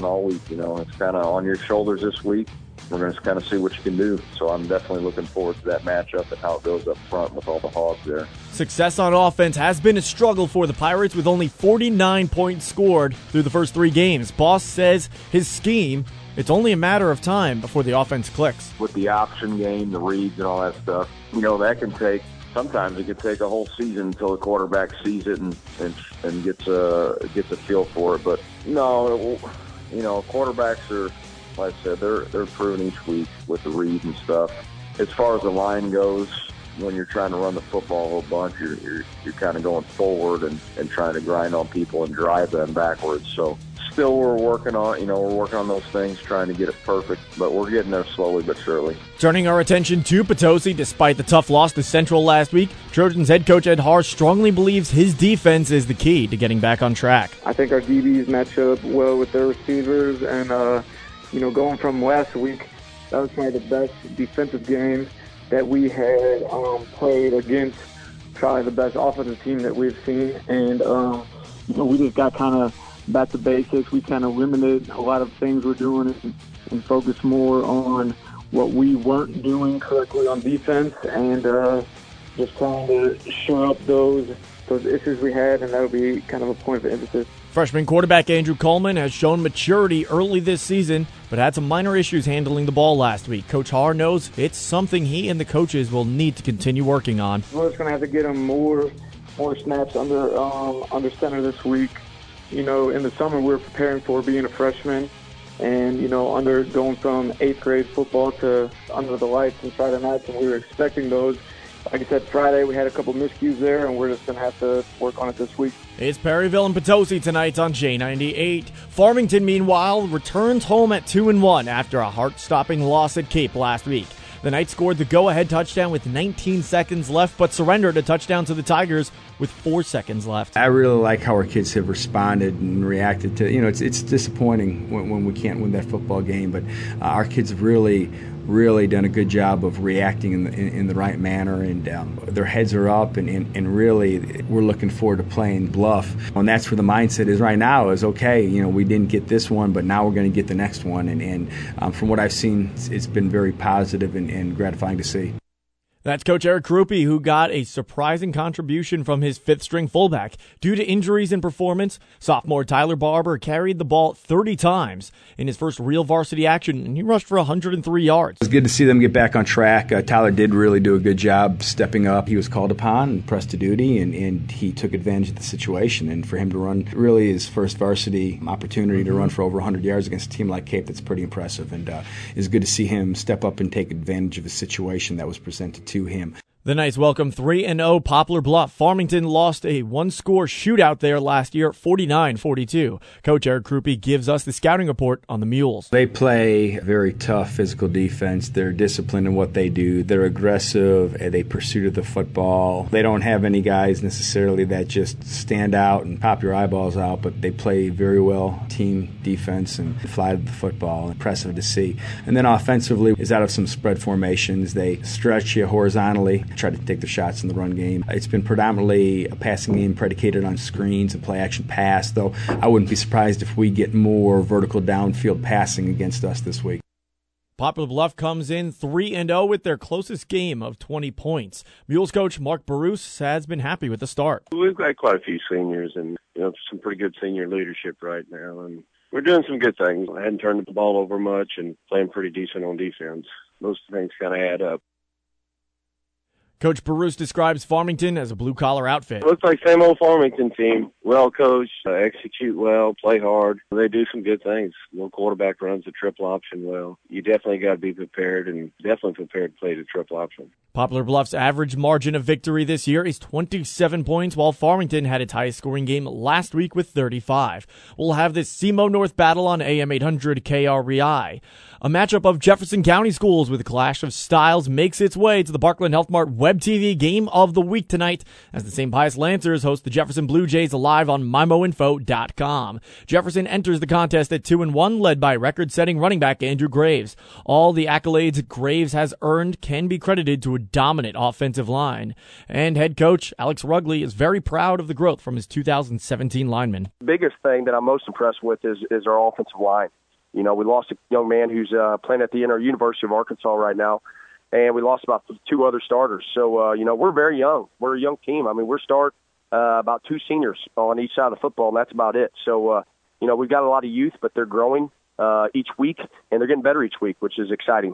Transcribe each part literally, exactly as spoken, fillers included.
all week. You know, it's kind of on your shoulders this week. We're going to kind of see what you can do. So I'm definitely looking forward to that matchup and how it goes up front with all the Hogs there. Success on offense has been a struggle for the Pirates with only forty-nine points scored through the first three games. Boss says his scheme, it's only a matter of time before the offense clicks. With the option game, the reads and all that stuff, you know, that can take, sometimes it could take a whole season until the quarterback sees it and, and, and gets, a, gets a feel for it. But, no, you know, quarterbacks are, like I said, they're they're proven each week with the read and stuff. As far as the line goes, when you're trying to run the football a whole bunch, you're you're, you're kind of going forward and, and trying to grind on people and drive them backwards. So still we're working on, you know, we're working on those things, trying to get it perfect, but we're getting there slowly but surely. Turning our attention to Potosi, despite the tough loss to Central last week, Trojans head coach Ed Harr strongly believes his defense is the key to getting back on track. I think our D Bs match up well with their receivers, and uh, you know, going from last week, that was probably the best defensive game that we had um, played against probably the best offensive team that we've seen. And, um, you know, we just got kind of back to basics. We kind of limited a lot of things we're doing and, and focused more on what we weren't doing correctly on defense and uh, just trying to shore up those, those issues we had, and that'll be kind of a point of emphasis. Freshman quarterback Andrew Coleman has shown maturity early this season, but had some minor issues handling the ball last week. Coach Harr knows it's something he and the coaches will need to continue working on. We're just going to have to get him more more snaps under um, under center this week. You know, in the summer we were preparing for being a freshman, and, you know, under going from eighth grade football to under the lights and Friday nights, and we were expecting those. Like I said, Friday we had a couple miscues there, and we're just going to have to work on it this week. It's Perryville and Potosi tonight on J ninety-eight. Farmington, meanwhile, returns home at two and one after a heart-stopping loss at Cape last week. The Knights scored the go-ahead touchdown with nineteen seconds left, but surrendered a touchdown to the Tigers with four seconds left. I really like how our kids have responded and reacted to, you know, it's it's disappointing when, when we can't win that football game, but uh, our kids have really, really done a good job of reacting in the, in, in the right manner, and um, their heads are up, and, and, and really we're looking forward to playing Bluff. And that's where the mindset is right now is, okay, you know, we didn't get this one, but now we're going to get the next one. And, and um, from what I've seen, it's, it's been very positive and, and gratifying to see. That's Coach Eric Krupe, who got a surprising contribution from his fifth-string fullback. Due to injuries and performance, sophomore Tyler Barber carried the ball thirty times in his first real varsity action, and he rushed for one hundred three yards. It was good to see them get back on track. Uh, Tyler did really do a good job stepping up. He was called upon and pressed to duty, and, and he took advantage of the situation. And for him to run really his first varsity opportunity to run for over one hundred yards against a team like Cape, that's pretty impressive. And uh, it's good to see him step up and take advantage of a situation that was presented to him. The Knights welcome three and oh Poplar Bluff. Farmington lost a one-score shootout there last year, forty-nine forty-two. Coach Eric Krupe gives us the scouting report on the Mules. They play very tough physical defense. They're disciplined in what they do. They're aggressive. They pursue the football. They don't have any guys necessarily that just stand out and pop your eyeballs out, but they play very well team defense and fly to the football. Impressive to see. And then offensively is out of some spread formations. They stretch you horizontally, try to take the shots in the run game. It's been predominantly a passing game predicated on screens and play action pass, though I wouldn't be surprised if we get more vertical downfield passing against us this week. Poplar Bluff comes in three and oh with their closest game of twenty points. Mules coach Mark Baruch has been happy with the start. We've got quite a few seniors and, you know, some pretty good senior leadership right now, and we're doing some good things. I hadn't turned the ball over much and playing pretty decent on defense. Most things kind of add up. Coach Baruch describes Farmington as a blue-collar outfit. It looks like same old Farmington team. Well coached, uh, execute well, play hard. They do some good things. No quarterback runs the triple option well. You definitely got to be prepared and definitely prepared to play the triple option. Poplar Bluff's average margin of victory this year is twenty-seven points, while Farmington had its highest scoring game last week with thirty-five. We'll have this S E M O North battle on A M eight hundred K R E I. A matchup of Jefferson County schools with a clash of styles makes its way to the Parkland Health Mart Web T V Game of the Week tonight as the Saint Pius Lancers host the Jefferson Blue Jays live on my mo info dot com. Jefferson enters the contest at two and one, led by record-setting running back Andrew Graves. All the accolades Graves has earned can be credited to a dominant offensive line. And head coach Alex Rugley is very proud of the growth from his two thousand seventeen linemen. The biggest thing that I'm most impressed with is, is our offensive line. You know, we lost a young man who's uh, playing at the Inter University of Arkansas right now, and we lost about two other starters. So, uh, you know, we're very young. We're a young team. I mean, we're start uh, about two seniors on each side of the football, and that's about it. So, uh, you know, we've got a lot of youth, but they're growing uh, each week, and they're getting better each week, which is exciting.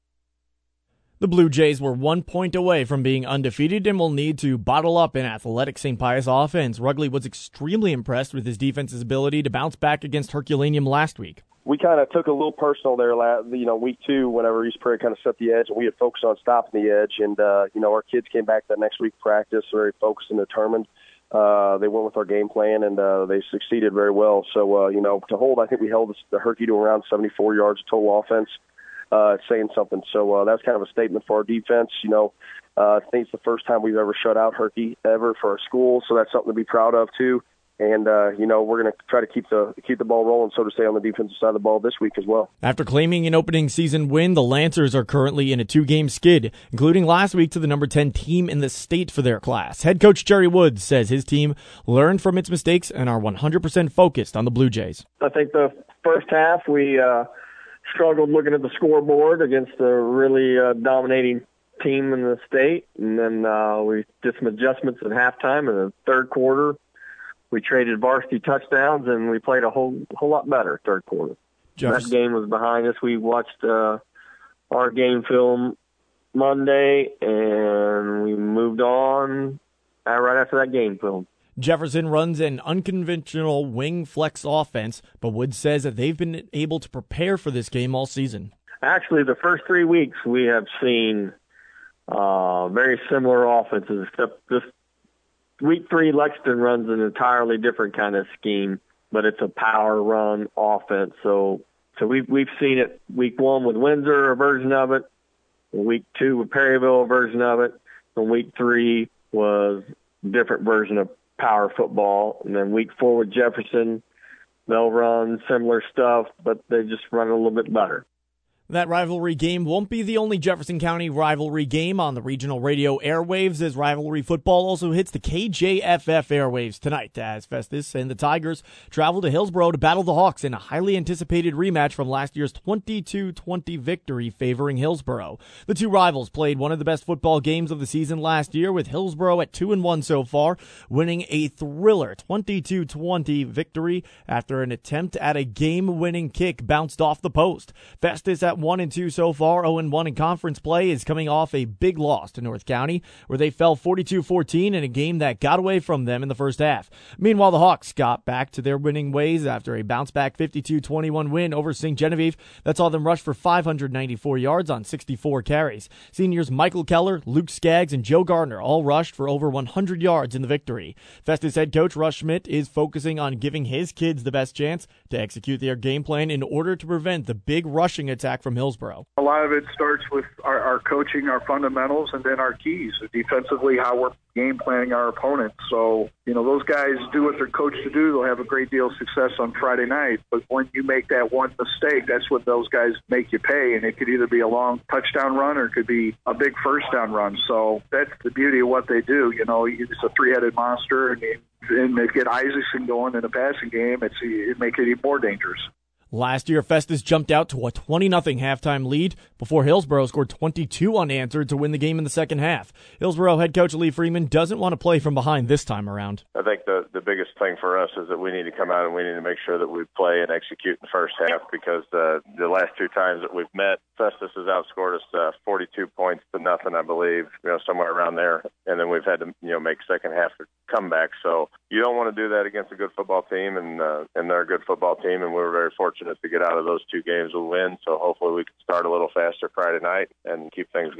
The Blue Jays were one point away from being undefeated and will need to bottle up an athletic Saint Pius offense. Rugley was extremely impressed with his defense's ability to bounce back against Herculaneum last week. We kind of took a little personal there, you know, week two, whenever East Prairie kind of set the edge, and we had focused on stopping the edge. And, uh, you know, our kids came back that next week practice very focused and determined. Uh, they went with our game plan, and uh, they succeeded very well. So, uh, you know, to hold, I think we held the Herky to around seventy-four yards of total offense. Uh, saying something. So uh, that's kind of a statement for our defense. You know, uh, I think it's the first time we've ever shut out Herky ever for our school, so that's something to be proud of too. And uh, you know, we're going to try to keep the keep the ball rolling, so to say, on the defensive side of the ball this week as well. After claiming an opening season win, the Lancers are currently in a two-game skid, including last week to the number ten team in the state for their class. Head coach Jerry Woods says his team learned from its mistakes and are one hundred percent focused on the Blue Jays. I think the first half we uh, struggled looking at the scoreboard against a really uh, dominating team in the state, and then uh, we did some adjustments at halftime. In the third quarter, we traded varsity touchdowns, and we played a whole whole lot better third quarter. Jefferson. That game was behind us. We watched uh, our game film Monday, and we moved on uh, right after that game film. Jefferson runs an unconventional wing flex offense, but Woods says that they've been able to prepare for this game all season. Actually, the first three weeks we have seen uh, very similar offenses, except this week three, Lexington runs an entirely different kind of scheme, but it's a power run offense. So, so we've we've seen it week one with Windsor, a version of it. Week two with Perryville, a version of it. And week three was a different version of power football. And then week four with Jefferson, they'll run similar stuff, but they just run it a little bit better. That rivalry game won't be the only Jefferson County rivalry game on the regional radio airwaves, as rivalry football also hits the K J F F airwaves tonight, as Festus and the Tigers travel to Hillsboro to battle the Hawks in a highly anticipated rematch from last year's twenty-two twenty victory favoring Hillsboro. The two rivals played one of the best football games of the season last year, with Hillsboro at two and one so far, winning a thriller twenty-two twenty victory after an attempt at a game-winning kick bounced off the post. Festus at one and two so far, oh and one in conference play, is coming off a big loss to North County, where they fell forty-two fourteen in a game that got away from them in the first half. Meanwhile, the Hawks got back to their winning ways after a bounce-back fifty-two twenty-one win over Saint Genevieve that saw them rush for five hundred ninety-four yards on sixty-four carries. Seniors Michael Keller, Luke Skaggs, and Joe Gardner all rushed for over one hundred yards in the victory. Festus head coach Russ Schmidt is focusing on giving his kids the best chance to execute their game plan in order to prevent the big rushing attack from Hillsboro. A lot of it starts with our, our coaching, our fundamentals, and then our keys. Defensively, how we're game planning our opponents. So, you know, those guys do what they're coached to do. They'll have a great deal of success on Friday night. But when you make that one mistake, that's what those guys make you pay. And it could either be a long touchdown run or it could be a big first down run. So that's the beauty of what they do. You know, it's a three-headed monster, and, and they get Isaacson going in a passing game. It's, it makes it even more dangerous. Last year, Festus jumped out to a twenty nothing halftime lead before Hillsboro scored twenty-two unanswered to win the game in the second half. Hillsboro head coach Lee Freeman doesn't want to play from behind this time around. I think the, the biggest thing for us is that we need to come out and we need to make sure that we play and execute in the first half, because uh, the last two times that we've met, Festus has outscored us uh, forty-two points to nothing, I believe, you know, somewhere around there. And then we've had to, you know, make second half comebacks. So you don't want to do that against a good football team, and uh, and they're a good football team, and we were very fortunate to get out of those two games with win. So hopefully we can start a little faster Friday night and keep things going.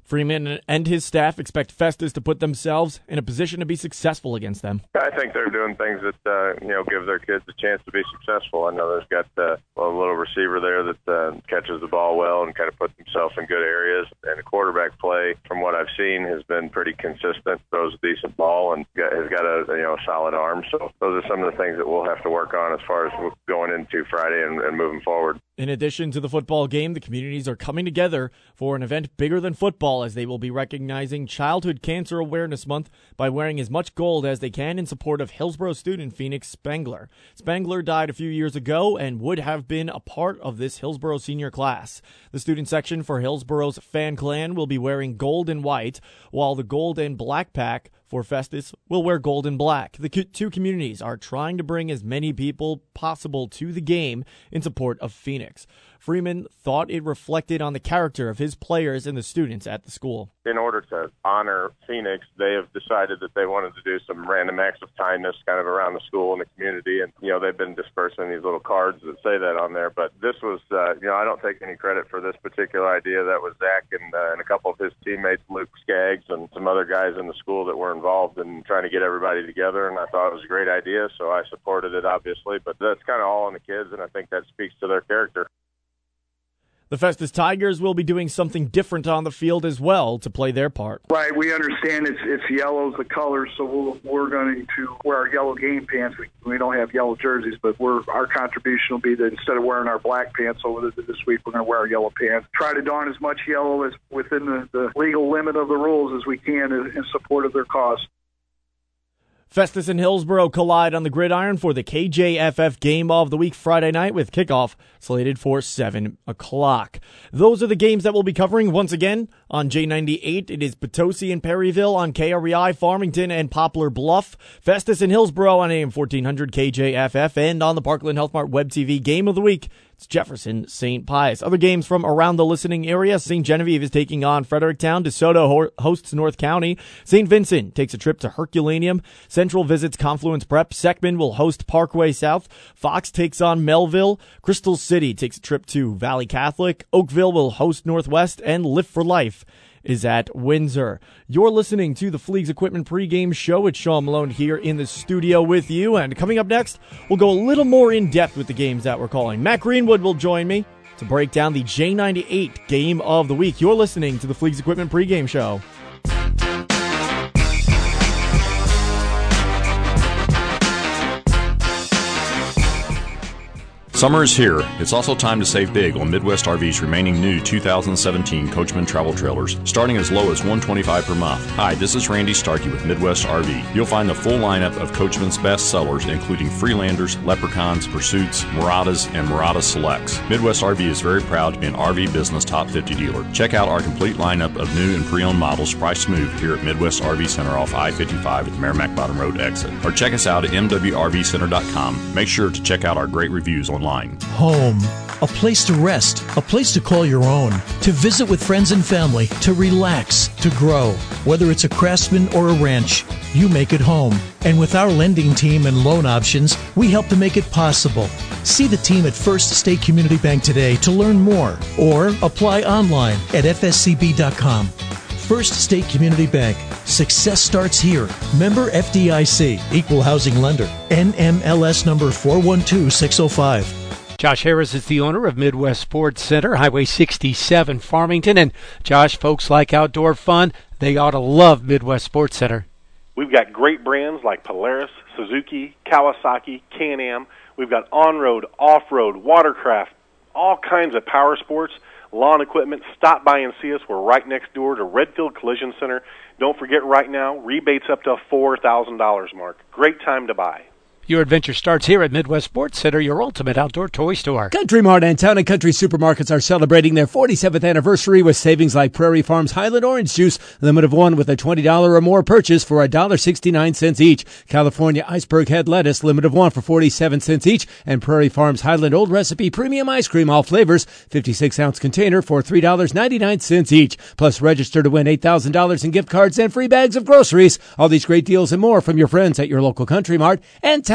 Freeman and his staff expect Festus to put themselves in a position to be successful against them. I think they're doing things that uh, you know give their kids a chance to be successful. I know there's got uh, a little receiver there that uh, catches the ball well and kind of puts himself in good areas. And the quarterback play, from what I've seen, has been pretty consistent. Throws a decent ball and got, has got a you know a solid arm. So those are some of the things that we'll have to work on as far as going into Friday and, and moving forward. In addition to the football game, the communities are coming together for an event bigger than football, as they will be recognizing Childhood Cancer Awareness Month by wearing as much gold as they can in support of Hillsborough student Phoenix Spangler. Spangler died a few years ago and would have been a part of this Hillsborough senior class. The student section for Hillsborough's Fan Clan will be wearing gold and white, while the gold and black pack for Festus will wear gold and black. The two communities are trying to bring as many people possible to the game in support of Phoenix. Freeman thought it reflected on the character of his players and the students at the school. In order to honor Phoenix, they have decided that they wanted to do some random acts of kindness kind of around the school and the community. And, you know, they've been dispersing these little cards that say that on there. But this was, uh, you know, I don't take any credit for this particular idea. That was Zach and, uh, and a couple of his teammates, Luke Skaggs, and some other guys in the school that were involved in trying to get everybody together. And I thought it was a great idea, so I supported it, obviously. But that's kind of all on the kids, and I think that speaks to their character. The Festus Tigers will be doing something different on the field as well to play their part. Right, we understand it's it's yellow's the color, so we'll, we're going to wear our yellow game pants. We, we don't have yellow jerseys, but we're our contribution will be that instead of wearing our black pants over this week, we're going to wear our yellow pants. Try to don as much yellow as within the, the legal limit of the rules as we can in, in support of their cause. Festus and Hillsborough collide on the gridiron for the K J F F Game of the Week Friday night, with kickoff slated for seven o'clock. Those are the games that we'll be covering once again on J ninety-eight. It is Potosi and Perryville on K R E I, Farmington and Poplar Bluff, Festus and Hillsborough on A M fourteen hundred K J F F, and on the Parkland Health Mart Web T V Game of the Week, it's Jefferson Saint Pius. Other games from around the listening area: Saint Genevieve is taking on Fredericktown. DeSoto ho- hosts North County. Saint Vincent takes a trip to Herculaneum. Central visits Confluence Prep. Seckman will host Parkway South. Fox takes on Melville. Crystal City takes a trip to Valley Catholic. Oakville will host Northwest, and Lift for Life is at Windsor. You're listening to the Fleegs Equipment pregame show. It's Sean Malone here in the studio with you. And coming up next, we'll go a little more in depth with the games that we're calling. Matt Greenwood will join me to break down the J ninety-eight Game of the Week. You're listening to the Fleegs Equipment pregame show. Summer is here. It's also time to save big on Midwest R V's remaining new two thousand seventeen Coachman travel trailers, starting as low as one hundred twenty-five dollars per month. Hi, this is Randy Starkey with Midwest R V. You'll find the full lineup of Coachman's best sellers, including Freelanders, Leprechauns, Pursuits, Muratas, and Murata Selects. Midwest R V is very proud to be an R V Business Top fifty dealer. Check out our complete lineup of new and pre-owned models priced to move here at Midwest R V Center off I fifty-five at the Merrimack Bottom Road exit. Or check us out at M W R V center dot com. Make sure to check out our great reviews online. Home. A place to rest, a place to call your own, to visit with friends and family, to relax, to grow. Whether it's a Craftsman or a ranch, you make it home. And with our lending team and loan options, we help to make it possible. See the team at First State Community Bank today to learn more, or apply online at F S C B dot com. First State Community Bank. Success starts here. Member F D I C, Equal Housing Lender. N M L S number four one two six zero five. Josh Harris is the owner of Midwest Sports Center, Highway sixty-seven, Farmington. And Josh, folks like outdoor fun, they ought to love Midwest Sports Center. We've got great brands like Polaris, Suzuki, Kawasaki, Can-Am. We've got on-road, off-road, watercraft, all kinds of power sports, lawn equipment. Stop by and see us. We're right next door to Redfield Collision Center. Don't forget, right now, rebates up to four thousand dollars, Mark. Great time to buy. Your adventure starts here at Midwest Sports Center, your ultimate outdoor toy store. Country Mart and Town and Country Supermarkets are celebrating their forty-seventh anniversary with savings like Prairie Farms Highland Orange Juice, limit of one with a twenty dollars or more purchase for one dollar and sixty-nine cents each. California Iceberg Head Lettuce, limit of one for forty-seven cents each. And Prairie Farms Highland Old Recipe Premium Ice Cream, all flavors, fifty-six ounce container for three dollars and ninety-nine cents each. Plus, register to win eight thousand dollars in gift cards and free bags of groceries. All these great deals and more from your friends at your local Country Mart and Town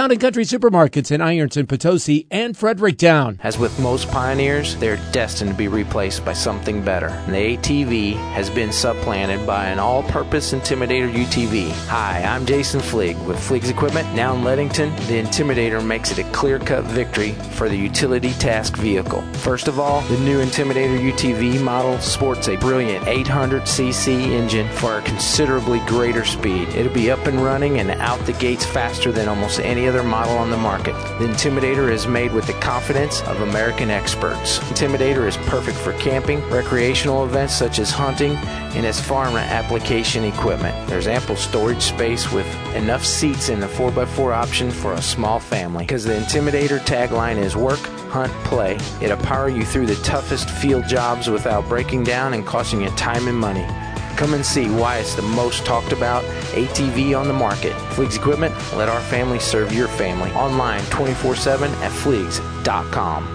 Town and Country Supermarkets in Ironton, Potosi, and Fredericktown. As with most Pioneers, they're destined to be replaced by something better. And the A T V has been supplanted by an all-purpose Intimidator U T V. Hi, I'm Jason Fleeg with Fleeg's Equipment. Now in Leadington, the Intimidator makes it a clear-cut victory for the utility task vehicle. First of all, the new Intimidator U T V model sports a brilliant eight hundred c c engine for a considerably greater speed. It'll be up and running and out the gates faster than almost any other model on the market. The Intimidator is made with the confidence of American experts. Intimidator is perfect for camping, recreational events such as hunting, and as farm application equipment. There's ample storage space with enough seats in the four by four option for a small family. Because the Intimidator tagline is work, hunt, play. It'll power you through the toughest field jobs without breaking down and costing you time and money. Come and see why it's the most talked about A T V on the market. Fleeg's Equipment, let our family serve your family. Online twenty-four seven at fleegs dot com.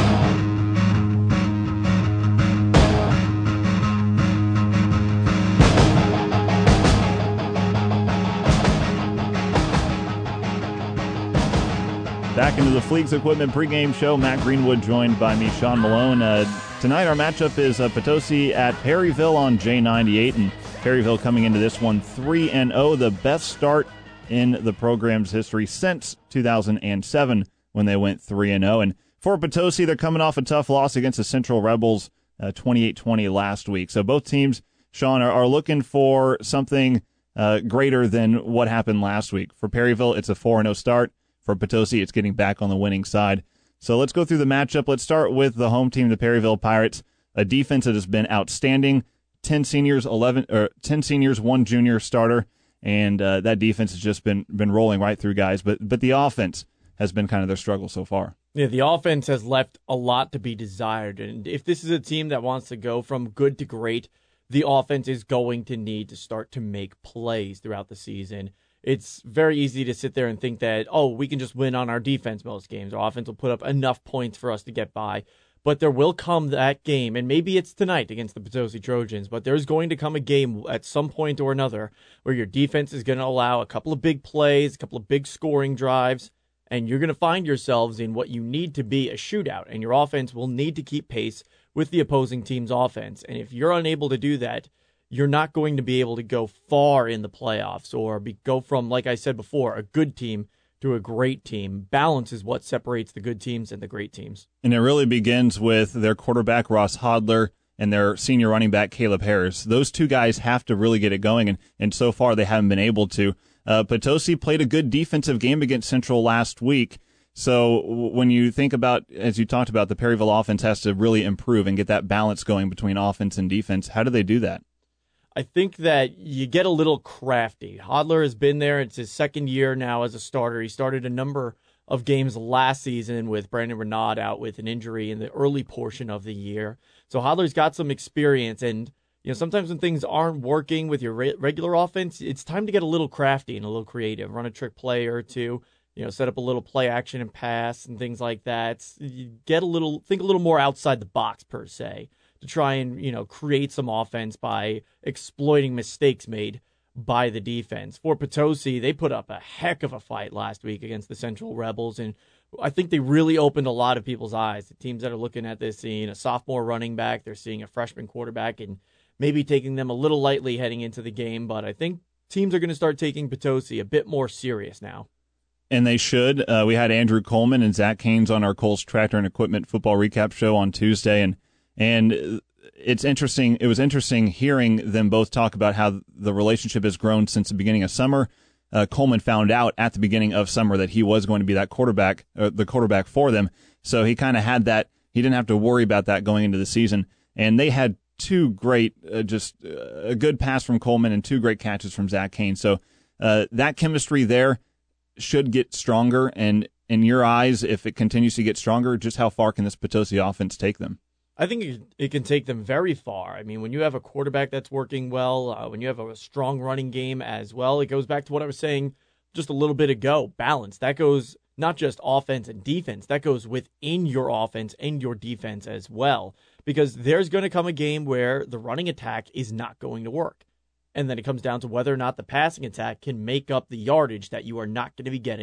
Back into the Fleeg's Equipment pregame show. Matt Greenwood joined by me, Sean Malone. Uh, tonight our matchup is uh, Potosi at Perryville on J ninety-eight, and Perryville coming into this one three and oh, the best start in the program's history since two thousand seven when they went three and oh. And for Potosi, they're coming off a tough loss against the Central Rebels uh, twenty-eight twenty last week. So both teams, Sean, are, are looking for something uh, greater than what happened last week. For Perryville, it's a four and oh start. For Potosi, it's getting back on the winning side. So let's go through the matchup. Let's start with the home team, the Perryville Pirates, a defense that has been outstanding. ten seniors, eleven or ten seniors, one junior starter, and uh, that defense has just been been rolling right through guys. But but the offense has been kind of their struggle so far. Yeah, the offense has left a lot to be desired. And if this is a team that wants to go from good to great, the offense is going to need to start to make plays throughout the season. It's very easy to sit there and think that, oh, we can just win on our defense most games. Our offense will put up enough points for us to get by. But there will come that game, and maybe it's tonight against the Potosi Trojans, but there's going to come a game at some point or another where your defense is going to allow a couple of big plays, a couple of big scoring drives, and you're going to find yourselves in what you need to be a shootout, and your offense will need to keep pace with the opposing team's offense. And if you're unable to do that, you're not going to be able to go far in the playoffs or be, go from, like I said before, a good team to a great team. Balance is what separates the good teams and the great teams. And it really begins with their quarterback, Ross Hodler, and their senior running back, Caleb Harris. Those two guys have to really get it going, and, and so far they haven't been able to. Uh, Potosi played a good defensive game against Central last week. So when you think about, as you talked about, the Perryville offense has to really improve and get that balance going between offense and defense. How do they do that? I think that you get a little crafty. Hodler has been there. It's his second year now as a starter. He started a number of games last season with Brandon Renaud out with an injury in the early portion of the year. So Hodler's got some experience, and you know sometimes when things aren't working with your re- regular offense, it's time to get a little crafty and a little creative. Run a trick play or two, you know, set up a little play action and pass and things like that. You get a little, think a little more outside the box per se, to try and, you know, create some offense by exploiting mistakes made by the defense. For Potosi, they put up a heck of a fight last week against the Central Rebels, and I think they really opened a lot of people's eyes. The teams that are looking at this, seeing a sophomore running back, they're seeing a freshman quarterback, and maybe taking them a little lightly heading into the game, but I think teams are going to start taking Potosi a bit more serious now. And they should. Uh, we had Andrew Coleman and Zach Haynes on our Kohl's Tractor and Equipment football recap show on Tuesday, and And it's interesting. It was interesting hearing them both talk about how the relationship has grown since the beginning of summer. Uh, Coleman found out at the beginning of summer that he was going to be that quarterback, uh, the quarterback for them. So he kind of had that. He didn't have to worry about that going into the season. And they had two great, uh, just uh, a good pass from Coleman and two great catches from Zach Haynes. So uh, that chemistry there should get stronger. And in your eyes, if it continues to get stronger, just how far can this Potosi offense take them? I think it can take them very far. I mean, when you have a quarterback that's working well, uh, when you have a strong running game as well, it goes back to what I was saying just a little bit ago, balance. That goes not just offense and defense, that goes within your offense and your defense as well, because there's going to come a game where the running attack is not going to work. And then it comes down to whether or not the passing attack can make up the yardage that you are not going to be getting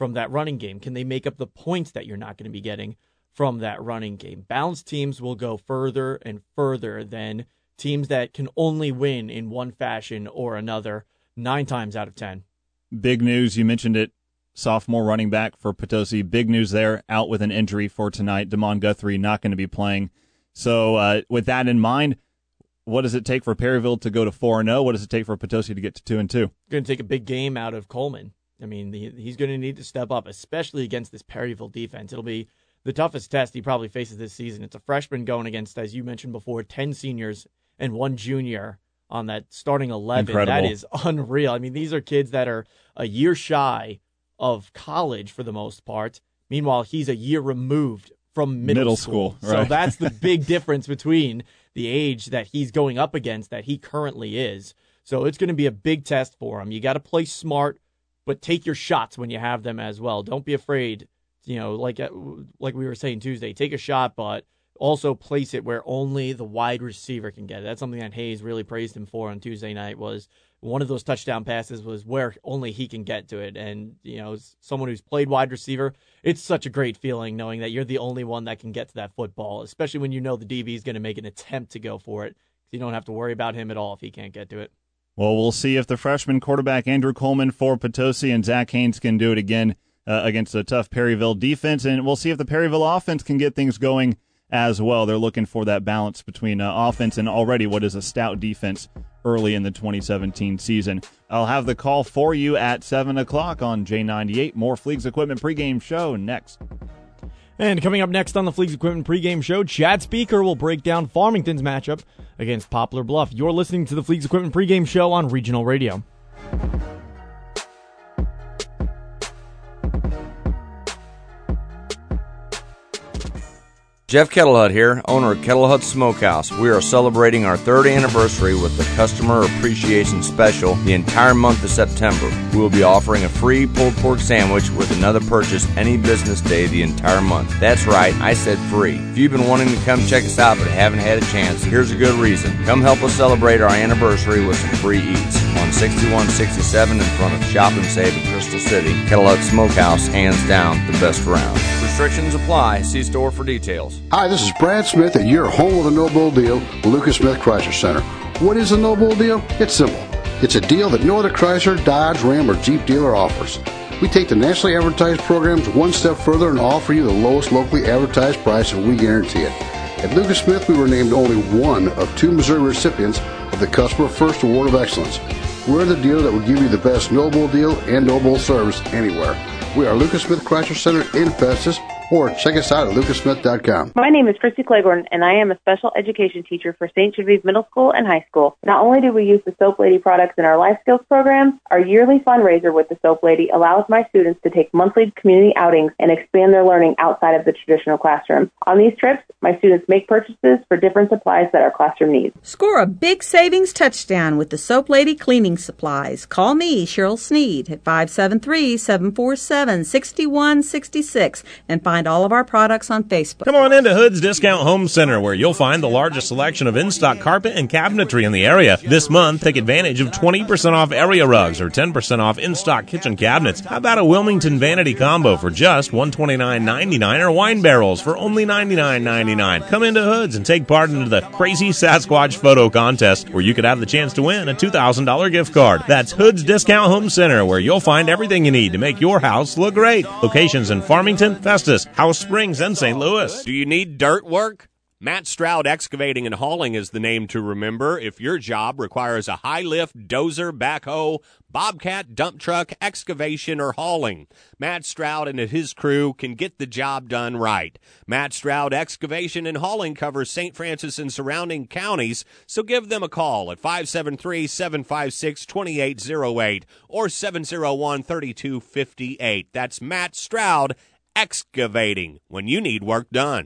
from that running game? Can they make up the points that you're not going to be getting from that running game? Balanced teams will go further and further than teams that can only win in one fashion or another nine times out of ten. Big news, you mentioned it, sophomore running back for Potosi. Big news there, out with an injury for tonight. Damon Guthrie not going to be playing. So uh, with that in mind, what does it take for Perryville to go to four and oh? What does it take for Potosi to get to two and two? Going to take a big game out of Coleman. I mean, the, he's going to need to step up, especially against this Perryville defense. It'll be the toughest test he probably faces this season. It's a freshman going against, as you mentioned before, ten seniors and one junior on that starting eleven. Incredible. That is unreal. I mean, these are kids that are a year shy of college for the most part. Meanwhile, he's a year removed from middle, middle school. school right. So that's the big difference between the age that he's going up against that he currently is. So it's going to be a big test for him. You got to play smart, but take your shots when you have them as well. Don't be afraid, you know, like like we were saying Tuesday, take a shot, but also place it where only the wide receiver can get it. That's something that Hayes really praised him for on Tuesday night, was one of those touchdown passes was where only he can get to it. And, you know, as someone who's played wide receiver, it's such a great feeling knowing that you're the only one that can get to that football, especially when you know the D B is going to make an attempt to go for it. You don't have to worry about him at all if he can't get to it. Well, we'll see if the freshman quarterback Andrew Coleman for Potosi and Zach Haynes can do it again uh, against a tough Perryville defense. And we'll see if the Perryville offense can get things going as well. They're looking for that balance between uh, offense and already what is a stout defense early in the twenty seventeen season. I'll have the call for you at seven o'clock on J ninety-eight. More Fleegs Equipment pregame show next. And coming up next on the Fleegs Equipment pregame show, Chad Speaker will break down Farmington's matchup against Poplar Bluff. You're listening to the Fleegs Equipment pregame show on Regional Radio. Jeff Kettlehut here, owner of Kettlehut Smokehouse. We are celebrating our third anniversary with the Customer Appreciation Special the entire month of September. We will be offering a free pulled pork sandwich with another purchase any business day the entire month. That's right, I said free. If you've been wanting to come check us out but haven't had a chance, here's a good reason. Come help us celebrate our anniversary with some free eats. On sixty-one sixty-seven in front of Shop and Save in Crystal City, Kettlehut Smokehouse, hands down the best around. Restrictions apply. See store for details. Hi, this is Brad Smith at your home with a no bull deal, Lucas Smith Chrysler Center. What is a no bull deal? It's simple. It's a deal that no other Chrysler, Dodge, Ram, or Jeep dealer offers. We take the nationally advertised programs one step further and offer you the lowest locally advertised price, and we guarantee it. At Lucas Smith, we were named only one of two Missouri recipients of the Customer First Award of Excellence. We're the dealer that will give you the best no bull deal and no bull service anywhere. We are Lucas Smith Chrysler Center in Festus, or check us out at lucas smith dot com. My name is Christy Claiborne, and I am a special education teacher for Saint Genevieve Middle School and High School. Not only do we use the Soap Lady products in our life skills program, our yearly fundraiser with the Soap Lady allows my students to take monthly community outings and expand their learning outside of the traditional classroom. On these trips, my students make purchases for different supplies that our classroom needs. Score a big savings touchdown with the Soap Lady cleaning supplies. Call me, Cheryl Sneed, at five seven three, seven four seven, six one six six and find all of our products on Facebook. Come on into Hood's Discount Home Center, where you'll find the largest selection of in-stock carpet and cabinetry in the area. This month, take advantage of twenty percent off area rugs or ten percent off in-stock kitchen cabinets. How about a Wilmington vanity combo for just one hundred twenty-nine ninety-nine, or wine barrels for only ninety-nine ninety-nine? Come into Hood's and take part in the Crazy Sasquatch Photo Contest, where you could have the chance to win a two thousand dollars gift card. That's Hood's Discount Home Center, where you'll find everything you need to make your house look great. Locations in Farmington, Festus, House Springs, and Saint Louis. Do you need dirt work? Matt Stroud Excavating and Hauling is the name to remember if your job requires a high-lift, dozer, backhoe, bobcat, dump truck, excavation, or hauling. Matt Stroud and his crew can get the job done right. Matt Stroud Excavation and Hauling covers Saint Francis and surrounding counties, so give them a call at five seven three, seven five six, two eight zero eight or seven oh one, three two five eight. That's Matt Stroud Excavating when you need work done.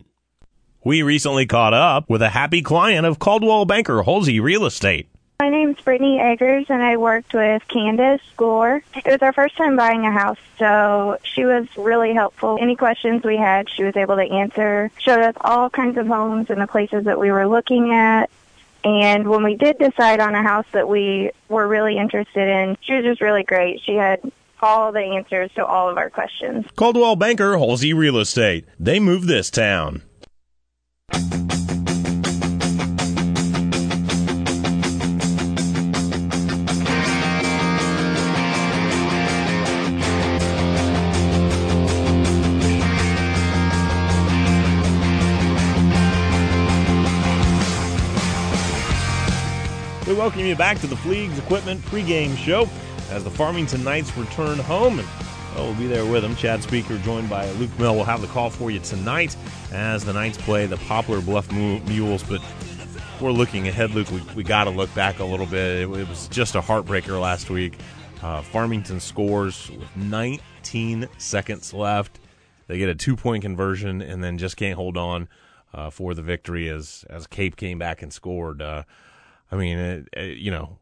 We recently caught up with a happy client of Caldwell Banker Holsey Real Estate. My name's Brittany Eggers, and I worked with Candace Gore. It was our first time buying a house, so she was really helpful. Any questions we had, she was able to answer, showed us all kinds of homes and the places that we were looking at. And when we did decide on a house that we were really interested in, she was just really great. She had all the answers to all of our questions. Coldwell Banker Halsey Real Estate. They move this town. We welcome you back to the Fleegs Equipment pregame show as the Farmington Knights return home, and oh, we'll be there with them. Chad Speaker joined by Luke Mill will have the call for you tonight as the Knights play the Poplar Bluff Mules. But we're looking ahead, Luke. We, we got to look back a little bit. It, it was just a heartbreaker last week. Uh, Farmington scores with nineteen seconds left. They get a two-point conversion and then just can't hold on uh, for the victory as as Cape came back and scored. Uh, I mean, it, it, you know,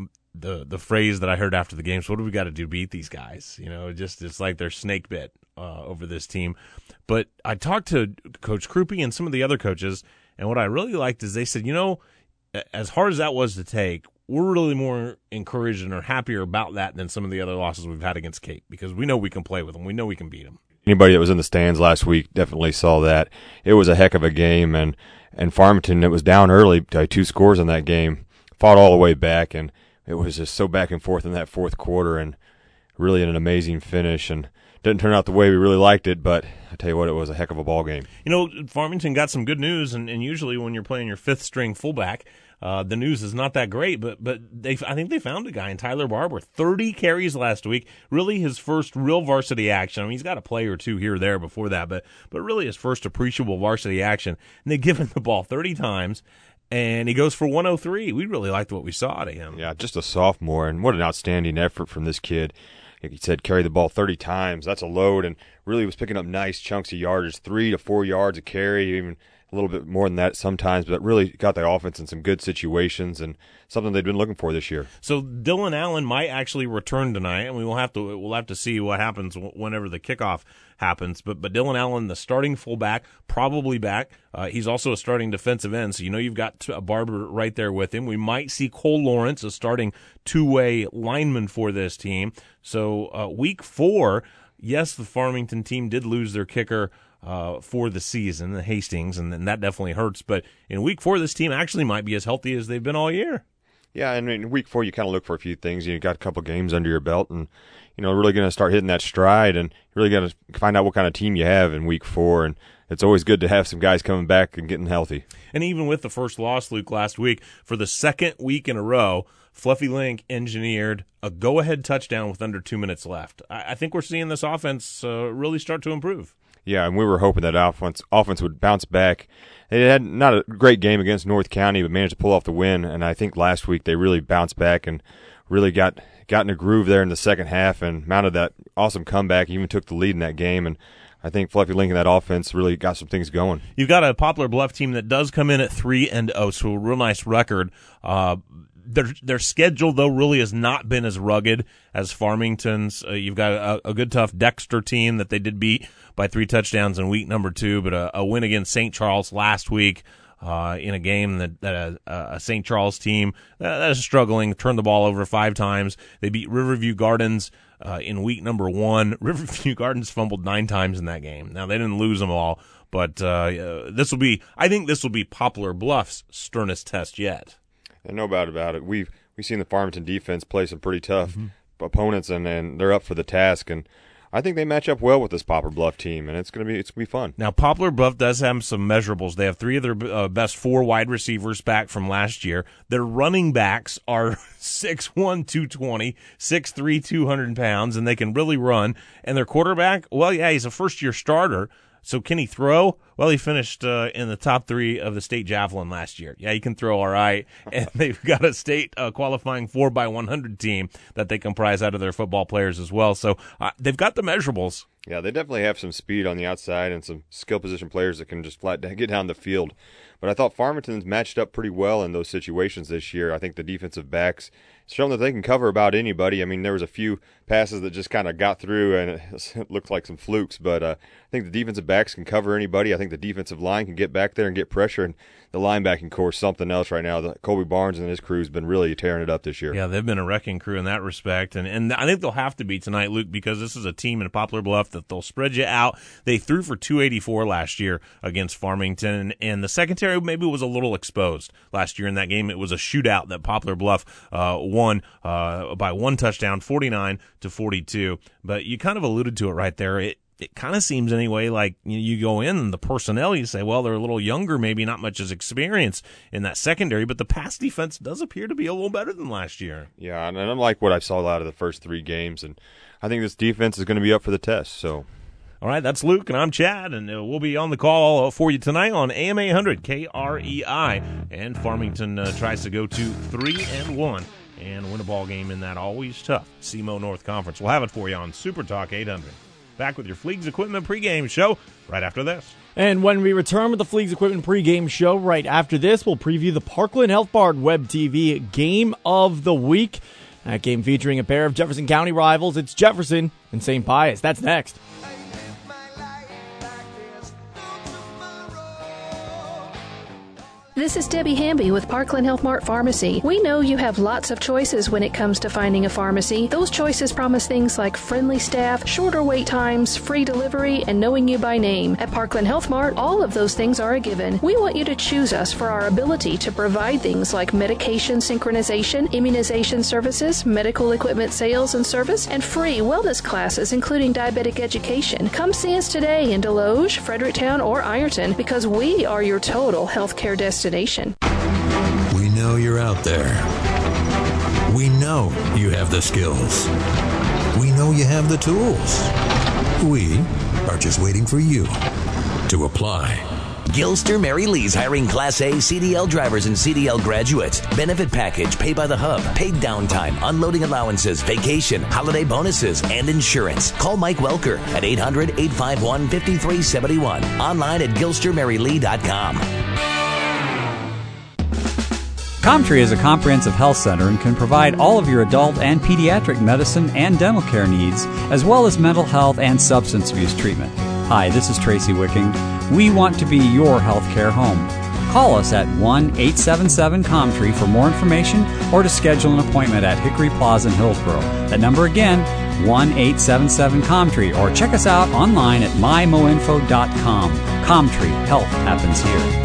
the the phrase that I heard after the game is, what do we got to do to beat these guys? You know, just it's like they're snake bit uh, over this team. But I talked to Coach Krupe and some of the other coaches, and what I really liked is they said, you know, as hard as that was to take, we're really more encouraged and are happier about that than some of the other losses we've had against Cape, because we know we can play with them. We know we can beat them. Anybody that was in the stands last week definitely saw that. It was a heck of a game, and And Farmington, it was down early, two scores in that game, fought all the way back, and it was just so back and forth in that fourth quarter, and really an amazing finish. And didn't turn out the way we really liked it, but I tell you what, it was a heck of a ball game. You know, Farmington got some good news, and, and usually when you're playing your fifth string fullback, uh, the news is not that great. But but they, I think they found a guy in Tyler Barber, thirty carries last week. Really, his first real varsity action. I mean, he's got a play or two here or there before that, but but really his first appreciable varsity action. And they give him the ball thirty times, and he goes for one oh three. We really liked what we saw out of him. Yeah, just a sophomore, and what an outstanding effort from this kid. Like he said, carry the ball thirty times. That's a load, and really was picking up nice chunks of yardage, three to four yards a carry, even a little bit more than that sometimes, but really got the offense in some good situations and something they've been looking for this year. So Dylan Allen might actually return tonight, and we will have to we'll have to see what happens whenever the kickoff happens. But but Dylan Allen, the starting fullback, probably back. Uh, he's also a starting defensive end, so you know you've got a Barber right there with him. We might see Cole Lawrence, a starting two-way lineman for this team. So uh, week four, yes, the Farmington team did lose their kicker Uh, for the season, the Hastings, and, and that definitely hurts. But in week four, this team actually might be as healthy as they've been all year. Yeah, and in week four, you kind of look for a few things. You got a couple games under your belt, and you know, really going to start hitting that stride, and really got to find out what kind of team you have in week four. And it's always good to have some guys coming back and getting healthy. And even with the first loss, Luke, last week, for the second week in a row, Fluffy Link engineered a go-ahead touchdown with under two minutes left. I, I think we're seeing this offense uh, really start to improve. Yeah, and we were hoping that offense offense would bounce back. They had not a great game against North County, but managed to pull off the win. And I think last week they really bounced back and really got got in a groove there in the second half and mounted that awesome comeback. Even took the lead in that game. And I think Fluffy Link and that offense really got some things going. You've got a Poplar Bluff team that does come in at three and oh, so a real nice record. Uh, Their their schedule, though, really has not been as rugged as Farmington's. Uh, you've got a, a good, tough Dexter team that they did beat by three touchdowns in week number two, but a, a win against Saint Charles last week uh, in a game that, that a, a Saint Charles team that, that is struggling, turned the ball over five times. They beat Riverview Gardens uh, in week number one. Riverview Gardens fumbled nine times in that game. Now, they didn't lose them all, but uh, this will be, I think this will be Poplar Bluff's sternest test yet. And no doubt about it. We've we've seen the Farmington defense play some pretty tough mm-hmm. opponents, and, and they're up for the task. And I think they match up well with this Poplar Bluff team, and it's gonna be it's gonna be fun. Now Poplar Bluff does have some measurables. They have three of their uh, best four wide receivers back from last year. Their running backs are six one, two twenty, six three, two hundred pounds, and they can really run. And their quarterback, well, yeah, he's a first year starter. So can he throw? Well, he finished uh, in the top three of the state javelin last year. Yeah, he can throw all right. And they've got a state uh, qualifying four by one hundred team that they comprise out of their football players as well. So uh, they've got the measurables. Yeah, they definitely have some speed on the outside and some skill position players that can just flat get down the field. But I thought Farmington's matched up pretty well in those situations this year. I think the defensive backs shown that they can cover about anybody. I mean, there was a few passes that just kind of got through, and it looked like some flukes. But uh, I think the defensive backs can cover anybody. I think the defensive line can get back there and get pressure, and the linebacking core is something else right now. The, Colby Barnes and his crew has been really tearing it up this year. Yeah, they've been a wrecking crew in that respect, and and I think they'll have to be tonight, Luke, because this is a team in Poplar Bluff that they'll spread you out. They threw for two eighty-four last year against Farmington, and the secondary maybe was a little exposed last year in that game. It was a shootout that Poplar Bluff uh, won uh, by one touchdown, forty-nine to forty-two. But you kind of alluded to it right there. It It kind of seems anyway like you, you go in and the personnel, you say, well, they're a little younger, maybe not much as experience in that secondary, but the pass defense does appear to be a little better than last year. Yeah, and I like what I saw out of the first three games, and I think this defense is going to be up for the test. So, all right, that's Luke, and I'm Chad, and we'll be on the call for you tonight on A M eight hundred K R E I, and Farmington uh, tries to go to three and one and win a ball game in that always tough S E M O North Conference. We'll have it for you on Super Talk eight hundred. Back with your Fleegs Equipment pregame show right after this. And when we return with the Fleegs Equipment pregame show right after this, we'll preview the Parkland Health Mart Web T V Game of the Week. That game featuring a pair of Jefferson County rivals. It's Jefferson and Saint Pius. That's next. This is Debbie Hamby with Parkland Health Mart Pharmacy. We know you have lots of choices when it comes to finding a pharmacy. Those choices promise things like friendly staff, shorter wait times, free delivery, and knowing you by name. At Parkland Health Mart, all of those things are a given. We want you to choose us for our ability to provide things like medication synchronization, immunization services, medical equipment sales and service, and free wellness classes, including diabetic education. Come see us today in Deloge, Fredericktown, or Ironton, because we are your total healthcare destination. We know you're out there. We know you have the skills. We know you have the tools. We are just waiting for you to apply. Gilster Mary Lee's hiring Class A C D L drivers and C D L graduates. Benefit package, pay by the hub, paid downtime, unloading allowances, vacation, holiday bonuses, and insurance. Call Mike Welker at eight hundred, eight five one, five three seven one. Online at gilster mary lee dot com. Comtree is a comprehensive health center and can provide all of your adult and pediatric medicine and dental care needs, as well as mental health and substance abuse treatment. Hi, this is Tracy Wicking. We want to be your healthcare home. Call us at one eight seven seven Comtree for more information or to schedule an appointment at Hickory Plaza in Hillsboro. That number again, one eight seven seven Comtree, or check us out online at my mo info dot com. Comtree, health happens here.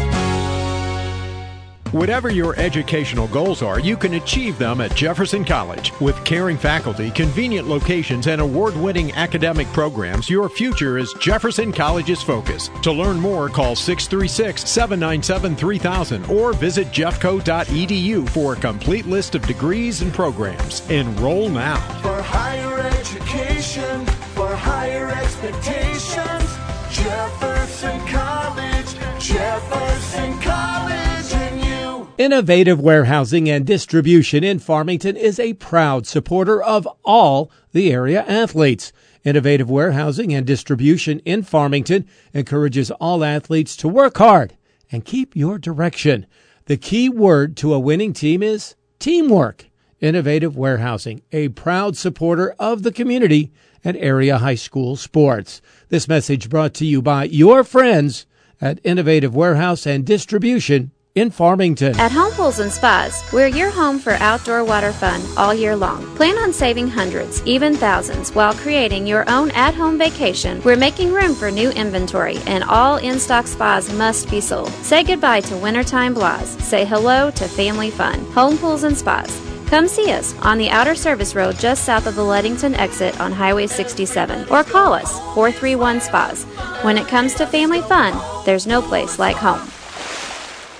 Whatever your educational goals are, you can achieve them at Jefferson College. With caring faculty, convenient locations, and award-winning academic programs, your future is Jefferson College's focus. To learn more, call six three six, seven nine seven, three thousand or visit jeffco dot e d u for a complete list of degrees and programs. Enroll now. For higher education, for higher expectations, Jefferson College, Jefferson College. Innovative Warehousing and Distribution in Farmington is a proud supporter of all the area athletes. Innovative Warehousing and Distribution in Farmington encourages all athletes to work hard and keep your direction. The key word to a winning team is teamwork. Innovative Warehousing, a proud supporter of the community and area high school sports. This message brought to you by your friends at Innovative Warehouse and Distribution in Farmington. At Home Pools and Spas, we're your home for outdoor water fun all year long. Plan on saving hundreds, even thousands, while creating your own at-home vacation. We're making room for new inventory, and all in-stock spas must be sold. Say goodbye to wintertime blahs. Say hello to family fun. Home Pools and Spas. Come see us on the Outer Service Road just south of the Leadington exit on Highway sixty-seven, or call us, four three one S P A S. When it comes to family fun, there's no place like home.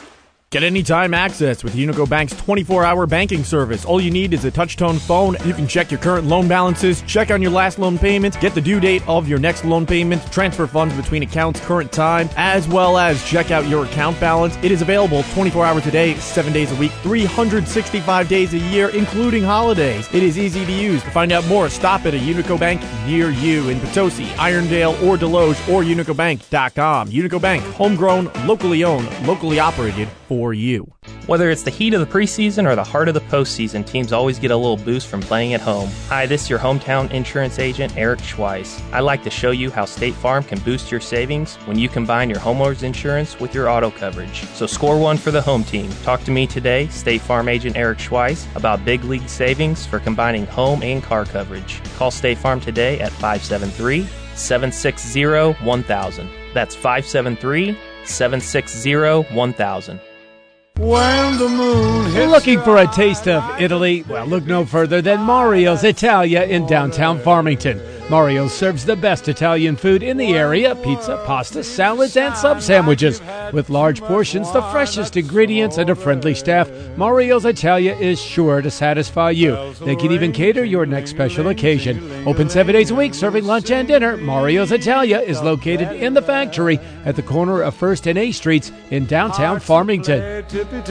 Get anytime access with Unico Bank's twenty-four hour banking service. All you need is a touch-tone phone. You can check your current loan balances, check on your last loan payment, get the due date of your next loan payment, transfer funds between accounts current time, as well as check out your account balance. It is available twenty-four hours a day, seven days a week, three hundred sixty-five days a year, including holidays. It is easy to use. To find out more, stop at a Unico Bank near you in Potosi, Irondale, or Deloge, or unico bank dot com. Unico Bank, homegrown, locally owned, locally operated for you. Whether it's the heat of the preseason or the heart of the postseason, teams always get a little boost from playing at home. Hi, this is your hometown insurance agent, Eric Schweiss. I'd like to show you how State Farm can boost your savings when you combine your homeowner's insurance with your auto coverage. So score one for the home team. Talk to me today, State Farm agent Eric Schweiss, about big league savings for combining home and car coverage. Call State Farm today at five seven three, seven six zero, one thousand. That's five seven three, seven six zero, one thousand. When the moon hits Looking for a taste of Italy? Well, look no further than Mario's Italia in downtown Farmington. Mario serves the best Italian food in the area, pizza, pasta, salads, and sub sandwiches. With large portions, the freshest ingredients, and a friendly staff, Mario's Italia is sure to satisfy you. They can even cater your next special occasion. Open seven days a week, serving lunch and dinner. Mario's Italia is located in the factory at the corner of first and A Streets in downtown Farmington.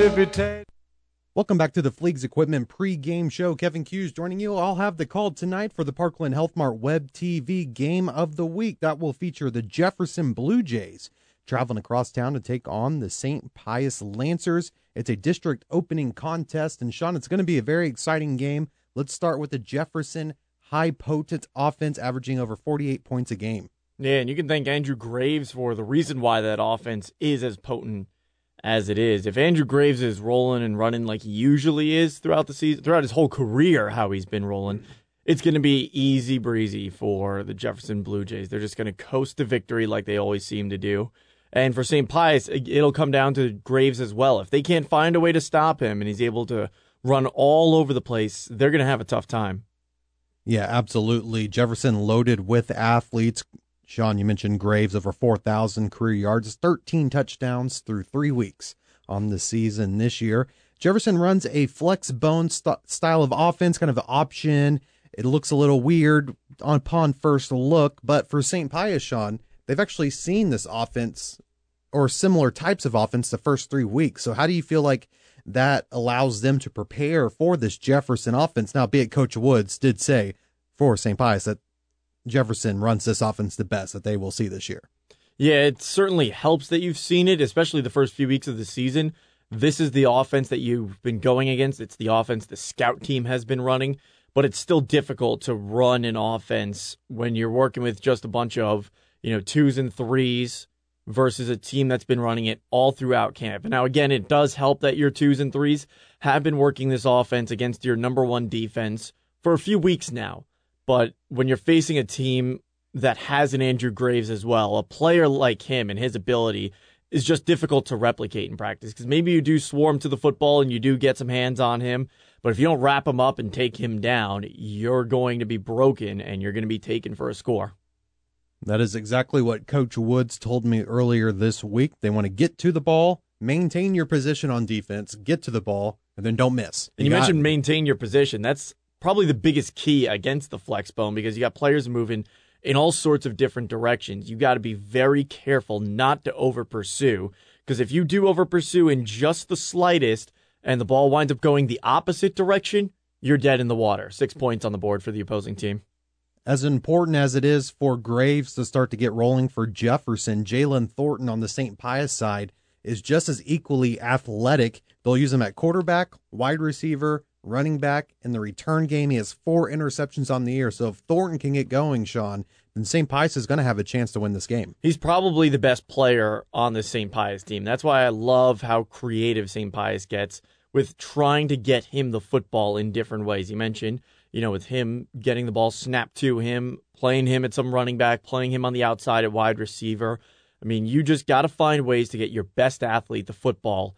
Welcome back to the Fleegs Equipment pre-game show. Kevin Hughes joining you. I'll have the call tonight for the Parkland Health Mart Web T V Game of the Week. That will feature the Jefferson Blue Jays traveling across town to take on the Saint Pius Lancers. It's a district opening contest, and Sean, it's going to be a very exciting game. Let's start with the Jefferson high-potent offense averaging over forty-eight points a game. Yeah, and you can thank Andrew Graves for the reason why that offense is as potent as it is. If Andrew Graves is rolling and running like he usually is throughout the season, throughout his whole career, how he's been rolling, it's going to be easy breezy for the Jefferson Blue Jays. They're just going to coast to victory like they always seem to do. And for Saint Pius, it'll come down to Graves as well. If they can't find a way to stop him and he's able to run all over the place, they're going to have a tough time. Yeah, absolutely. Jefferson loaded with athletes. Sean, you mentioned Graves, over four thousand career yards, thirteen touchdowns through three weeks on the season this year. Jefferson runs a flex bone st- style of offense, kind of an option. It looks a little weird upon first look, but for Saint Pius, Sean, they've actually seen this offense or similar types of offense the first three weeks. So how do you feel like that allows them to prepare for this Jefferson offense? Now, be it Coach Woods did say for Saint Pius that Jefferson runs this offense the best that they will see this year. Yeah, it certainly helps that you've seen it, especially the first few weeks of the season. This is the offense that you've been going against. It's the offense the scout team has been running, but it's still difficult to run an offense when you're working with just a bunch of, you know, twos and threes versus a team that's been running it all throughout camp. And now, again, it does help that your twos and threes have been working this offense against your number one defense for a few weeks now. But when you're facing a team that has an Andrew Graves as well, a player like him and his ability is just difficult to replicate in practice, because maybe you do swarm to the football and you do get some hands on him, but if you don't wrap him up and take him down, you're going to be broken and you're going to be taken for a score. That is exactly what Coach Woods told me earlier this week. They want to get to the ball, maintain your position on defense, get to the ball, and then don't miss. And you, you mentioned maintain your position. That's probably the biggest key against the flex bone, because you got players moving in all sorts of different directions. You got to be very careful not to over pursue, because if you do over pursue in just the slightest and the ball winds up going the opposite direction, you're dead in the water. Six points on the board for the opposing team. As important as it is for Graves to start to get rolling for Jefferson, Jalen Thornton on the Saint Pius side is just as equally athletic. They'll use him at quarterback, wide receiver, running back. In the return game, he has four interceptions on the year. So if Thornton can get going, Sean, then Saint Pius is going to have a chance to win this game. He's probably the best player on the Saint Pius team. That's why I love how creative Saint Pius gets with trying to get him the football in different ways. You mentioned, you know, with him getting the ball snapped to him, playing him at some running back, playing him on the outside at wide receiver. I mean, you just got to find ways to get your best athlete the football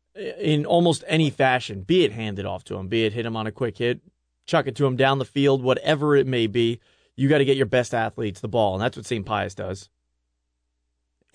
in almost any fashion, be it handed off to him, be it hit him on a quick hit, chuck it to him down the field, whatever it may be. You got to get your best athletes the ball, and that's what Saint Pius does.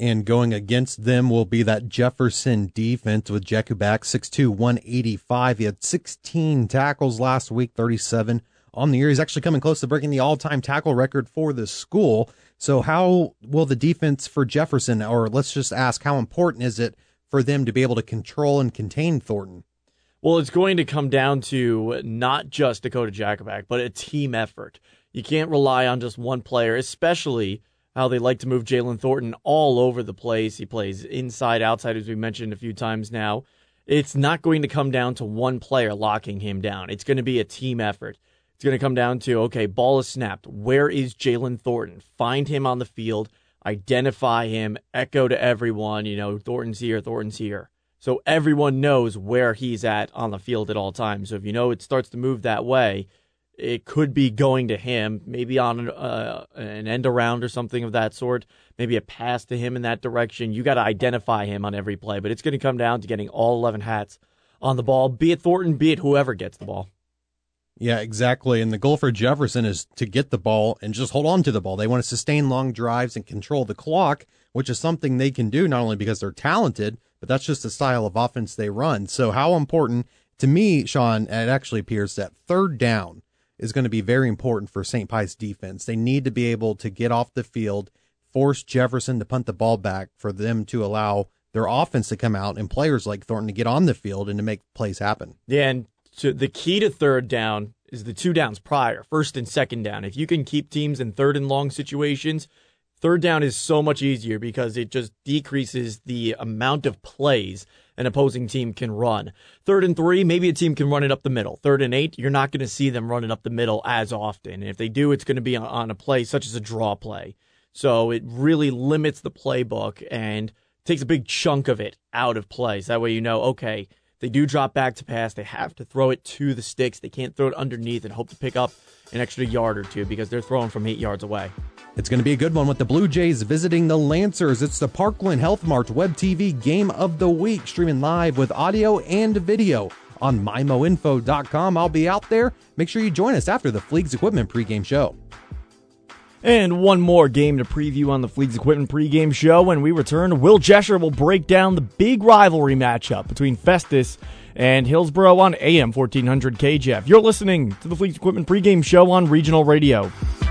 And going against them will be that Jefferson defense with Jeku back, six two, one eighty-five. He had sixteen tackles last week, thirty-seven on the year. He's actually coming close to breaking the all-time tackle record for the school. So how will the defense for Jefferson, or let's just ask, how important is it for them to be able to control and contain Thornton? Well, it's going to come down to not just Dakota Jakovac, but a team effort. You can't rely on just one player, especially how they like to move Jalen Thornton all over the place. He plays inside, outside, as we mentioned a few times now. It's not going to come down to one player locking him down. It's going to be a team effort. It's going to come down to, okay, ball is snapped. Where is Jalen Thornton? Find him on the field, identify him, echo to everyone, you know, Thornton's here, Thornton's here. So everyone knows where he's at on the field at all times. So if you know it starts to move that way, it could be going to him, maybe on uh, an end around or something of that sort, maybe a pass to him in that direction. You got to identify him on every play, but it's going to come down to getting all eleven hats on the ball, be it Thornton, be it whoever gets the ball. Yeah, exactly. And the goal for Jefferson is to get the ball and just hold on to the ball. They want to sustain long drives and control the clock, which is something they can do not only because they're talented, but that's just the style of offense they run. So how important, to me, Sean, it actually appears that third down is going to be very important for Saint Pius defense. They need to be able to get off the field, force Jefferson to punt the ball back for them to allow their offense to come out and players like Thornton to get on the field and to make plays happen. Yeah, and so the key to third down is the two downs prior, first and second down. If you can keep teams in third and long situations, third down is so much easier because it just decreases the amount of plays an opposing team can run. Third and three, maybe a team can run it up the middle. Third and eight, you're not going to see them running up the middle as often. And if they do, it's going to be on a play such as a draw play. So it really limits the playbook and takes a big chunk of it out of plays. That way you know, okay, they do drop back to pass. They have to throw it to the sticks. They can't throw it underneath and hope to pick up an extra yard or two because they're throwing from eight yards away. It's going to be a good one with the Blue Jays visiting the Lancers. It's the Parkland Health Mart Web T V Game of the Week, streaming live with audio and video on my mo info dot com. I'll be out there. Make sure you join us after the Fleegs Equipment pregame show. And one more game to preview on the Fleegs Equipment pregame show. When we return, Will Jesher will break down the big rivalry matchup between Festus and Hillsboro on A M fourteen hundred K J F. You're listening to the Fleegs Equipment pregame show on Regional Radio.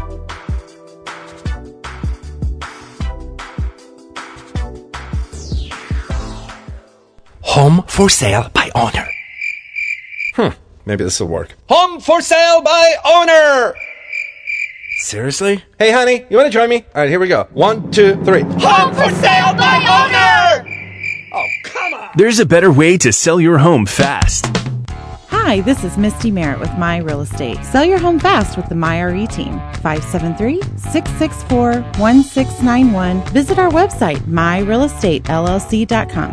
Home for sale by owner. Hmm, maybe this will work. Home for sale by owner! Seriously? Hey, honey, you want to join me? All right, here we go. One, two, three. Home for sale by owner! Oh, come on! There's a better way to sell your home fast. Hi, this is Misty Merritt with My Real Estate. Sell your home fast with the My R E team. five seven three, six six four, one six nine one. Visit our website, my real estate l l c dot com.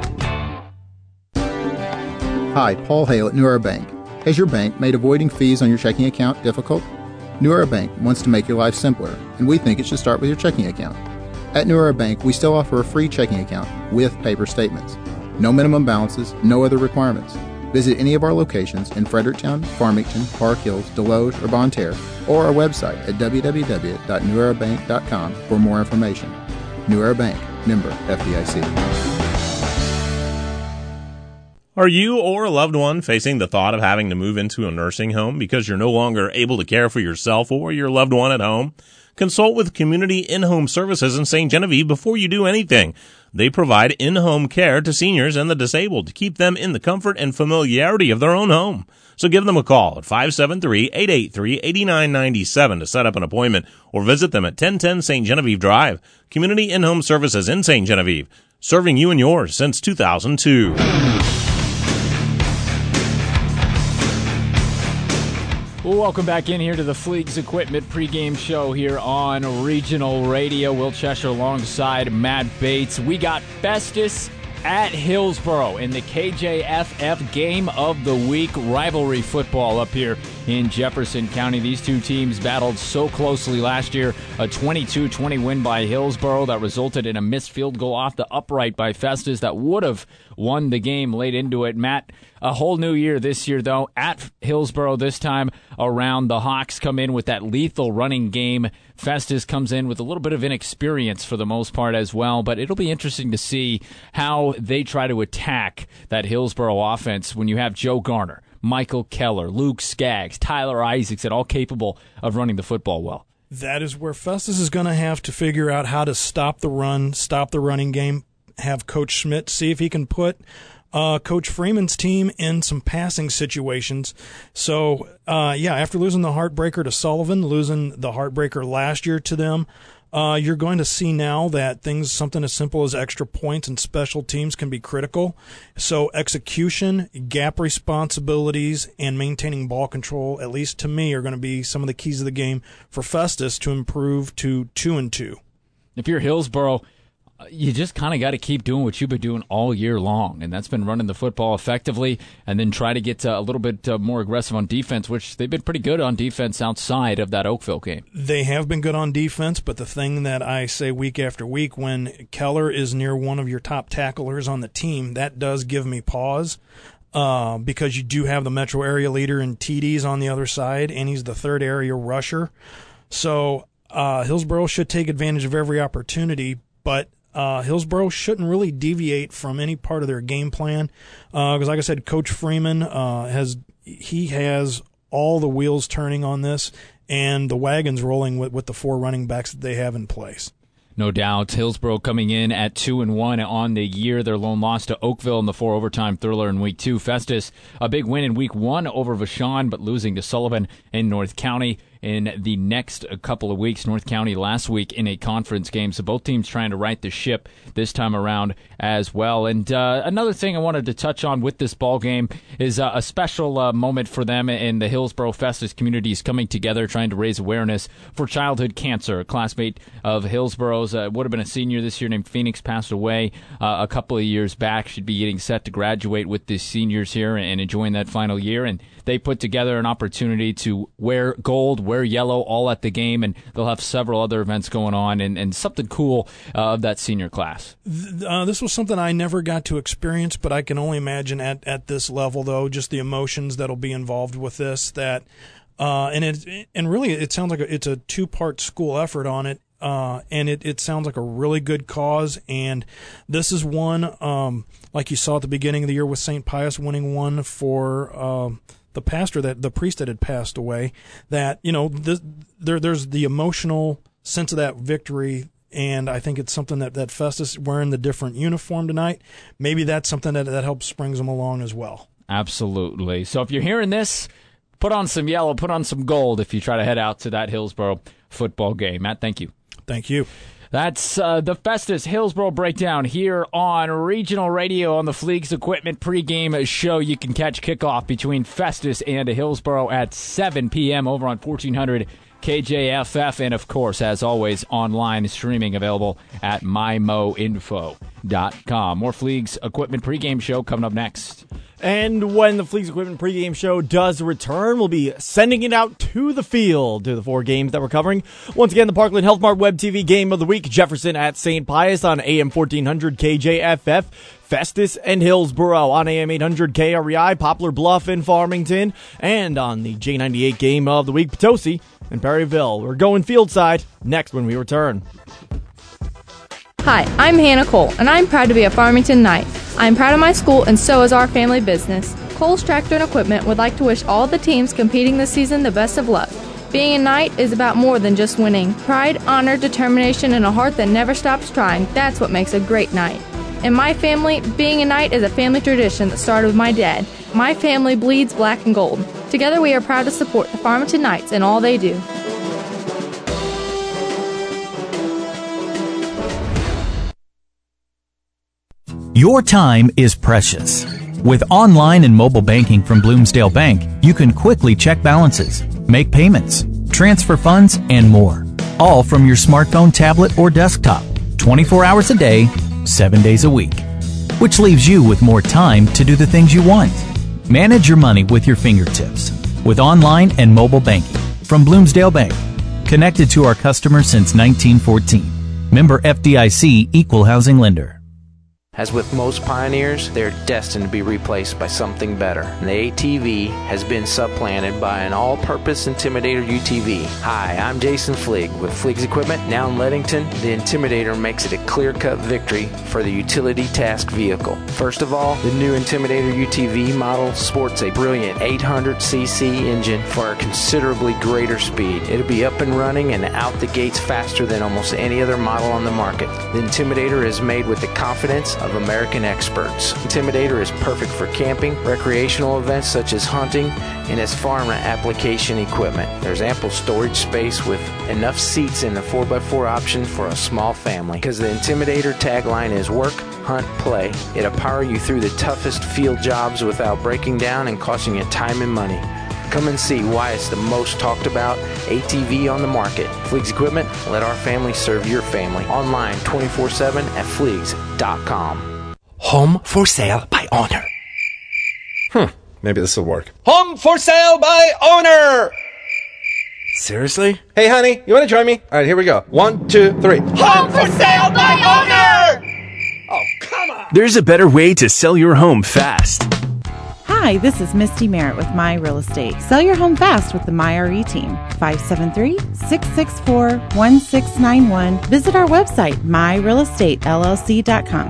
Hi, Paul Hale at New Era Bank. Has your bank made avoiding fees on your checking account difficult? New Era Bank wants to make your life simpler, and we think it should start with your checking account. At New Era Bank, we still offer a free checking account with paper statements. No minimum balances, no other requirements. Visit any of our locations in Fredericktown, Farmington, Park Hills, Deloge, or Bonne Terre, or our website at w w w dot new era bank dot com for more information. New Era Bank, member F D I C. Are you or a loved one facing the thought of having to move into a nursing home because you're no longer able to care for yourself or your loved one at home? Consult with Community In-Home Services in Saint Genevieve before you do anything. They provide in-home care to seniors and the disabled to keep them in the comfort and familiarity of their own home. So give them a call at five seven three, eight eight three, eight nine nine seven to set up an appointment or visit them at ten ten Saint Genevieve Drive. Community In-Home Services in Saint Genevieve, serving you and yours since two thousand two. Well, welcome back in here to the Fleegs Equipment pregame show here on Regional Radio. Will Cheshire alongside Matt Bates. We got Festus at Hillsboro in the K J F F Game of the Week rivalry football up here in Jefferson County. These two teams battled so closely last year. A twenty-two twenty win by Hillsboro that resulted in a missed field goal off the upright by Festus that would have won the game late into it. Matt, a whole new year this year, though, at Hillsboro this time around. The Hawks come in with that lethal running game Festus comes in with a little bit of inexperience for the most part as well, but it'll be interesting to see how they try to attack that Hillsboro offense when you have Joe Garner, Michael Keller, Luke Skaggs, Tyler Isaacson, all capable of running the football well. That is where Festus is going to have to figure out how to stop the run, stop the running game, have Coach Schmidt see if he can put uh, Coach Freeman's team in some passing situations. So, uh, yeah, after losing the heartbreaker to Sullivan, losing the heartbreaker last year to them, uh, you're going to see now that things, something as simple as extra points and special teams can be critical. So execution, gap responsibilities, and maintaining ball control, at least to me, are going to be some of the keys of the game for Festus to improve to two and two. If you're Hillsboro, you just kind of got to keep doing what you've been doing all year long, and that's been running the football effectively and then try to get uh, a little bit uh, more aggressive on defense, which they've been pretty good on defense outside of that Oakville game. They have been good on defense, but the thing that I say week after week, when Keller is near one of your top tacklers on the team, that does give me pause. Uh, because you do have the metro area leader in T Ds on the other side, and he's the third area rusher. So uh, Hillsboro should take advantage of every opportunity, but Uh, Hillsboro shouldn't really deviate from any part of their game plan because, uh, like I said, Coach Freeman uh, has he has all the wheels turning on this and the wagons rolling with, with the four running backs that they have in place. No doubt. Hillsboro coming in at two and one on the year. Their lone loss to Oakville in the four overtime thriller in week two. Festus, a big win in week one over Vashon, but losing to Sullivan in North County in the next couple of weeks. North County last week in a conference game. So both teams trying to right the ship this time around as well. And uh, another thing I wanted to touch on with this ball game is uh, a special uh, moment for them in the Hillsboro Festus communities coming together, trying to raise awareness for childhood cancer. A classmate of Hillsboro's uh, would have been a senior this year named Phoenix, passed away uh, a couple of years back. Should be getting set to graduate with the seniors here and enjoying that final year. And they put together an opportunity to wear gold, wear yellow, all at the game, and they'll have several other events going on and, and something cool uh, of that senior class. Uh, this was something I never got to experience, but I can only imagine at, at this level, though, just the emotions that'll be involved with this. That uh, and it and really, it sounds like a, it's a two-part school effort on it. Uh, and it, it sounds like a really good cause, and this is one, um, like you saw at the beginning of the year with Saint Pius winning one for um, the pastor, that the priest that had passed away, that, you know, this, there there's the emotional sense of that victory, and I think it's something that, that Festus wearing the different uniform tonight, maybe that's something that, that helps springs them along as well. Absolutely. So if you're hearing this, put on some yellow, put on some gold if you try to head out to that Hillsboro football game. Matt, thank you. Thank you. That's uh, the Festus Hillsboro breakdown here on Regional Radio on the Fleegs Equipment pregame show. You can catch kickoff between Festus and Hillsboro at seven p.m. over on fourteen hundred K J F F, and of course, as always, online streaming available at my mo info dot com. More Fleegs Equipment pregame show coming up next. And when the Fleegs Equipment pregame show does return, we'll be sending it out to the field to the four games that we're covering. Once again, the Parkland Health Mart Web T V game of the week, Jefferson at Saint Pius on A M fourteen hundred K J F F, Festus and Hillsboro on A M eight hundred K R E I, Poplar Bluff in Farmington, and on the J ninety-eight game of the week, Potosi and Perryville. We're going field side next when we return. Hi, I'm Hannah Cole, and I'm proud to be a Farmington Knight. I'm proud of my school, and so is our family business. Cole's Tractor and Equipment would like to wish all the teams competing this season the best of luck. Being a Knight is about more than just winning. Pride, honor, determination, and a heart that never stops trying, that's what makes a great Knight. In my family, being a Knight is a family tradition that started with my dad. My family bleeds black and gold. Together we are proud to support the Farmington Knights in all they do. Your time is precious. With online and mobile banking from Bloomsdale Bank, you can quickly check balances, make payments, transfer funds, and more. All from your smartphone, tablet, or desktop, twenty-four hours a day, seven days a week. Which leaves you with more time to do the things you want. Manage your money with your fingertips with online and mobile banking from Bloomsdale Bank. Connected to our customers since nineteen fourteen. Member F D I C Equal Housing Lender. As with most Pioneers, they're destined to be replaced by something better. And the A T V has been supplanted by an all-purpose Intimidator U T V. Hi, I'm Jason Fleeg with Fleeg's Equipment, now in Leadington. The Intimidator makes it a clear-cut victory for the utility task vehicle. First of all, the new Intimidator U T V model sports a brilliant eight hundred c c engine for a considerably greater speed. It'll be up and running and out the gates faster than almost any other model on the market. The Intimidator is made with the confidence of American experts. Intimidator is perfect for camping, recreational events such as hunting, and as farm application equipment. There's ample storage space with enough seats in the four by four option for a small family. Because the Intimidator tagline is work, hunt, play. It'll power you through the toughest field jobs without breaking down and costing you time and money. Come and see why it's the most talked about A T V on the market. Fleeg's Equipment, let our family serve your family. Online twenty-four seven at fleegs dot com. Home for sale by owner. Hmm, maybe this will work. Home for sale by owner! Seriously? Hey, honey, you want to join me? All right, here we go. One, two, three. Home for sale by owner! Oh, come on! There's a better way to sell your home fast. Hi, this is Misty Merritt with My Real Estate. Sell your home fast with the MyRE team. five seven three, six six four, one six nine one. Visit our website, my real estate l l c dot com.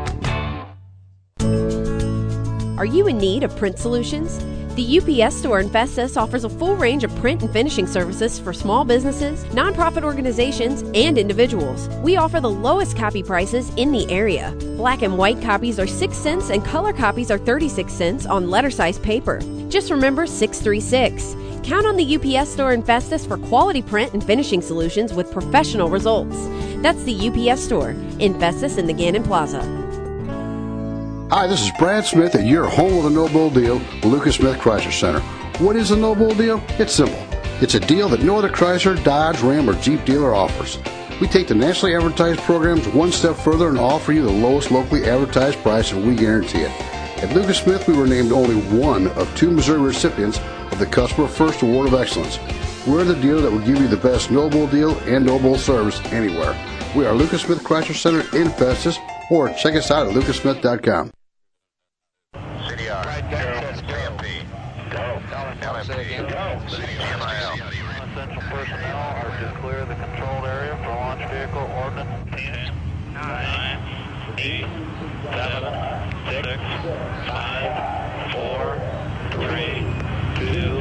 Are you in need of print solutions? The U P S Store in Festus offers a full range of print and finishing services for small businesses, nonprofit organizations, and individuals. We offer the lowest copy prices in the area. Black and white copies are six cents and color copies are thirty-six cents on letter-size paper. Just remember six three six. Count on the U P S Store in Festus for quality print and finishing solutions with professional results. That's the U P S Store in Festus in the Gannon Plaza. Hi, this is Brad Smith at your home with a no bull deal, Lucas Smith Chrysler Center. What is a no bull deal? It's simple. It's a deal that no other Chrysler, Dodge, Ram, or Jeep dealer offers. We take the nationally advertised programs one step further and offer you the lowest locally advertised price, and we guarantee it. At Lucas Smith, we were named only one of two Missouri recipients of the Customer First Award of Excellence. We're the dealer that will give you the best no bull deal and no bull service anywhere. We are Lucas Smith Chrysler Center in Festus, or check us out at lucas smith dot com. C D R. Right down. three M P. Go. L M P. Go. C D R. Essential personnel are to clear the controlled area for launch vehicle ordnance. ten, nine, eight, seven, six, five, four, three, two,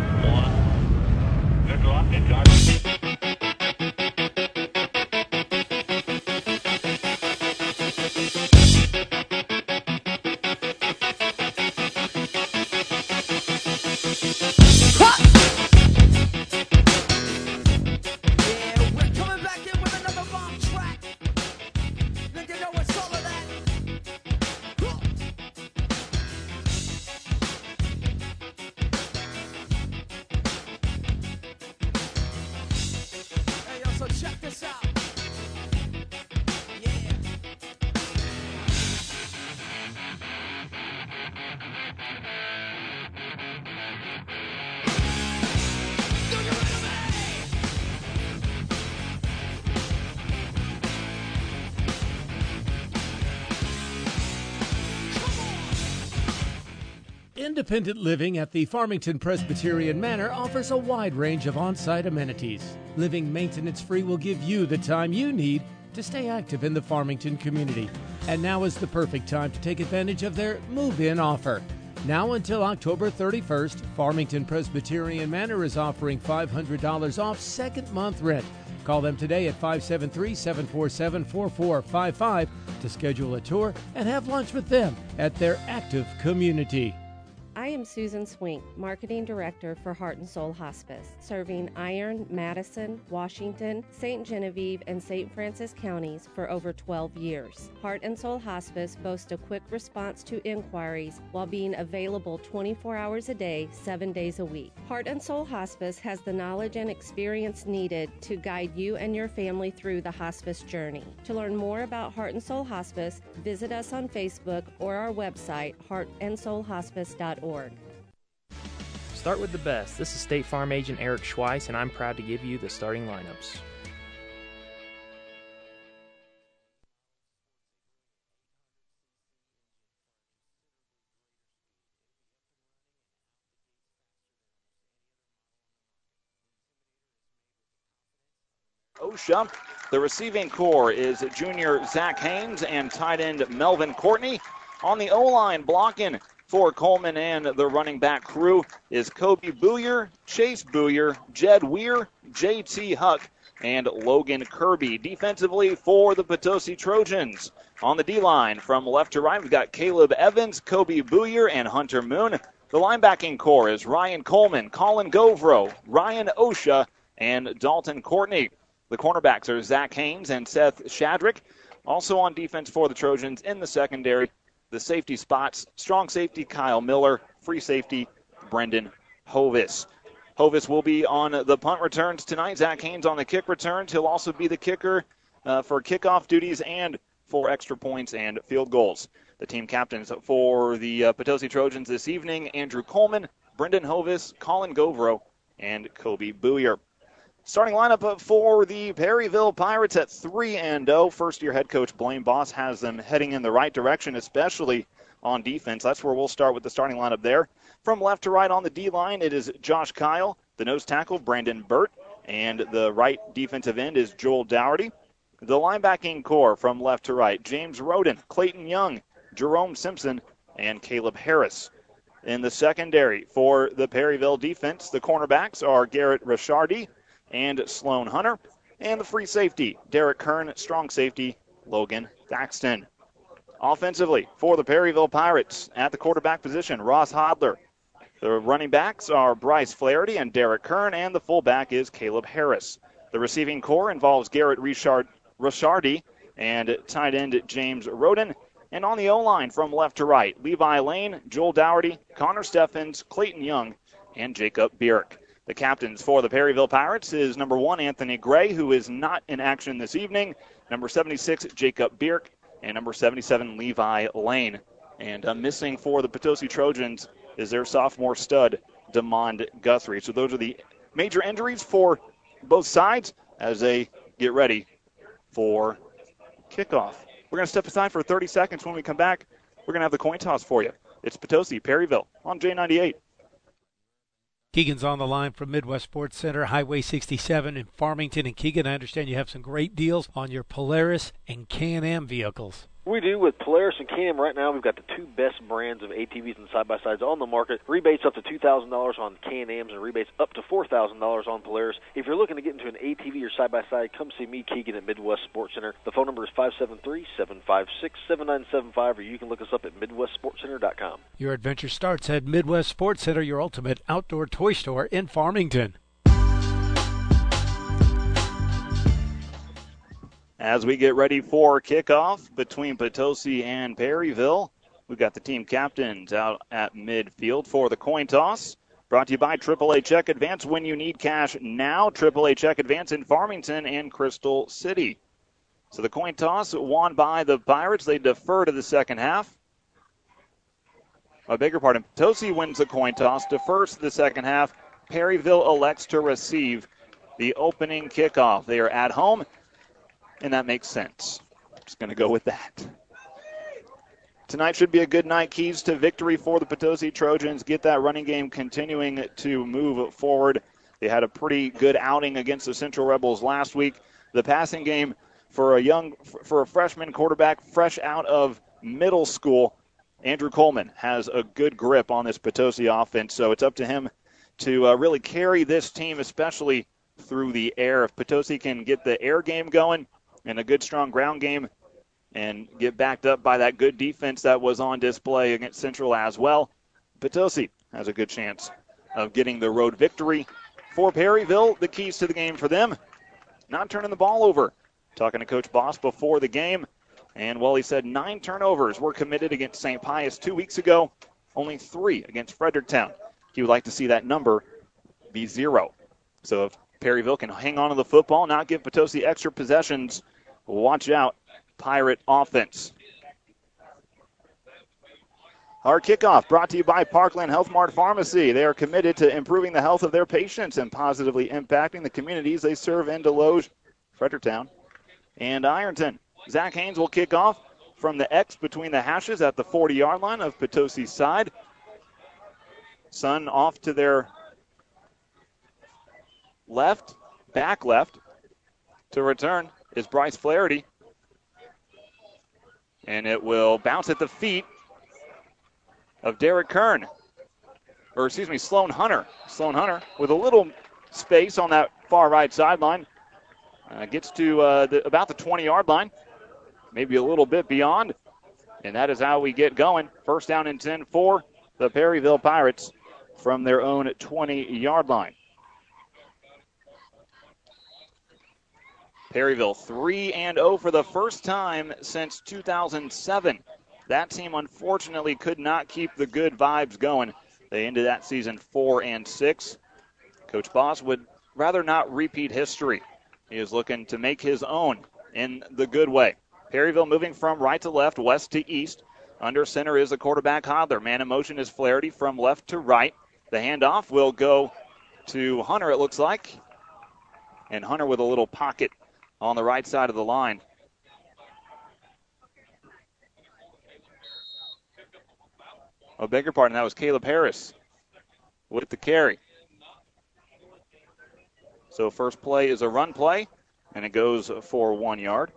one. Good luck. Good luck. Independent living at the Farmington Presbyterian Manor offers a wide range of on-site amenities. Living maintenance-free will give you the time you need to stay active in the Farmington community. And now is the perfect time to take advantage of their move-in offer. Now until October thirty-first, Farmington Presbyterian Manor is offering five hundred dollars off second month rent. Call them today at five seven three, seven four seven, four four five five to schedule a tour and have lunch with them at their active community. I am Susan Swink, Marketing Director for Heart and Soul Hospice, serving Iron, Madison, Washington, Saint Genevieve, and Saint Francis counties for over twelve years. Heart and Soul Hospice boasts a quick response to inquiries while being available twenty-four hours a day, seven days a week. Heart and Soul Hospice has the knowledge and experience needed to guide you and your family through the hospice journey. To learn more about Heart and Soul Hospice, visit us on Facebook or our website, heart and soul hospice dot org. Start with the best. This is State Farm Agent Eric Schweiss, and I'm proud to give you the starting lineups. OSHA. The receiving core is junior Zach Haynes and tight end Melvin Courtney. On the O-line, blocking for Coleman and the running back crew is Kobe Booyer, Chase Booyer, Jed Weir, J T Huck, and Logan Kirby. Defensively for the Potosi Trojans. On the D-line, from left to right, we've got Caleb Evans, Kobe Booyer, and Hunter Moon. The linebacking core is Ryan Coleman, Colin Govro, Ryan Osha, and Dalton Courtney. The cornerbacks are Zach Haynes and Seth Shadrick. Also on defense for the Trojans in the secondary, the safety spots, strong safety Kyle Miller, free safety Brendan Hovis. Hovis will be on the punt returns tonight. Zach Haynes on the kick returns. He'll also be the kicker uh, for kickoff duties and for extra points and field goals. The team captains for the uh, Potosi Trojans this evening, Andrew Coleman, Brendan Hovis, Colin Govro, and Kobe Booyer. Starting lineup for the Perryville Pirates at three and oh. First-year head coach Blaine Boss has them heading in the right direction, especially on defense. That's where we'll start with the starting lineup there. From left to right on the D-line, it is Josh Kyle, the nose tackle, Brandon Burt, and the right defensive end is Joel Dougherty. The linebacking core from left to right, James Roden, Clayton Young, Jerome Simpson, and Caleb Harris. In the secondary for the Perryville defense, the cornerbacks are Garrett Rishardi and Sloan Hunter, and the free safety, Derek Kern, strong safety, Logan Thaxton. Offensively, for the Perryville Pirates, at the quarterback position, Ross Hodler. The running backs are Bryce Flaherty and Derek Kern, and the fullback is Caleb Harris. The receiving core involves Garrett Richard, Rishardi and tight end James Roden. And on the O-line from left to right, Levi Lane, Joel Dougherty, Connor Steffens, Clayton Young, and Jacob Bierk. The captains for the Perryville Pirates is number one, Anthony Gray, who is not in action this evening. Number seventy-six, Jacob Bierk. And number seventy-seven, Levi Lane. And uh, missing for the Potosi Trojans is their sophomore stud, DeMond Guthrie. So those are the major injuries for both sides as they get ready for kickoff. We're going to step aside for thirty seconds. When we come back, we're going to have the coin toss for you. It's Potosi, Perryville on J ninety-eight. Keegan's on the line from Midwest Sports Center, Highway sixty-seven in Farmington. And Keegan, I understand you have some great deals on your Polaris and Can-Am vehicles. We do with Polaris and Can-Am right now. We've got the two best brands of A T Vs and side-by-sides on the market. Rebates up to two thousand dollars on Can-Ams and rebates up to four thousand dollars on Polaris. If you're looking to get into an A T V or side-by-side, come see me, Keegan, at Midwest Sports Center. The phone number is five seven three, seven five six, seven nine seven five, or you can look us up at midwest sports center dot com. Your adventure starts at Midwest Sports Center, your ultimate outdoor toy store in Farmington. As we get ready for kickoff between Potosi and Perryville, we've got the team captains out at midfield for the coin toss. Brought to you by triple A Check Advance. When you need cash now, triple A Check Advance in Farmington and Crystal City. So the coin toss won by the Pirates. They defer to the second half. A bigger pardon. Potosi wins the coin toss, defers to the second half. Perryville elects to receive the opening kickoff. They are at home, and that makes sense. Just going to go with that. Tonight should be a good night. Keys to victory for the Potosi Trojans. Get that running game continuing to move forward. They had a pretty good outing against the Central Rebels last week. The passing game for a young, for a freshman quarterback fresh out of middle school, Andrew Coleman has a good grip on this Potosi offense. So it's up to him to uh, really carry this team, especially through the air. If Potosi can get the air game going, and a good, strong ground game, and get backed up by that good defense that was on display against Central as well, Potosi has a good chance of getting the road victory. For Perryville, the keys to the game for them, not turning the ball over. Talking to Coach Boss before the game, and well, he said nine turnovers were committed against Saint Pius two weeks ago, only three against Fredericktown. He would like to see that number be zero. So if Perryville can hang on to the football, not give Potosi extra possessions, watch out, Pirate offense. Our kickoff brought to you by Parkland Health Mart Pharmacy. They are committed to improving the health of their patients and positively impacting the communities they serve in Deloge, Fredericktown, and Ironton. Zach Haynes will kick off from the X between the hashes at the forty-yard line of Potosi's side. Sun off to their left, back left. to return is Bryce Flaherty. And it will bounce at the feet of Derek Kern. Or, excuse me, Sloan Hunter. Sloan Hunter with a little space on that far right sideline. Uh, gets to uh, the, about the twenty-yard line. Maybe a little bit beyond. And that is how we get going. First down and ten for the Perryville Pirates from their own twenty-yard line. Perryville three and oh for the first time since two thousand seven. That team unfortunately could not keep the good vibes going. They ended that season four and six. Coach Boss would rather not repeat history. He is looking to make his own in the good way. Perryville moving from right to left, west to east. Under center is the quarterback Hodler. Man in motion is Flaherty from left to right. The handoff will go to Hunter, it looks like. And Hunter with a little pocket on the right side of the line. Oh, beg your pardon, that was Caleb Harris with the carry. So first play is a run play, and it goes for one yard.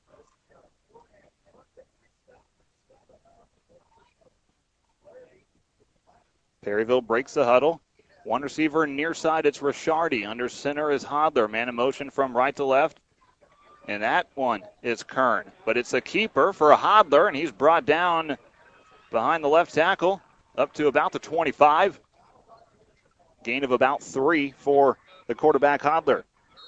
Perryville breaks the huddle. One receiver near side, it's Rishardi. Under center is Hodler. Man in motion from right to left. And that one is Kern. But it's a keeper for a Hodler, and he's brought down behind the left tackle up to about the twenty-five. Gain of about three for the quarterback Hodler.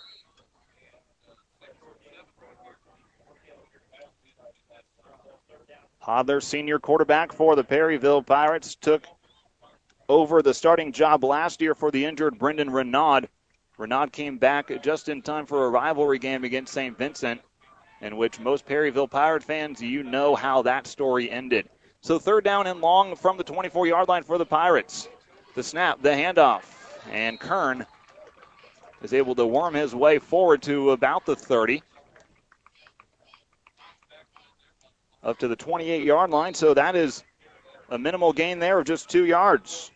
Hodler, senior quarterback for the Perryville Pirates, took over the starting job last year for the injured Brendan Renaud. Renaud came back just in time for a rivalry game against Saint Vincent, in which most Perryville Pirate fans, you know how that story ended. So third down and long from the twenty-four-yard line for the Pirates. The snap, the handoff, and Kern is able to worm his way forward to about the thirty. Up to the twenty-eight-yard line, so that is a minimal gain there of just two yards.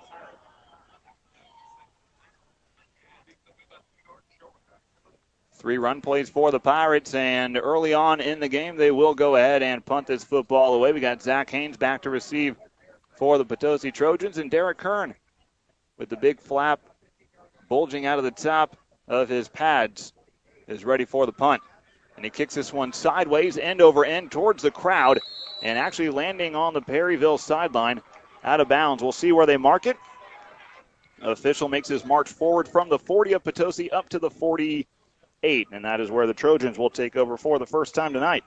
Three run plays for the Pirates, and early on in the game, they will go ahead and punt this football away. We got Zach Haynes back to receive for the Potosi Trojans, and Derek Kern with the big flap bulging out of the top of his pads is ready for the punt. And he kicks this one sideways, end over end, towards the crowd, and actually landing on the Perryville sideline out of bounds. We'll see where they mark it. Official makes his march forward from the forty of Potosi up to the forty-eight, and that is where the Trojans will take over for the first time tonight.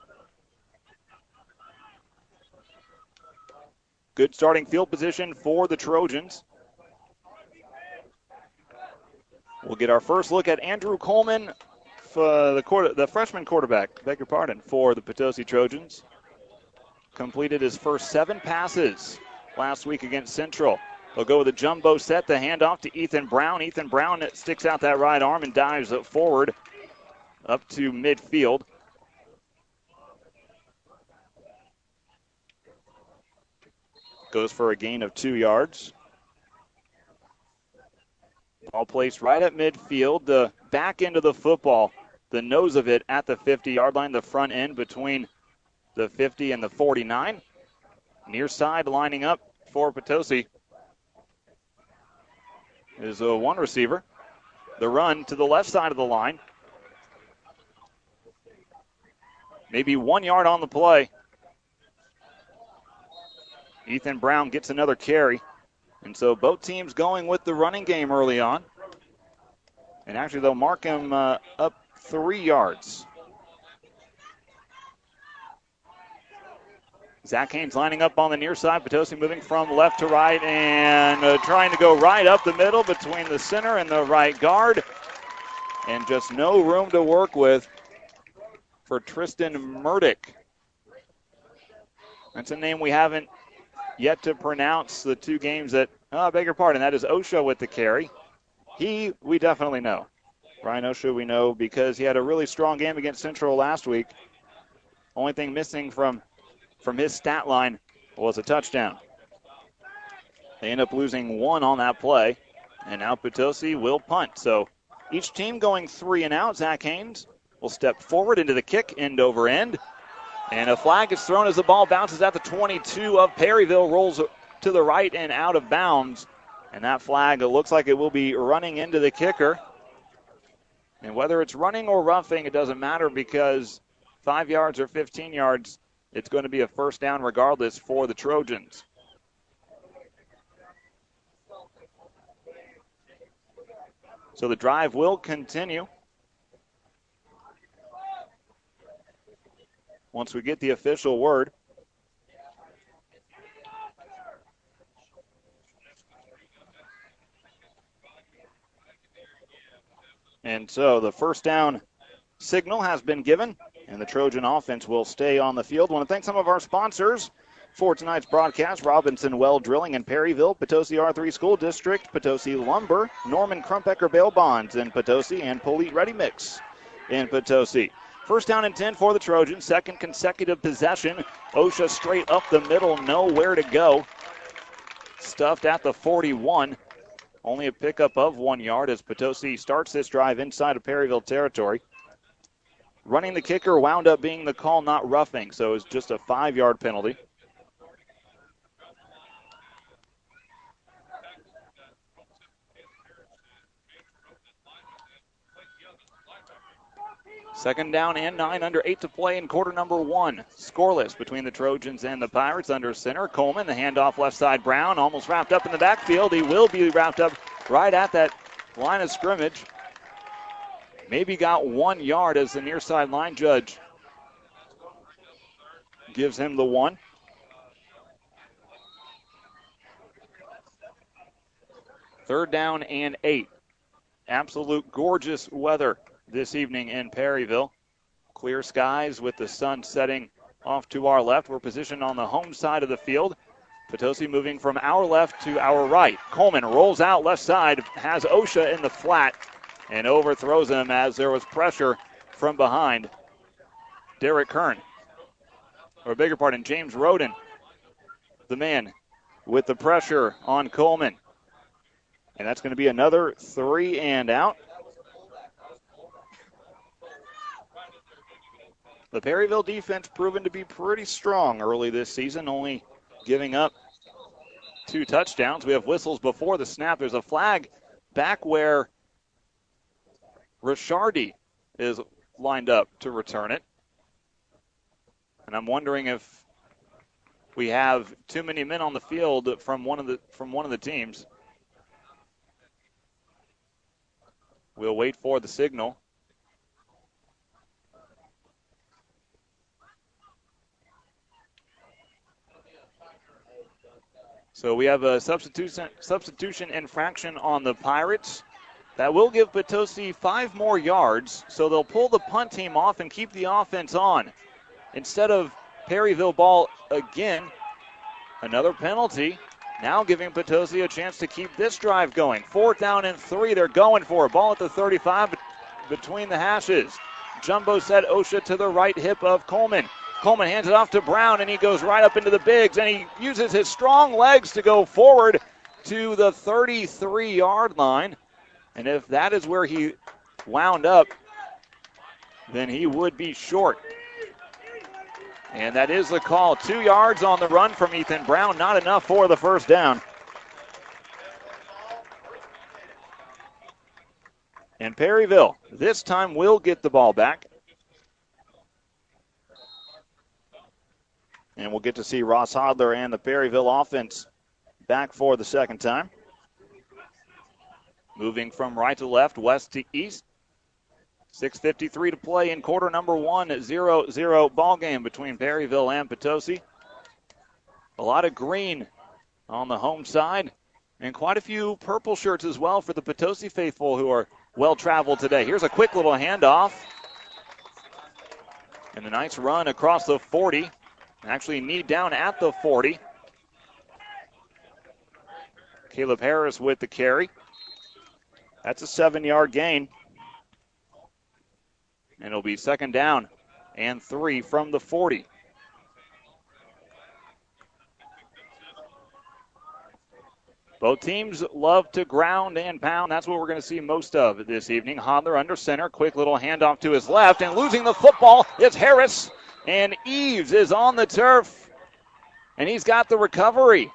Good starting field position for the Trojans. We'll get our first look at Andrew Coleman, uh, the, quarter, the freshman quarterback, beg your pardon, for the Potosi Trojans. Completed his first seven passes last week against Central. They'll go with a jumbo set, the handoff to Ethan Brown. Ethan Brown sticks out that right arm and dives forward up to midfield. Goes for a gain of two yards. Ball placed right at midfield. The back end of the football, the nose of it at the fifty-yard line, the front end between the fifty and the forty-nine. Near side lining up for Potosi is a one receiver. The run to the left side of the line. Maybe one yard on the play. Ethan Brown gets another carry. And so both teams going with the running game early on. And actually they'll mark him uh, up three yards. Zach Haynes lining up on the near side. Potosi moving from left to right and uh, trying to go right up the middle between the center and the right guard. And just no room to work with for Tristan Murdick. That's a name we haven't yet to pronounce. The two games that, oh, I beg your pardon, that is Osho with the carry. He, we definitely know. Ryan Osho we know because he had a really strong game against Central last week. Only thing missing from from his stat line was a touchdown. They end up losing one on that play, and now Potosi will punt. So Each team going three and out. Zach Haynes will step forward into the kick, end over end. And a flag is thrown as the ball bounces at the twenty-two of Perryville, rolls to the right and out of bounds. And that flag, it looks like it will be running into the kicker. And whether it's running or roughing, it doesn't matter because five yards or fifteen yards, it's going to be a first down regardless for the Trojans. So the drive will continue once we get the official word. And so the first down signal has been given, and the Trojan offense will stay on the field. I want to thank some of our sponsors for tonight's broadcast: Robinson Well Drilling in Perryville, Potosi R three School District, Potosi Lumber, Norman Krumpecker Bail Bonds in Potosi, and Polite Ready Mix in Potosi. First down and ten for the Trojans, second consecutive possession. OSHA straight up the middle, nowhere to go. Stuffed at the forty-one. Only a pickup of one yard as Potosi starts this drive inside of Perryville territory. Running the kicker wound up being the call, not roughing, so it's just a five-yard penalty. Second down and nine, under eight to play in quarter number one. Scoreless between the Trojans and the Pirates. Under center, Coleman, the handoff left side, Brown, almost wrapped up in the backfield. He will be wrapped up right at that line of scrimmage. Maybe got one yard as the near side line judge gives him the one. Third down and eight. Absolute gorgeous weather this evening in Perryville. Clear skies with the sun setting off to our left. We're positioned on the home side of the field. Potosi moving from our left to our right. Coleman rolls out left side, has OSHA in the flat, and overthrows him as there was pressure from behind. Derek Kern, or bigger pardon, James Roden, the man with the pressure on Coleman. And that's going to be another three and out. The Perryville defense proven to be pretty strong early this season, only giving up two touchdowns. We have whistles before the snap. There's a flag back where Rishardi is lined up to return it. And I'm wondering if we have too many men on the field from one of the from one of the teams. We'll wait for the signal. So we have a substitution substitution infraction on the Pirates. That will give Potosi five more yards, so they'll pull the punt team off and keep the offense on. Instead of Perryville ball again, another penalty. Now giving Potosi a chance to keep this drive going. Fourth down and three, they're going for it. Ball at the thirty-five between the hashes. Jumbo set OSHA to the right hip of Coleman. Coleman hands it off to Brown, and he goes right up into the bigs, and he uses his strong legs to go forward to the thirty-three-yard line. And if that is where he wound up, then he would be short. And that is the call. Two yards on the run from Ethan Brown, not enough for the first down. And Perryville this time will get the ball back. And we'll get to see Ross Hodler and the Perryville offense back for the second time. Moving from right to left, west to east. six fifty-three to play in quarter number one, zero zero ball game between Perryville and Potosi. A lot of green on the home side, and quite a few purple shirts as well for the Potosi faithful who are well-traveled today. Here's a quick little handoff. And a nice run across the forty. Actually knee down at the forty. Caleb Harris with the carry. That's a seven-yard gain. And it'll be second down and three from the forty. Both teams love to ground and pound. That's what we're going to see most of this evening. Hodler under center. Quick little handoff to his left. And losing the football is Harris. And Eves is on the turf. And he's got the recovery.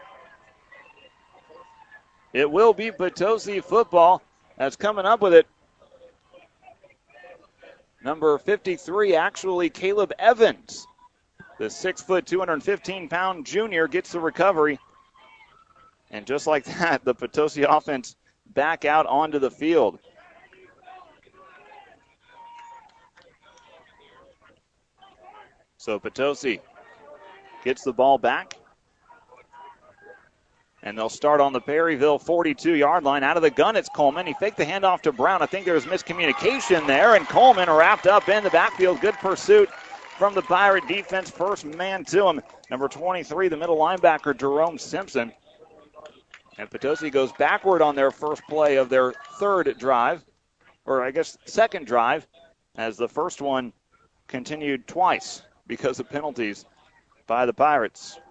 It will be Potosi football. That's coming up with it. Number fifty-three, actually Caleb Evans. The six foot, two hundred fifteen pound junior gets the recovery. And just like that, the Potosi offense back out onto the field. So Potosi gets the ball back. And they'll start on the Perryville forty-two-yard line. Out of the gun, it's Coleman. He faked the handoff to Brown. I think there was miscommunication there, and Coleman wrapped up in the backfield. Good pursuit from the Pirate defense. First man to him. Number twenty-three, the middle linebacker, Jerome Simpson. And Potosi goes backward on their first play of their third drive, or I guess second drive, as the first one continued twice because of penalties by the Pirates.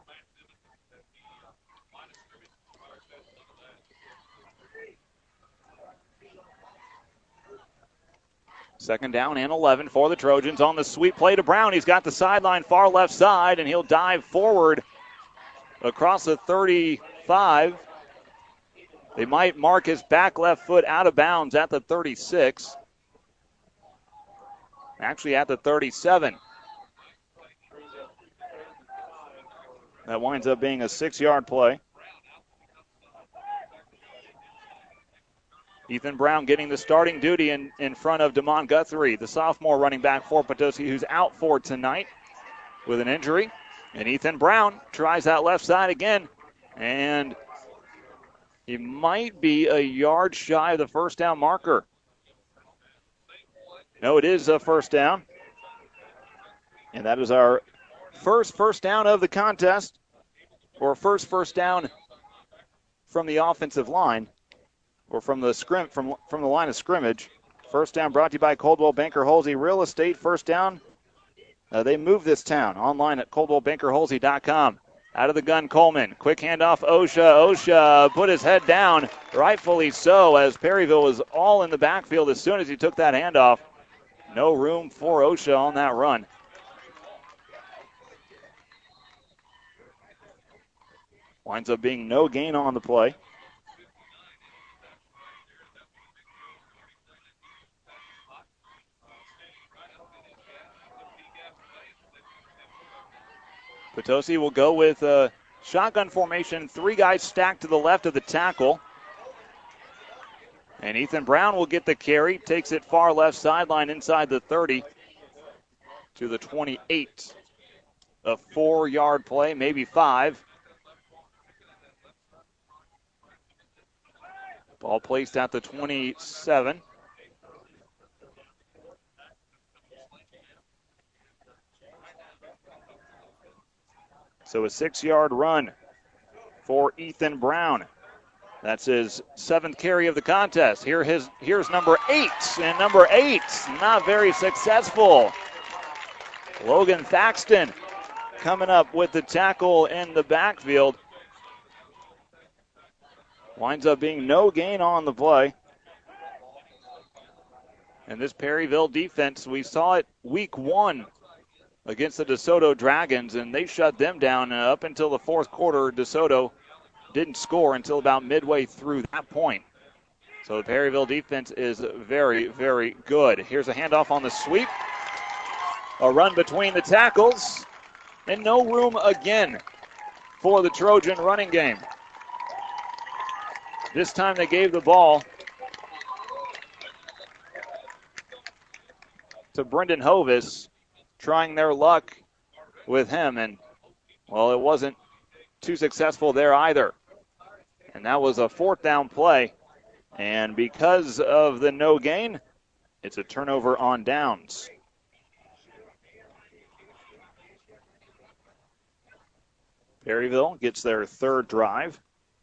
Second down and eleven for the Trojans on the sweep play to Brown. He's got the sideline far left side, and he'll dive forward across the thirty-five. They might mark his back left foot out of bounds at the thirty-six. Actually at the thirty-seven. That winds up being a six-yard play. Ethan Brown getting the starting duty in, in front of Damon Guthrie, the sophomore running back for Potosi, who's out for tonight with an injury. And Ethan Brown tries that left side again. And he might be a yard shy of the first down marker. No, it is a first down. And that is our first first down of the contest, or first first down from the offensive line, or from the scrim from from the line of scrimmage. First down brought to you by Coldwell Banker Halsey Real Estate. First down. Uh, they move this town online at coldwell banker halsey dot com. Out of the gun, Coleman. Quick handoff, Osha. Osha put his head down, rightfully so, as Perryville was all in the backfield as soon as he took that handoff. No room for Osha on that run. Winds up being no gain on the play. Potosi will go with a shotgun formation, three guys stacked to the left of the tackle. And Ethan Brown will get the carry, takes it far left sideline inside the thirty to the twenty-eight. A four-yard play, maybe five. Ball placed at the twenty-seven. So a six-yard run for Ethan Brown. That's his seventh carry of the contest. Here his, here's number eight, and number eight, not very successful. Logan Thaxton coming up with the tackle in the backfield. Winds up being no gain on the play. And this Perryville defense, we saw it week one against the DeSoto Dragons, and they shut them down. Uh, up until the fourth quarter, DeSoto didn't score until about midway through that point. So the Perryville defense is very, very good. Here's a handoff on the sweep. A run between the tackles, and no room again for the Trojan running game. This time they gave the ball to Brendan Hovis, trying their luck with him, and, well, it wasn't too successful there either. And that was a fourth down play, and because of the no gain, it's a turnover on downs. Perryville gets their third drive,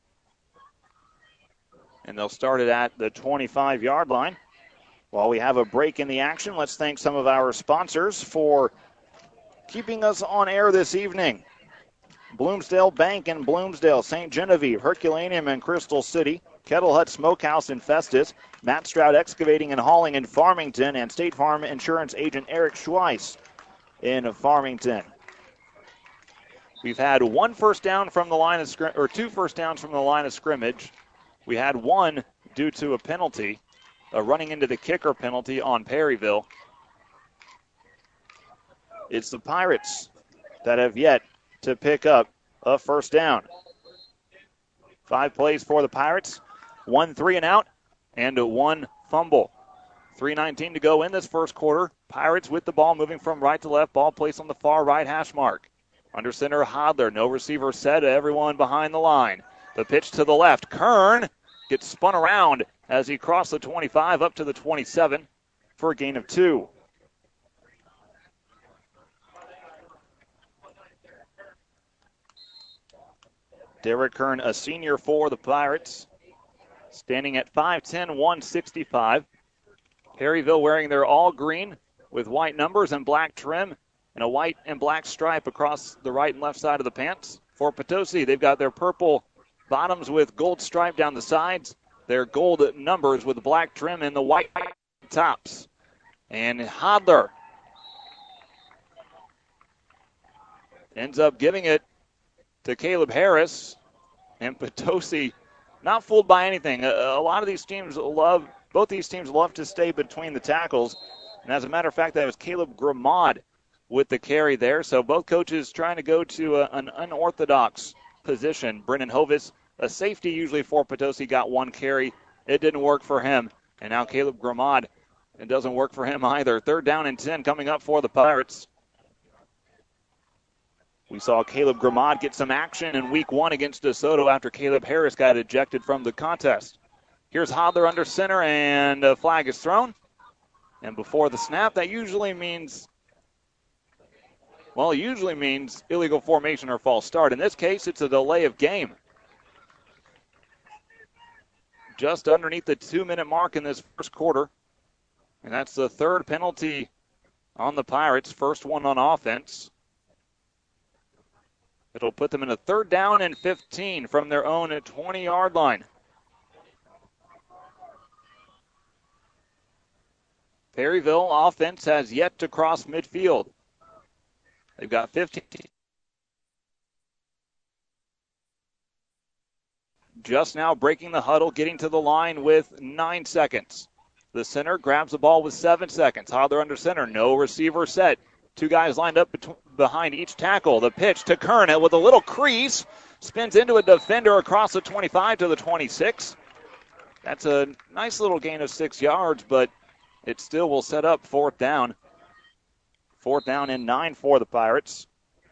and they'll start it at the twenty-five-yard line. While we have a break in the action, let's thank some of our sponsors for keeping us on air this evening. Bloomsdale Bank in Bloomsdale, Saint Genevieve, Herculaneum in Crystal City, Kettle Hut Smokehouse in Festus, Matt Stroud Excavating and Hauling in Farmington, and State Farm Insurance Agent Eric Schweiss in Farmington. We've had one first down from the line of scrim- or two first downs from the line of scrimmage. We had one due to a penalty, a running into the kicker penalty on Perryville. It's the Pirates that have yet to pick up a first down. Five plays for the Pirates, one three and out, and a one fumble. three nineteen to go in this first quarter. Pirates with the ball moving from right to left. Ball placed on the far right hash mark. Under center, Hodler. No receiver set. Everyone behind the line. The pitch to the left. Kern gets spun around as he crossed the twenty-five up to the twenty-seven for a gain of two. Derek Kern, a senior for the Pirates, standing at five ten, one sixty-five. Perryville wearing their all green with white numbers and black trim and a white and black stripe across the right and left side of the pants. For Potosi, they've got their purple bottoms with gold stripe down the sides, their gold numbers with black trim and the white tops. And Hodler ends up giving it to Caleb Harris, and Potosi not fooled by anything. A, a lot of these teams love, both these teams love to stay between the tackles, and as a matter of fact, that was Caleb Gramad with the carry there. So both coaches trying to go to a, an unorthodox position. Brennan Hovis, a safety usually for Potosi, got one carry. It didn't work for him, and now Caleb Gramad, it doesn't work for him either. Third down and ten coming up for the Pirates. We saw Caleb Gramad get some action in week one against DeSoto after Caleb Harris got ejected from the contest. Here's Hodler under center, and a flag is thrown. And before the snap, that usually means, well, it usually means illegal formation or false start. In this case, it's a delay of game. Just underneath the two-minute mark in this first quarter. And that's the third penalty on the Pirates, first one on offense. It'll put them in a third down and fifteen from their own twenty-yard line. Perryville offense has yet to cross midfield. They've got fifteen. Just now breaking the huddle, getting to the line with nine seconds. The center grabs the ball with seven seconds. Hodler under center, no receiver set. Two guys lined up between, behind each tackle. The pitch to Kern with a little crease. Spins into a defender across the twenty-five to the twenty-six. That's a nice little gain of six yards, but it still will set up fourth down. Fourth down and nine for the Pirates.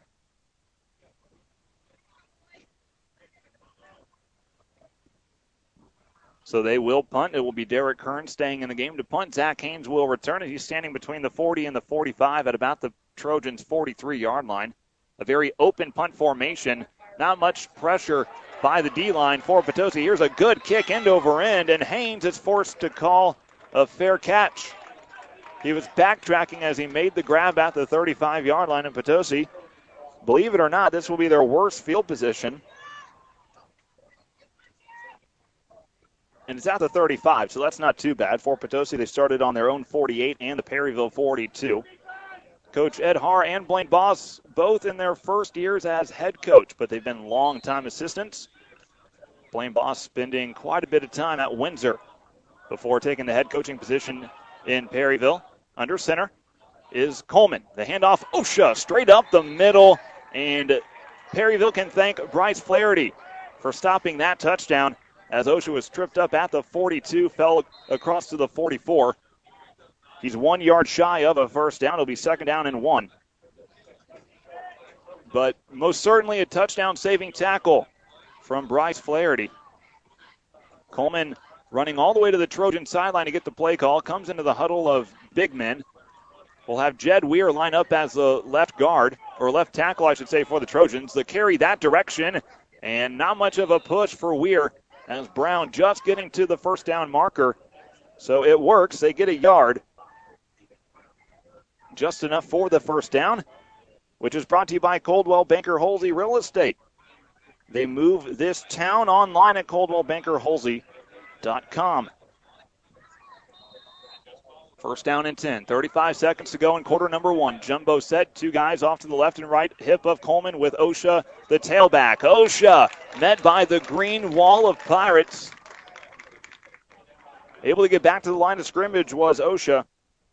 So they will punt. It will be Derek Kern staying in the game to punt. Zach Haynes will return it. He's standing between the forty and the forty-five at about the Trojans' forty-three-yard line. A very open punt formation. Not much pressure by the D-line for Potosi. Here's a good kick end over end, and Haynes is forced to call a fair catch. He was backtracking as he made the grab at the thirty-five-yard line in Potosi. Believe it or not, this will be their worst field position. And it's at the thirty-five, so that's not too bad. For Potosi, they started on their own forty-eight and the Perryville forty-two. Coach Ed Haar and Blaine Boss, both in their first years as head coach, but they've been long-time assistants. Blaine Boss spending quite a bit of time at Windsor before taking the head coaching position in Perryville. Under center is Coleman. The handoff, Osha, straight up the middle, and Perryville can thank Bryce Flaherty for stopping that touchdown, as Osha was tripped up at the forty-two, fell across to the forty-four. He's one yard shy of a first down. It'll be second down and one. But most certainly a touchdown-saving tackle from Bryce Flaherty. Coleman running all the way to the Trojan sideline to get the play call. Comes into the huddle of big men. We'll have Jed Weir line up as the left guard, or left tackle, I should say, for the Trojans. The carry that direction, and not much of a push for Weir, as Brown just getting to the first down marker. So it works. They get a yard. Just enough for the first down. which is brought to you by Coldwell Banker Halsey Real Estate. They move this town online at coldwell banker halsey dot com. First down and ten. thirty-five seconds to go in quarter number one. Jumbo set. Two guys off to the left and right hip of Coleman with Osha, the tailback. Osha met by the green wall of Pirates. Able to get back to the line of scrimmage was Osha.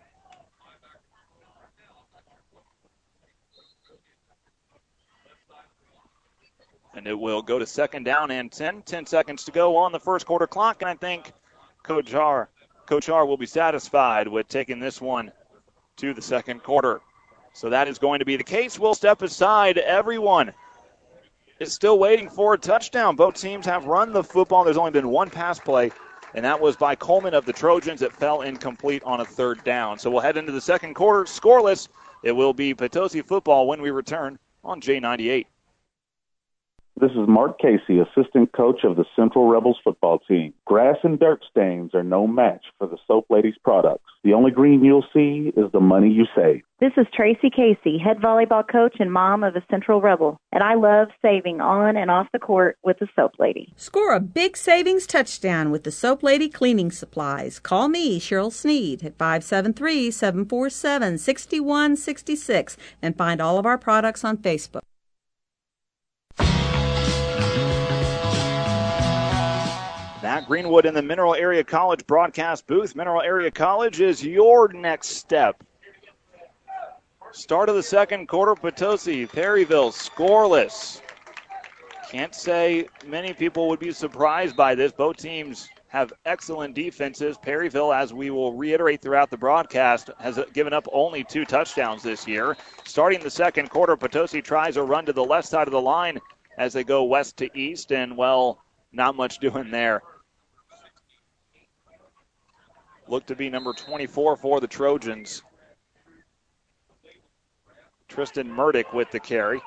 And it will go to second down and ten. ten seconds to go on the first quarter clock. And I think Coach Har, Coach Har will be satisfied with taking this one to the second quarter. So that is going to be the case. We'll step aside. Everyone is still waiting for a touchdown. Both teams have run the football. There's only been one pass play, and that was by Coleman of the Trojans. It fell incomplete on a third down. So we'll head into the second quarter scoreless. It will be Potosi football when we return on J ninety-eight. This is Mark Casey, assistant coach of the Central Rebels football team. Grass and dirt stains are no match for the Soap Ladies products. The only green you'll see is the money you save. This is Tracy Casey, head volleyball coach and mom of the Central Rebel, and I love saving on and off the court with the Soap Lady. Score a big savings touchdown with the Soap Lady cleaning supplies. Call me, Cheryl Sneed, at five seven three, seven four seven, six one six six and find all of our products on Facebook. Matt Greenwood in the Mineral Area College broadcast booth. Mineral Area College is your next step. Start of the second quarter, Potosi, Perryville, scoreless. Can't say many people would be surprised by this. Both teams have excellent defenses. Perryville, as we will reiterate throughout the broadcast, has given up only two touchdowns this year. Starting the second quarter, Potosi tries a run to the left side of the line as they go west to east, and, well, not much doing there. Looked to be number twenty-four for the Trojans. Tristan Murdick with the carry.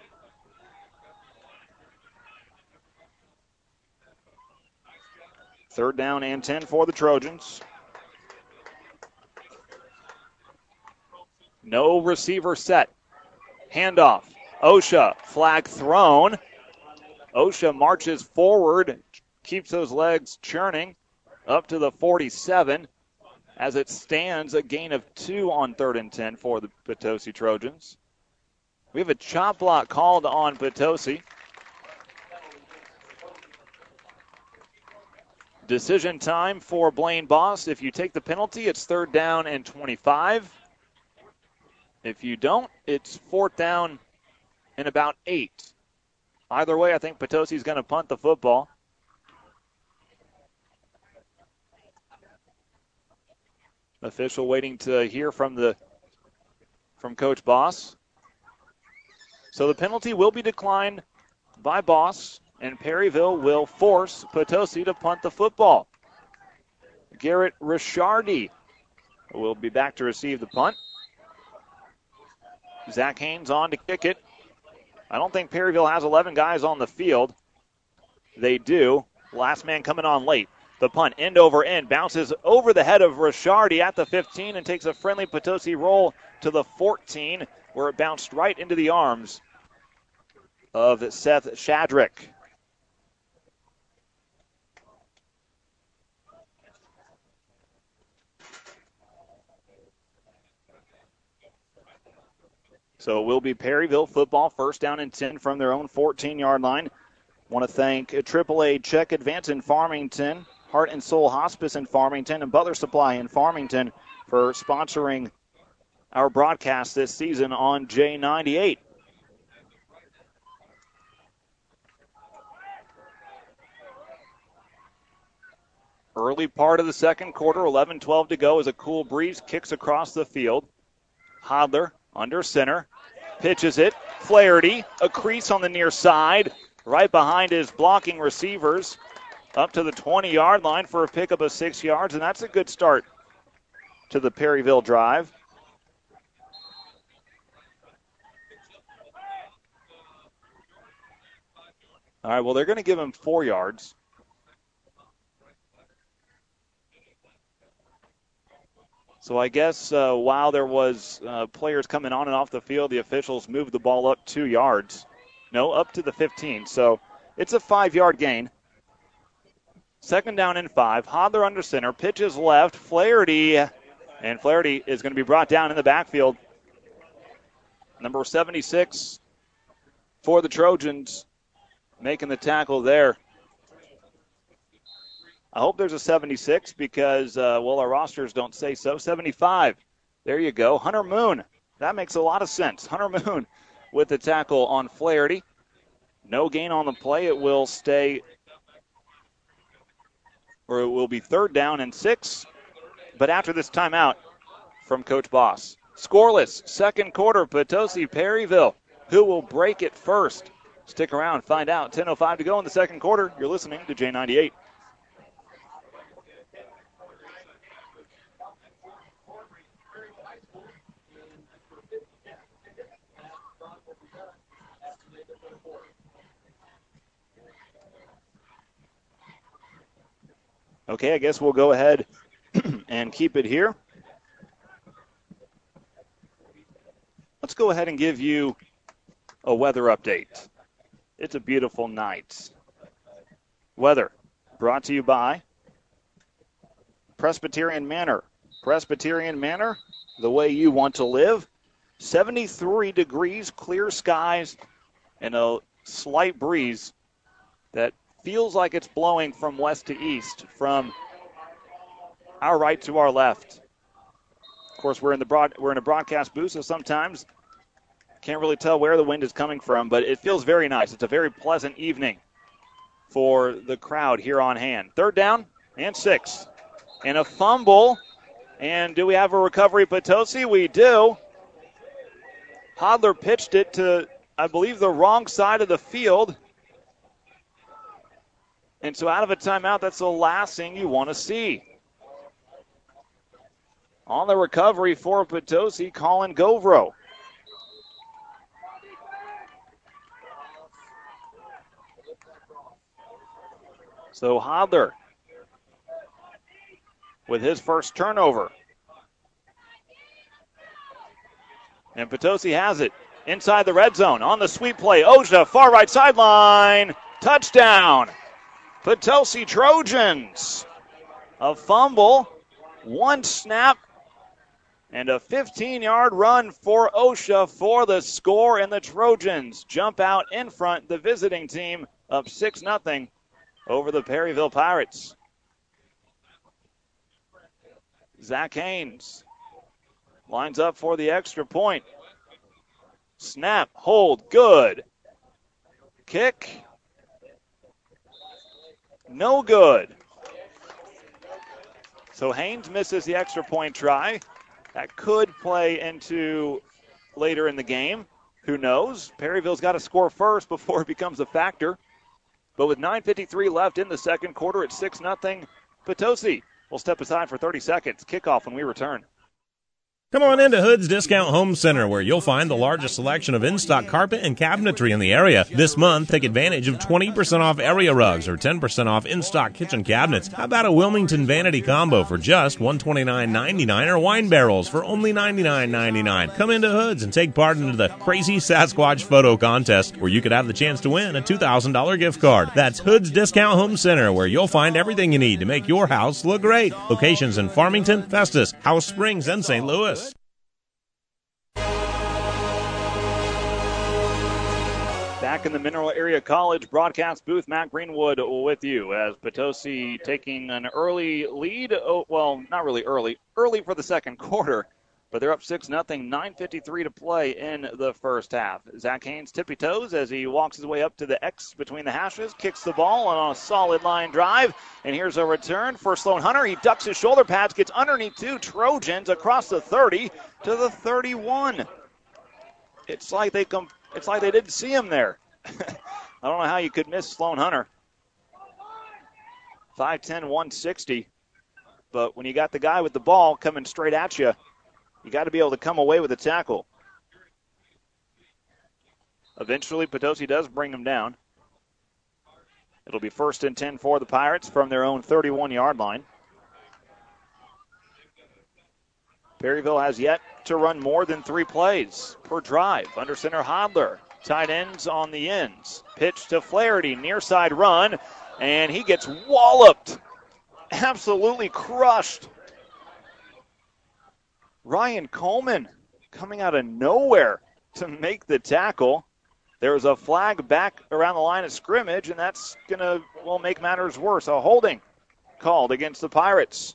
Third down and ten for the Trojans. No receiver set. Handoff. Osha, flag thrown. Osha marches forward, keeps those legs churning up to the forty-seven as it stands a gain of two on third and ten for the Potosi Trojans. We have a chop block called on Potosi. Decision time for Blaine Boss. If you take the penalty, it's third down and twenty-five. If you don't, it's fourth down and about eight. Either way, I think Potosi's going to punt the football. Official waiting to hear from the from Coach Boss. So the penalty will be declined by Boss, and Perryville will force Potosi to punt the football. Garrett Rishardi will be back to receive the punt. Zach Haynes on to kick it. I don't think Perryville has eleven guys on the field. They do. Last man coming on late. The punt, end over end, bounces over the head of Rishardi at the fifteen and takes a friendly Potosi roll to the fourteen, where it bounced right into the arms of Seth Shadrick. So it will be Perryville football, first down and ten from their own fourteen-yard line. Want to thank triple A Check Advance in Farmington, Heart and Soul Hospice in Farmington, and Butler Supply in Farmington for sponsoring our broadcast this season on J ninety-eight. Early part of the second quarter, eleven twelve to go as a cool breeze kicks across the field. Hodler under center, pitches it. Flaherty, a crease on the near side, right behind his blocking receivers, up to the twenty-yard line for a pickup of six yards, and that's a good start to the Perryville drive. All right, well, they're going to give him four yards. So I guess uh, while there was uh, players coming on and off the field, the officials moved the ball up two yards. No, up to the fifteen. So it's a five-yard gain. Second down and five. Hodler under center. Pitches left. Flaherty. And Flaherty is going to be brought down in the backfield. Number seventy-six for the Trojans making the tackle there. I hope there's a seventy-six because, uh, well, our rosters don't say so. seventy-five. There you go. Hunter Moon. That makes a lot of sense. Hunter Moon with the tackle on Flaherty. No gain on the play. It will stay, or it will be third down and six. But after this timeout from Coach Boss. Scoreless, second quarter, Potosi Perryville. Who will break it first? Stick around, find out. ten oh five to go in the second quarter. You're listening to J ninety-eight. Okay, I guess we'll go ahead and keep it here. Let's go ahead and give you a weather update. It's a beautiful night. Weather brought to you by Presbyterian Manor. Presbyterian Manor, the way you want to live. seventy-three degrees, clear skies, and a slight breeze that feels like it's blowing from west to east, from our right to our left. Of course, we're in the broad, we're in a broadcast booth, so sometimes can't really tell where the wind is coming from, but it feels very nice. It's a very pleasant evening for the crowd here on hand. Third down and six. And a fumble. And do we have a recovery, Potosi? We do. Hodler pitched it to, I believe, the wrong side of the field. And so out of a timeout, that's the last thing you want to see. On the recovery for Potosi, Colin Govro. So Hodler with his first turnover. And Potosi has it inside the red zone on the sweep play. Oja, far right sideline. Touchdown. Potosi Trojans. A fumble, one snap, and a fifteen-yard run for Osha for the score, and the Trojans jump out in front, the visiting team, up six nothing over the Perryville Pirates. Zach Haynes lines up for the extra point. Snap, hold, good. Kick, no good. So Haynes misses the extra point try. That could play into later in the game. Who knows? Perryville's got to score first before it becomes a factor. But with nine fifty-three left in the second quarter, it's six nothing. Potosi will step aside for thirty seconds. Kickoff when we return. Come on into Hood's Discount Home Center, where you'll find the largest selection of in-stock carpet and cabinetry in the area. This month, take advantage of twenty percent off area rugs or ten percent off in-stock kitchen cabinets. How about a Wilmington Vanity Combo for just one hundred twenty-nine ninety-nine, or wine barrels for only ninety-nine ninety-nine? Come into Hood's and take part in the Crazy Sasquatch Photo Contest, where you could have the chance to win a two thousand dollars gift card. That's Hood's Discount Home Center, where you'll find everything you need to make your house look great. Locations in Farmington, Festus, House Springs, and Saint Louis. Back in the Mineral Area College broadcast booth, Matt Greenwood with you as Potosi taking an early lead. Oh, well, not really early. Early for the second quarter, but they're up six nothing, nine fifty-three to play in the first half. Zach Haynes tippy toes as he walks his way up to the X between the hashes, kicks the ball on a solid line drive, and here's a return for Sloan Hunter. He ducks his shoulder pads, gets underneath two Trojans across the thirty to the thirty-one. It's like they come. It's like they didn't see him there. I don't know how you could miss Sloan Hunter. five ten, one sixty. But when you got the guy with the ball coming straight at you, you got to be able to come away with a tackle. Eventually, Potosi does bring him down. It'll be first and ten for the Pirates from their own thirty-one-yard line. Perryville has yet to run more than three plays per drive. Under center, Hodler. Tight ends on the ends. Pitch to Flaherty, near side run, and he gets walloped. Absolutely crushed. Ryan Coleman coming out of nowhere to make the tackle. There was a flag back around the line of scrimmage, and that's going to, well, make matters worse. A holding called against the Pirates.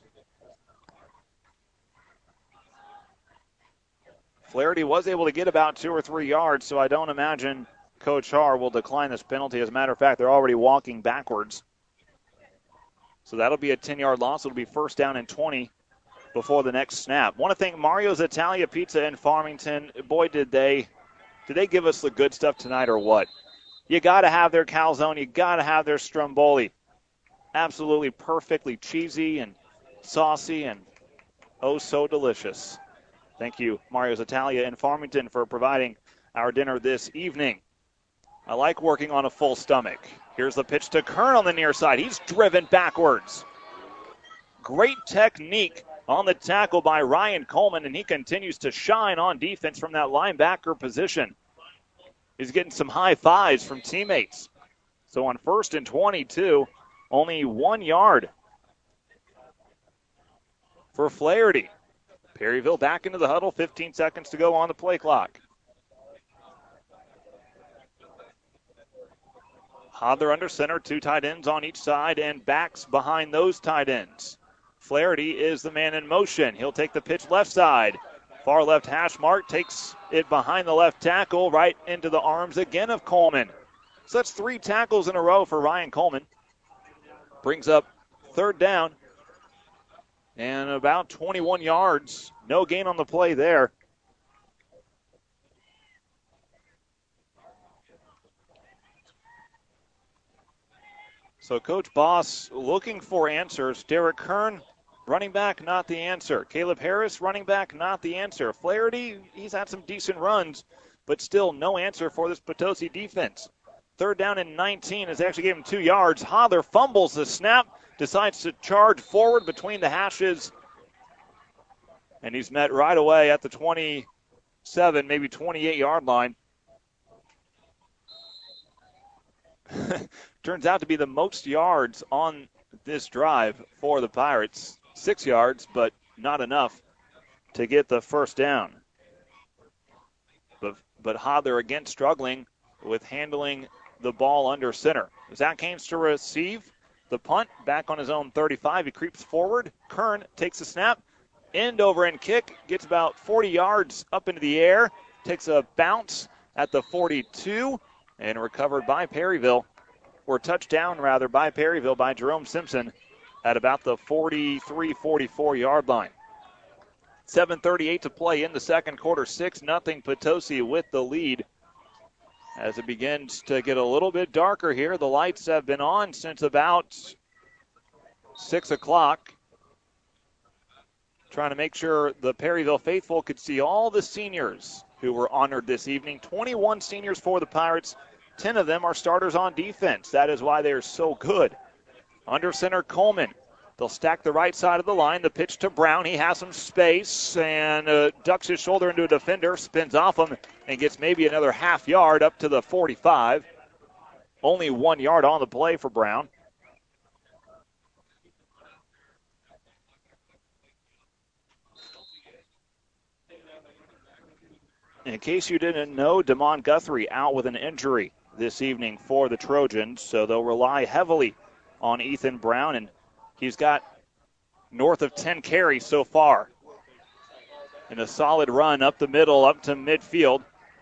Flaherty was able to get about two or three yards, so I don't imagine Coach Har will decline this penalty. As a matter of fact, they're already walking backwards. So that'll be a ten-yard loss. It'll be first down and twenty before the next snap. Want to thank Mario's Italia Pizza in Farmington. Boy, did they did they give us the good stuff tonight or what? You got to have their calzone. You got to have their stromboli. Absolutely perfectly cheesy and saucy and oh so delicious. Thank you, Mario's Italia in Farmington, for providing our dinner this evening. I like working on a full stomach. Here's the pitch to Kern on the near side. He's driven backwards. Great technique on the tackle by Ryan Coleman, and he continues to shine on defense from that linebacker position. He's getting some high fives from teammates. So on first and twenty-two, only one yard for Flaherty. Perryville back into the huddle, fifteen seconds to go on the play clock. Hodler under center, two tight ends on each side, and backs behind those tight ends. Flaherty is the man in motion. He'll take the pitch left side. Far left hash mark, takes it behind the left tackle, right into the arms again of Coleman. So that's three tackles in a row for Ryan Coleman. Brings up third down. And about twenty-one yards. No gain on the play there. So Coach Boss looking for answers. Derek Kern, running back, not the answer. Caleb Harris, running back, not the answer. Flaherty, he's had some decent runs, but still no answer for this Potosi defense. Third down and nineteen as they actually gave him two yards. Hodler fumbles the snap. Decides to charge forward between the hashes. And he's met right away at the twenty-seven, maybe twenty-eight-yard line. Turns out to be the most yards on this drive for the Pirates. Six yards, but not enough to get the first down. But, but Hodler again struggling with handling the ball under center. Zach Haynes to receive the punt, back on his own thirty-five. He creeps forward. Kern takes a snap. End over end kick. Gets about forty yards up into the air. Takes a bounce at the forty-two. And recovered by Perryville. Or touchdown, rather, by Perryville by Jerome Simpson at about the forty-three forty-four yard line. seven thirty-eight to play in the second quarter. six nothing Potosi with the lead. As it begins to get a little bit darker here, the lights have been on since about six o'clock. Trying to make sure the Perryville faithful could see all the seniors who were honored this evening. twenty-one seniors for the Pirates. ten of them are starters on defense. That is why they're so good. Under center, Coleman. They'll stack the right side of the line. The pitch to Brown. He has some space and uh, ducks his shoulder into a defender, spins off him, and gets maybe another half yard up to the forty-five. Only one yard on the play for Brown. In case you didn't know, Damon Guthrie out with an injury this evening for the Trojans, so they'll rely heavily on Ethan Brown, and he's got north of ten carries so far. And a solid run up the middle, up to midfield.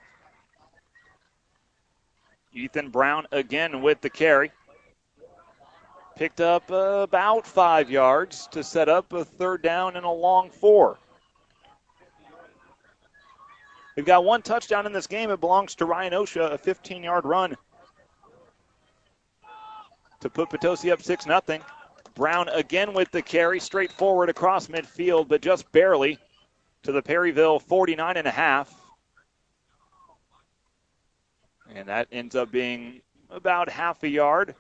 Ethan Brown again with the carry. Picked up uh, about five yards to set up a third down and a long four. We've got one touchdown in this game. It belongs to Ryan Osha, a fifteen-yard run to put Potosi up six nothing. Brown again with the carry, straight forward across midfield, but just barely to the Perryville forty-nine and a half. And that ends up being about half a yard.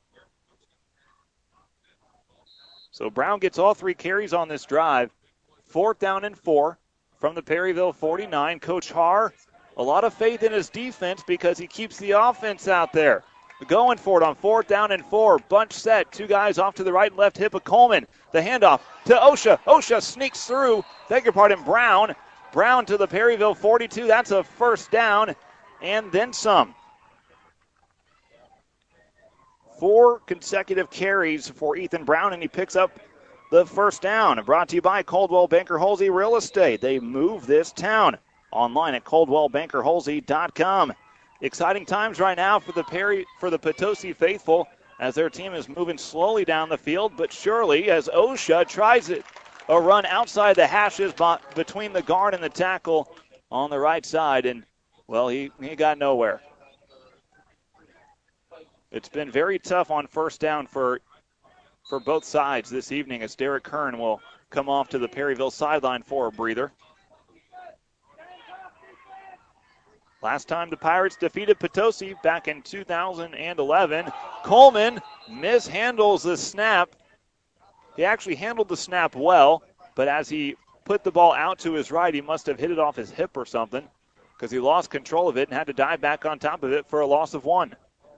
So Brown gets all three carries on this drive. Fourth down and four from the Perryville forty-nine. Coach Haar, a lot of faith in his defense because he keeps the offense out there. Going for it on fourth down and four. Bunch set. Two guys off to the right and left hip of Coleman. The handoff to Osha. Osha sneaks through. Beg your pardon, Brown. Brown to the Perryville forty-two. That's a first down and then some. Four consecutive carries for Ethan Brown, and he picks up the first down. Brought to you by Coldwell Banker Halsey Real Estate. They move this town. Online at coldwell banker halsey dot com. Exciting times right now for the Perry for the Potosi faithful as their team is moving slowly down the field, but surely as Osha tries it a run outside the hashes between the guard and the tackle on the right side, and well, he, he got nowhere. It's been very tough on first down for for both sides this evening as Derek Kern will come off to the Perryville sideline for a breather. Last time the Pirates defeated Potosi back in two thousand eleven. Coleman mishandles the snap. He actually handled the snap well, but as he put the ball out to his right, he must have hit it off his hip or something because he lost control of it and had to dive back on top of it for a loss of one.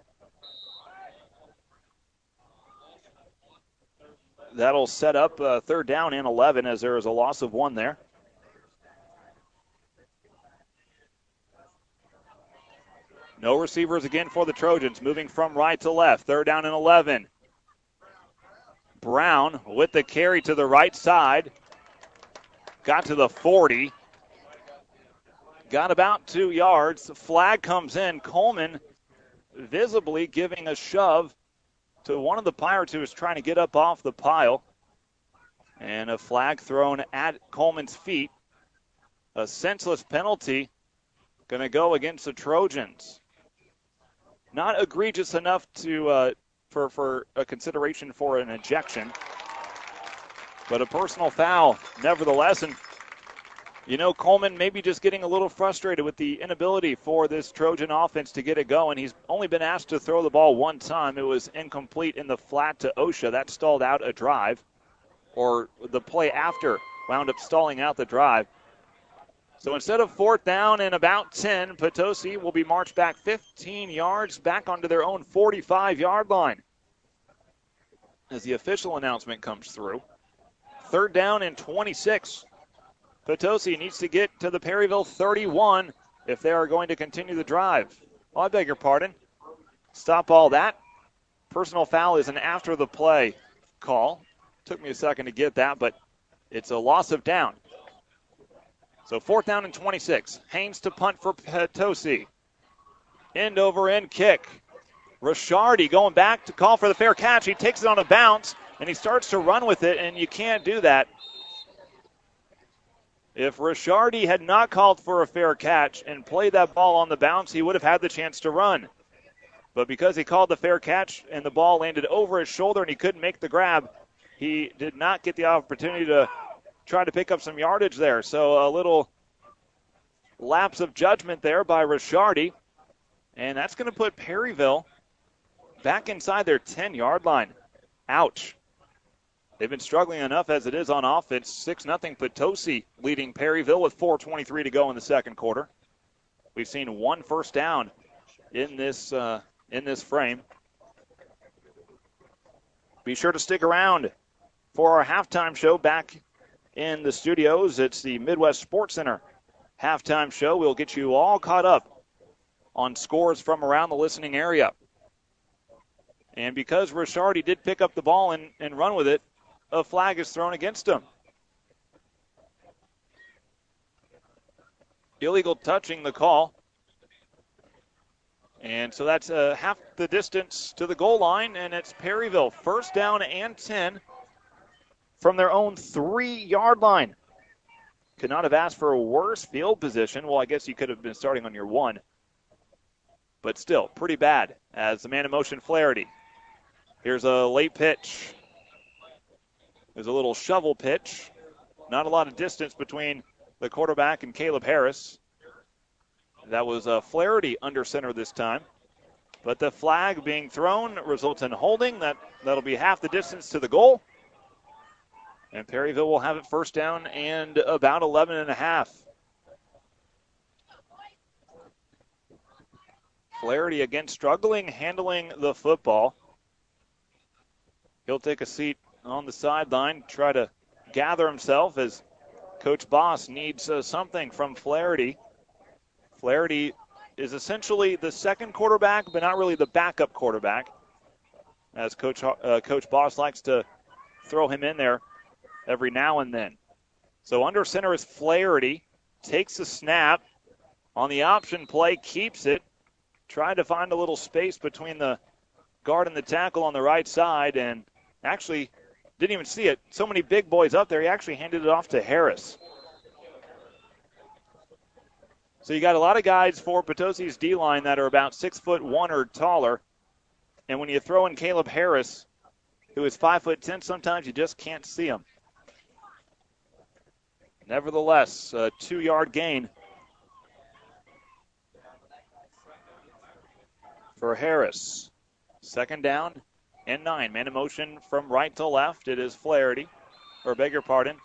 That'll set up uh, third down and eleven as there is a loss of one there. No receivers again for the Trojans, moving from right to left. Third down and eleven. Brown with the carry to the right side. Got to the forty. Got about two yards. The flag comes in. Coleman visibly giving a shove to one of the Pirates who was trying to get up off the pile. And a flag thrown at Coleman's feet. A senseless penalty going to go against the Trojans. Not egregious enough to uh, for, for a consideration for an ejection, but a personal foul nevertheless. And, you know, Coleman maybe just getting a little frustrated with the inability for this Trojan offense to get it going. He's only been asked to throw the ball one time. It was incomplete in the flat to Osha. That stalled out a drive, or the play after wound up stalling out the drive. So instead of fourth down and about ten, Potosi will be marched back fifteen yards back onto their own forty-five-yard line as the official announcement comes through. Third down and twenty-six. Potosi needs to get to the Perryville thirty-one if they are going to continue the drive. Oh, I beg your pardon. Stop all that. Personal foul is an after-the-play call. Took me a second to get that, but it's a loss of down. So fourth down and twenty-six. Haynes to punt for Potosi. End over end kick. Ricciardi going back to call for the fair catch. He takes it on a bounce, and he starts to run with it, and you can't do that. If Ricciardi had not called for a fair catch and played that ball on the bounce, he would have had the chance to run. But because he called the fair catch and the ball landed over his shoulder and he couldn't make the grab, he did not get the opportunity to try to pick up some yardage there. So a little lapse of judgment there by Ricciardi. And that's going to put Perryville back inside their ten-yard line. Ouch. They've been struggling enough as it is on offense. six nothing Potosi leading Perryville with four twenty-three to go in the second quarter. We've seen one first down in this, uh, in this frame. Be sure to stick around for our halftime show back in the studios. It's the Midwest Sports Center halftime show. We'll get you all caught up on scores from around the listening area. And because Ricciardi did pick up the ball and, and run with it, a flag is thrown against him. Illegal touching the call. And so that's uh, half the distance to the goal line, and it's Perryville first down and ten from their own three-yard line. Could not have asked for a worse field position. Well, I guess you could have been starting on your one. But still, pretty bad as the man in motion, Flaherty. Here's a late pitch. There's a little shovel pitch. Not a lot of distance between the quarterback and Caleb Harris. That was uh, Flaherty under center this time. But the flag being thrown results in holding. That, that'll be half the distance to the goal. And Perryville will have it first down and about eleven and a half. Flaherty again struggling handling the football. He'll take a seat on the sideline, try to gather himself as Coach Boss needs uh, something from Flaherty. Flaherty is essentially the second quarterback, but not really the backup quarterback, as Coach uh, Coach Boss likes to throw him in there every now and then. So under center is Flaherty, takes the snap on the option play, keeps it, tried to find a little space between the guard and the tackle on the right side, and actually didn't even see it. So many big boys up there, he actually handed it off to Harris. So you got a lot of guys for Potosi's D-line that are about six foot one or taller. And when you throw in Caleb Harris, who is five foot ten, sometimes you just can't see him. Nevertheless, a two-yard gain for Harris. Second down and nine. Man in motion from right to left. It is Flaherty, or beg your pardon,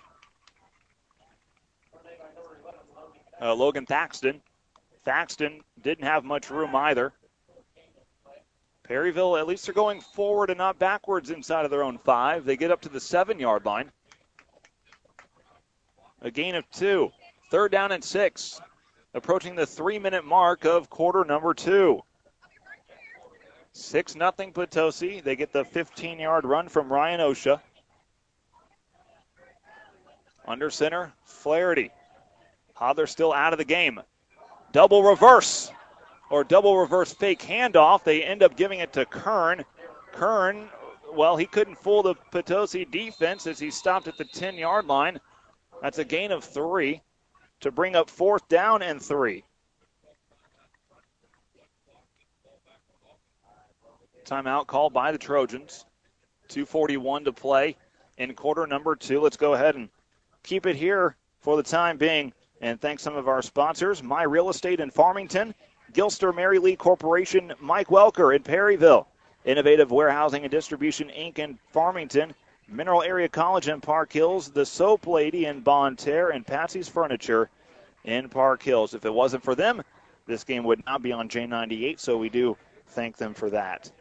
Uh, Logan Thaxton. Thaxton didn't have much room either. Perryville, at least they're going forward and not backwards inside of their own five. They get up to the seven-yard line. A gain of two. Third down and six. Approaching the three-minute mark of quarter number two. six nothing Potosi. They get the fifteen-yard run from Ryan Osha. Under center, Flaherty. Hodler still out of the game. Double reverse or double reverse fake handoff. They end up giving it to Kern. Kern, well, he couldn't fool the Potosi defense as he stopped at the ten-yard line. That's a gain of three to bring up fourth down and three. Timeout called by the Trojans. two forty-one to play in quarter number two. Let's go ahead and keep it here for the time being. And thanks some of our sponsors, My Real Estate in Farmington, Gilster Mary Lee Corporation, Mike Welker in Perryville, Innovative Warehousing and Distribution, Incorporated in Farmington, Mineral Area College in Park Hills, The Soap Lady in Bonne Terre, and Patsy's Furniture in Park Hills. If it wasn't for them, this game would not be on J ninety-eight, so we do thank them for that.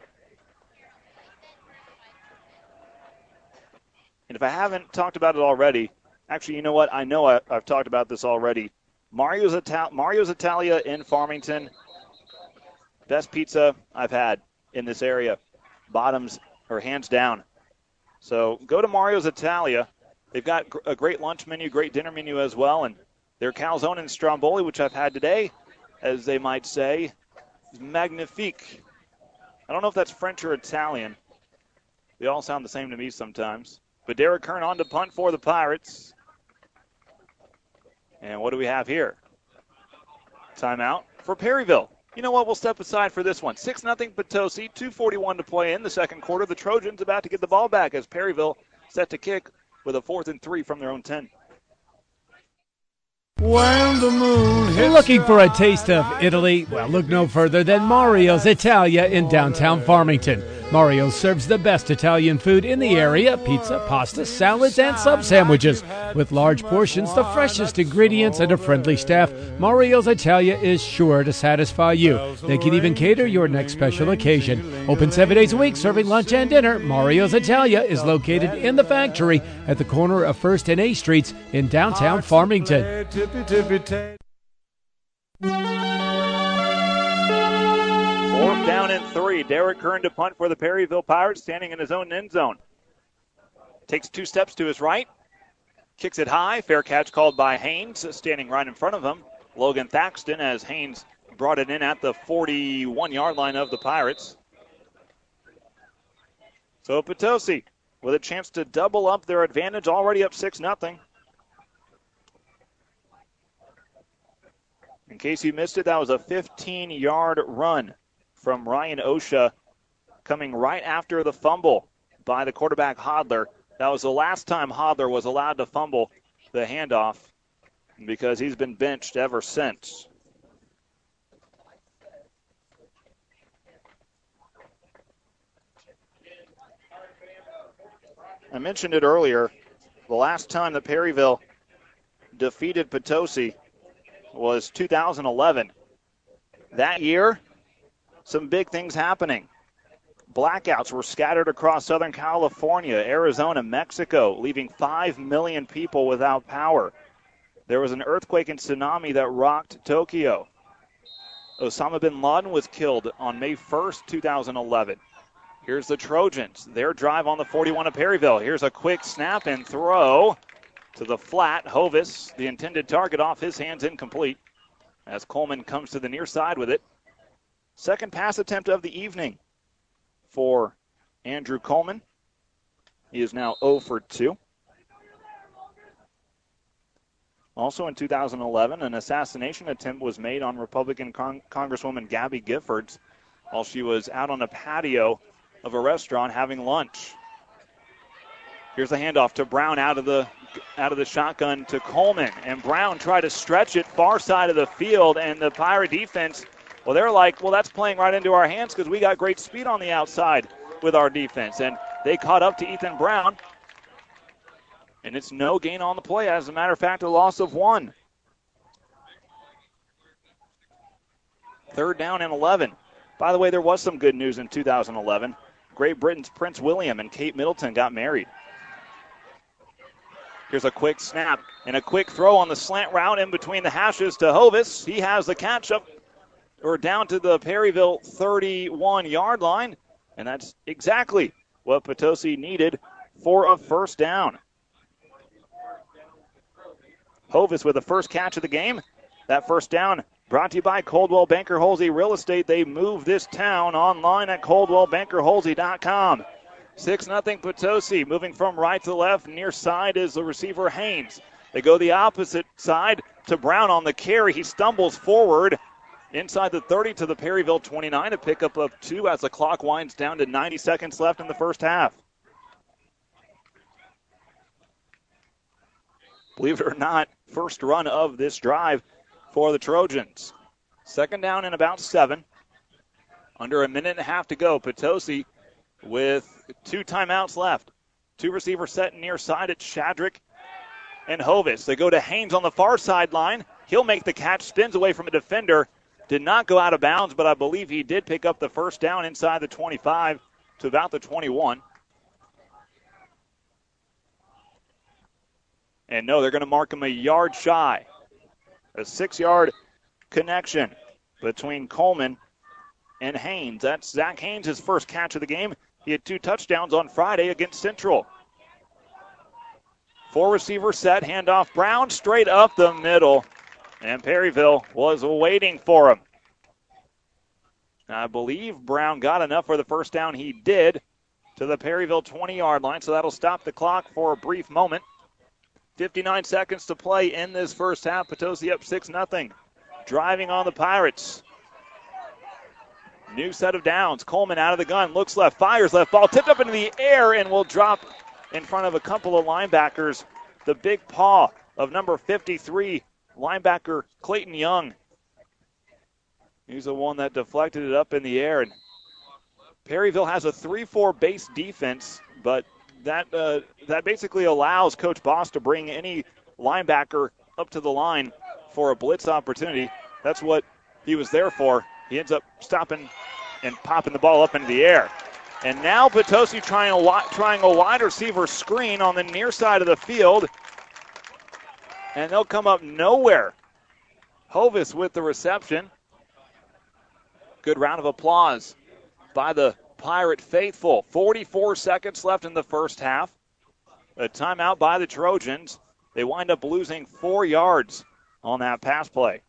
And if I haven't talked about it already, actually, you know what? I know I, I've talked about this already. Mario's, Ital- Mario's Italia in Farmington. Best pizza I've had in this area. Bottoms or hands down. So go to Mario's Italia. They've got a great lunch menu, great dinner menu as well. And their calzone and stromboli, which I've had today, as they might say, is magnifique. I don't know if that's French or Italian. They all sound the same to me sometimes. But Derek Kern on to punt for the Pirates. And what do we have here? Timeout for Perryville. You know what? We'll step aside for this one. six nothing Potosi, two forty-one to play in the second quarter. The Trojans about to get the ball back as Perryville set to kick with a fourth and three from their own ten. When the moon hits Looking for a taste of Italy? Well, look no further than Mario's Italia in downtown Farmington. Mario serves the best Italian food in the area, pizza, pasta, salads, and sub-sandwiches. With large portions, the freshest ingredients, and a friendly staff, Mario's Italia is sure to satisfy you. They can even cater your next special occasion. Open seven days a week, serving lunch and dinner. Mario's Italia is located in the factory at the corner of first and A Streets in downtown Farmington. Fourth down and three. Derek Kern to punt for the Perryville Pirates, standing in his own end zone. Takes two steps to his right. Kicks it high. Fair catch called by Haynes, standing right in front of him. Logan Thaxton, as Haynes brought it in at the forty-one-yard line of the Pirates. So Potosi with a chance to double up their advantage, already up six nothing. In case you missed it, that was a fifteen-yard run from Ryan Osha, coming right after the fumble by the quarterback Hodler. That was the last time Hodler was allowed to fumble the handoff because he's been benched ever since. I mentioned it earlier. The last time that Perryville defeated Potosi was two thousand eleven. That year, some big things happening. Blackouts were scattered across Southern California, Arizona, Mexico, leaving five million people without power. There was an earthquake and tsunami that rocked Tokyo. Osama bin Laden was killed on May first, two thousand eleven. Here's the Trojans. Their drive on the forty-one of Perryville. Here's a quick snap and throw to the flat. Hovis, the intended target, off his hands, incomplete, as Coleman comes to the near side with it. Second pass attempt of the evening for Andrew Coleman. He is now zero for two. Also in two thousand eleven, an assassination attempt was made on Republican Con- Congresswoman Gabby Giffords while she was out on a patio of a restaurant having lunch. Here's a handoff to Brown out of the out of the shotgun to Coleman, and Brown tried to stretch it far side of the field, and the Pirate defense, well, they're like, well, that's playing right into our hands because we got great speed on the outside with our defense, and they caught up to Ethan Brown, and it's no gain on the play. As a matter of fact, a loss of one. Third down and eleven. By the way, there was some good news in two thousand eleven. Great Britain's Prince William and Kate Middleton got married. Here's a quick snap and a quick throw on the slant route in between the hashes to Hovis. He has the catch up or down to the Perryville thirty-one-yard line, and that's exactly what Potosi needed for a first down. Hovis with the first catch of the game. That first down brought to you by Coldwell Banker Holsey Real Estate. They move this town online at coldwell banker holsey dot com. six nothing Potosi. Moving from right to left. Near side is the receiver Haynes. They go the opposite side to Brown on the carry. He stumbles forward inside the thirty to the Perryville twenty-nine. A pickup of two as the clock winds down to ninety seconds left in the first half. Believe it or not, first run of this drive for the Trojans. Second down and about seven. Under a minute and a half to go. Potosi with two timeouts left. Two receivers set near side. It's Shadrick and Hovis. They go to Haynes on the far sideline. He'll make the catch, spins away from a defender. Did not go out of bounds, but I believe he did pick up the first down inside the twenty-five to about the twenty-one. And no, they're going to mark him a yard shy. A six-yard connection between Coleman and Haynes. That's Zach Haynes, his first catch of the game. He had two touchdowns on Friday against Central. Four receiver set, handoff Brown straight up the middle. And Perryville was waiting for him. I believe Brown got enough for the first down. He did to the Perryville twenty-yard line, so that'll stop the clock for a brief moment. fifty-nine seconds to play in this first half. Potosi up six nothing. Driving on the Pirates. New set of downs. Coleman out of the gun. Looks left. Fires left. Ball tipped up into the air and will drop in front of a couple of linebackers. The big paw of number fifty-three, linebacker Clayton Young. He's the one that deflected it up in the air. And Perryville has a three four base defense, but that uh, that basically allows Coach Boss to bring any linebacker up to the line for a blitz opportunity. That's what he was there for. He ends up stopping and popping the ball up into the air. And now Potosi trying a, wi- trying a wide receiver screen on the near side of the field. And they'll come up nowhere. Hovis with the reception. Good round of applause by the Pirate faithful. forty-four seconds left in the first half. A timeout by the Trojans. They wind up losing four yards on that pass play.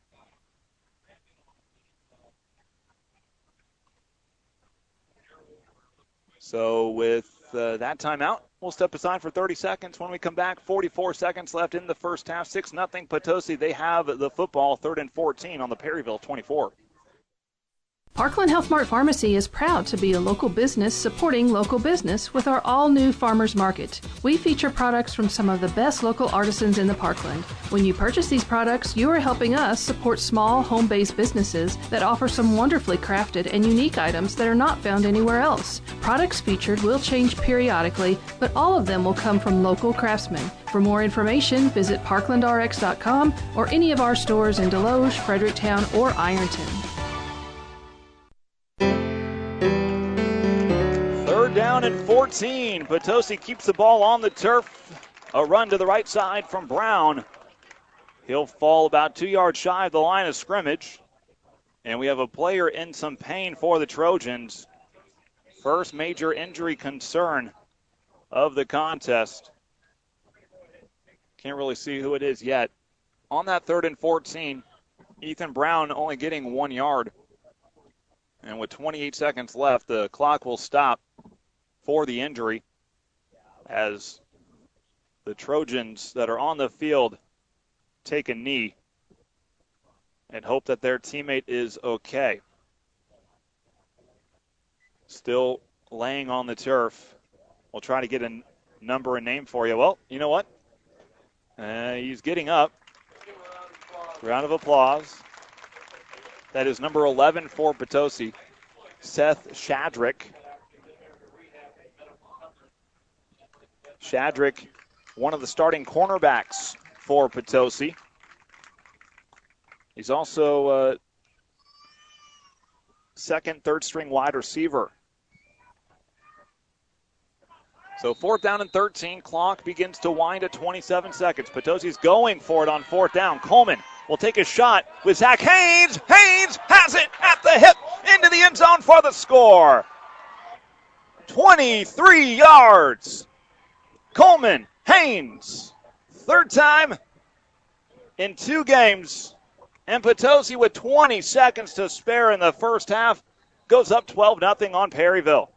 So with uh, that timeout, we'll step aside for thirty seconds. When we come back, forty-four seconds left in the first half. six nothing Potosi. They have the football, third and fourteen on the Perryville twenty-four. Parkland Health Mart Pharmacy is proud to be a local business supporting local business with our all-new Farmers Market. We feature products from some of the best local artisans in the Parkland. When you purchase these products, you are helping us support small, home-based businesses that offer some wonderfully crafted and unique items that are not found anywhere else. Products featured will change periodically, but all of them will come from local craftsmen. For more information, visit parkland r x dot com or any of our stores in Deloge, Fredericktown, or Ironton. Third down and fourteen. Potosi keeps the ball on the turf. A run to the right side from Brown. He'll fall about two yards shy of the line of scrimmage. And we have a player in some pain for the Trojans. First major injury concern of the contest. Can't really see who it is yet. On that third and fourteen, Ethan Brown only getting one yard. And with twenty-eight seconds left, the clock will stop for the injury as the Trojans that are on the field take a knee and hope that their teammate is okay. Still laying on the turf. We'll try to get a number and name for you. Well, you know what? Uh, he's getting up. Round of applause. That is number eleven for Potosi, Seth Shadrick. Shadrick, one of the starting cornerbacks for Potosi. He's also uh, second, third string wide receiver. So fourth down and thirteen, clock begins to wind at twenty-seven seconds. Potosi's going for it on fourth down. Coleman will take a shot with Zach Haynes. Haynes has it at the hip into the end zone for the score. twenty-three yards. Coleman, Haynes, third time in two games. And Potosi with twenty seconds to spare in the first half goes up twelve nothing on Perryville.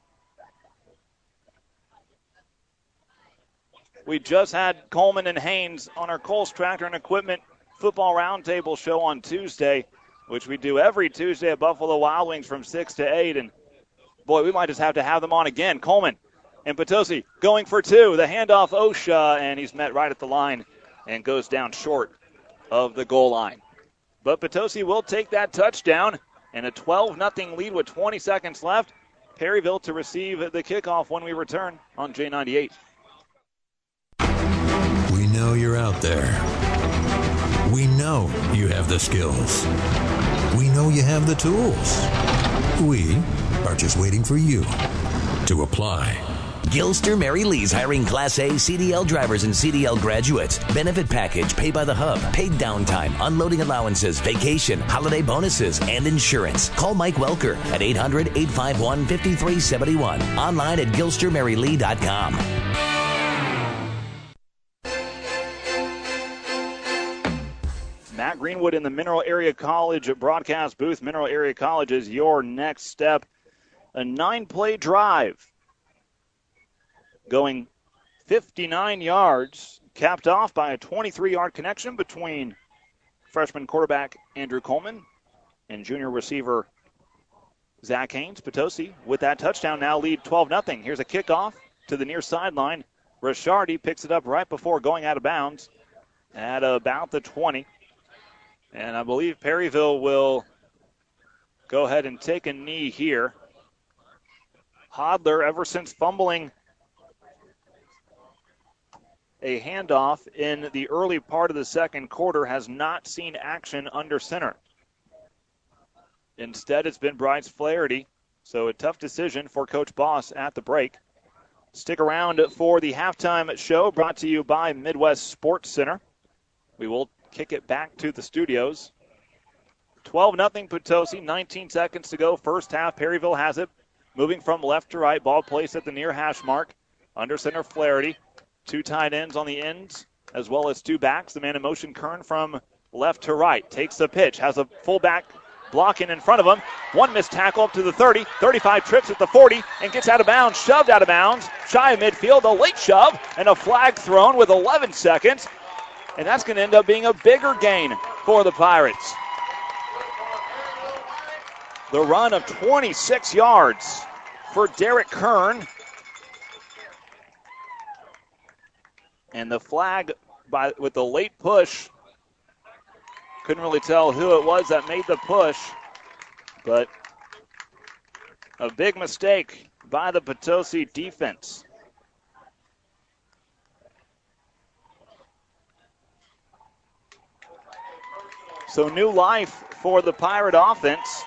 We just had Coleman and Haynes on our Kohl's Tractor and Equipment Football Roundtable show on Tuesday, which we do every Tuesday at Buffalo Wild Wings from six to eight. And, boy, we might just have to have them on again. Coleman and Potosi going for two. The handoff, Osha, and he's met right at the line and goes down short of the goal line. But Potosi will take that touchdown, and a twelve nothing lead with twenty seconds left. Perryville to receive the kickoff when we return on J ninety-eight. We know you're out there. We know you have the skills. We know you have the tools. We are just waiting for you to apply. Gilster Mary Lee's hiring Class A C D L drivers and C D L graduates. Benefit package, pay by the hub, paid downtime, unloading allowances, vacation, holiday bonuses, and insurance. Call Mike Welker at eight hundred, eight five one, five three seven one. Online at gilster mary lee dot com. Matt Greenwood in the Mineral Area College broadcast booth. Mineral Area College is your next step. A nine-play drive going fifty-nine yards, capped off by a twenty-three-yard connection between freshman quarterback Andrew Coleman and junior receiver Zach Haynes. Potosi with that touchdown now lead twelve nothing. Here's a kickoff to the near sideline. Ricciardi picks it up right before going out of bounds at about the twenty. And I believe Perryville will go ahead and take a knee here. Hodler, ever since fumbling a handoff in the early part of the second quarter, has not seen action under center. Instead, it's been Bryce Flaherty. So a tough decision for Coach Boss at the break. Stick around for the halftime show brought to you by Midwest Sports Center. We will kick it back to the studios. twelve nothing Potosi, nineteen seconds to go. First half, Perryville has it. Moving from left to right, ball placed at the near hash mark. Under center, Flaherty. Two tight ends on the ends, as well as two backs. The man in motion, Kern, from left to right. Takes the pitch, has a fullback blocking in front of him. One missed tackle up to the thirty. thirty-five trips at the forty and gets out of bounds, shoved out of bounds. Shy of midfield, a late shove, and a flag thrown with eleven seconds. And that's going to end up being a bigger gain for the Pirates. The run of twenty-six yards for Derek Kern. And the flag by with the late push. Couldn't really tell who it was that made the push, but a big mistake by the Potosi defense. So new life for the Pirate offense.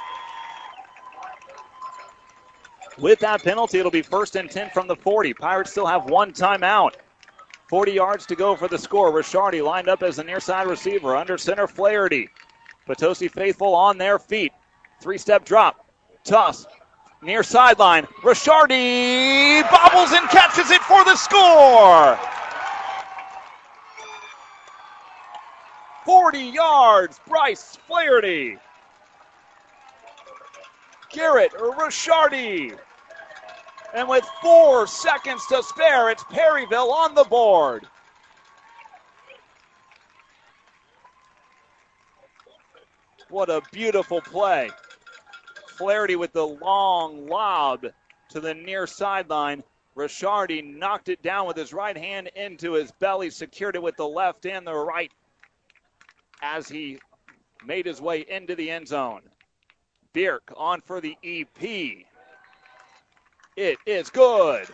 With that penalty, it'll be first and ten from the forty. Pirates still have one timeout. forty yards to go for the score. Ricciardi lined up as the near side receiver. Under center, Flaherty. Potosi faithful on their feet. Three-step drop. Toss. Near sideline. Ricciardi bobbles and catches it for the score. forty yards, Bryce Flaherty. Garrett Ricciardi. And with four seconds to spare, it's Perryville on the board. What a beautiful play. Flaherty with the long lob to the near sideline. Ricciardi knocked it down with his right hand into his belly, secured it with the left and the right as he made his way into the end zone. Bierk on for the E P. It is good.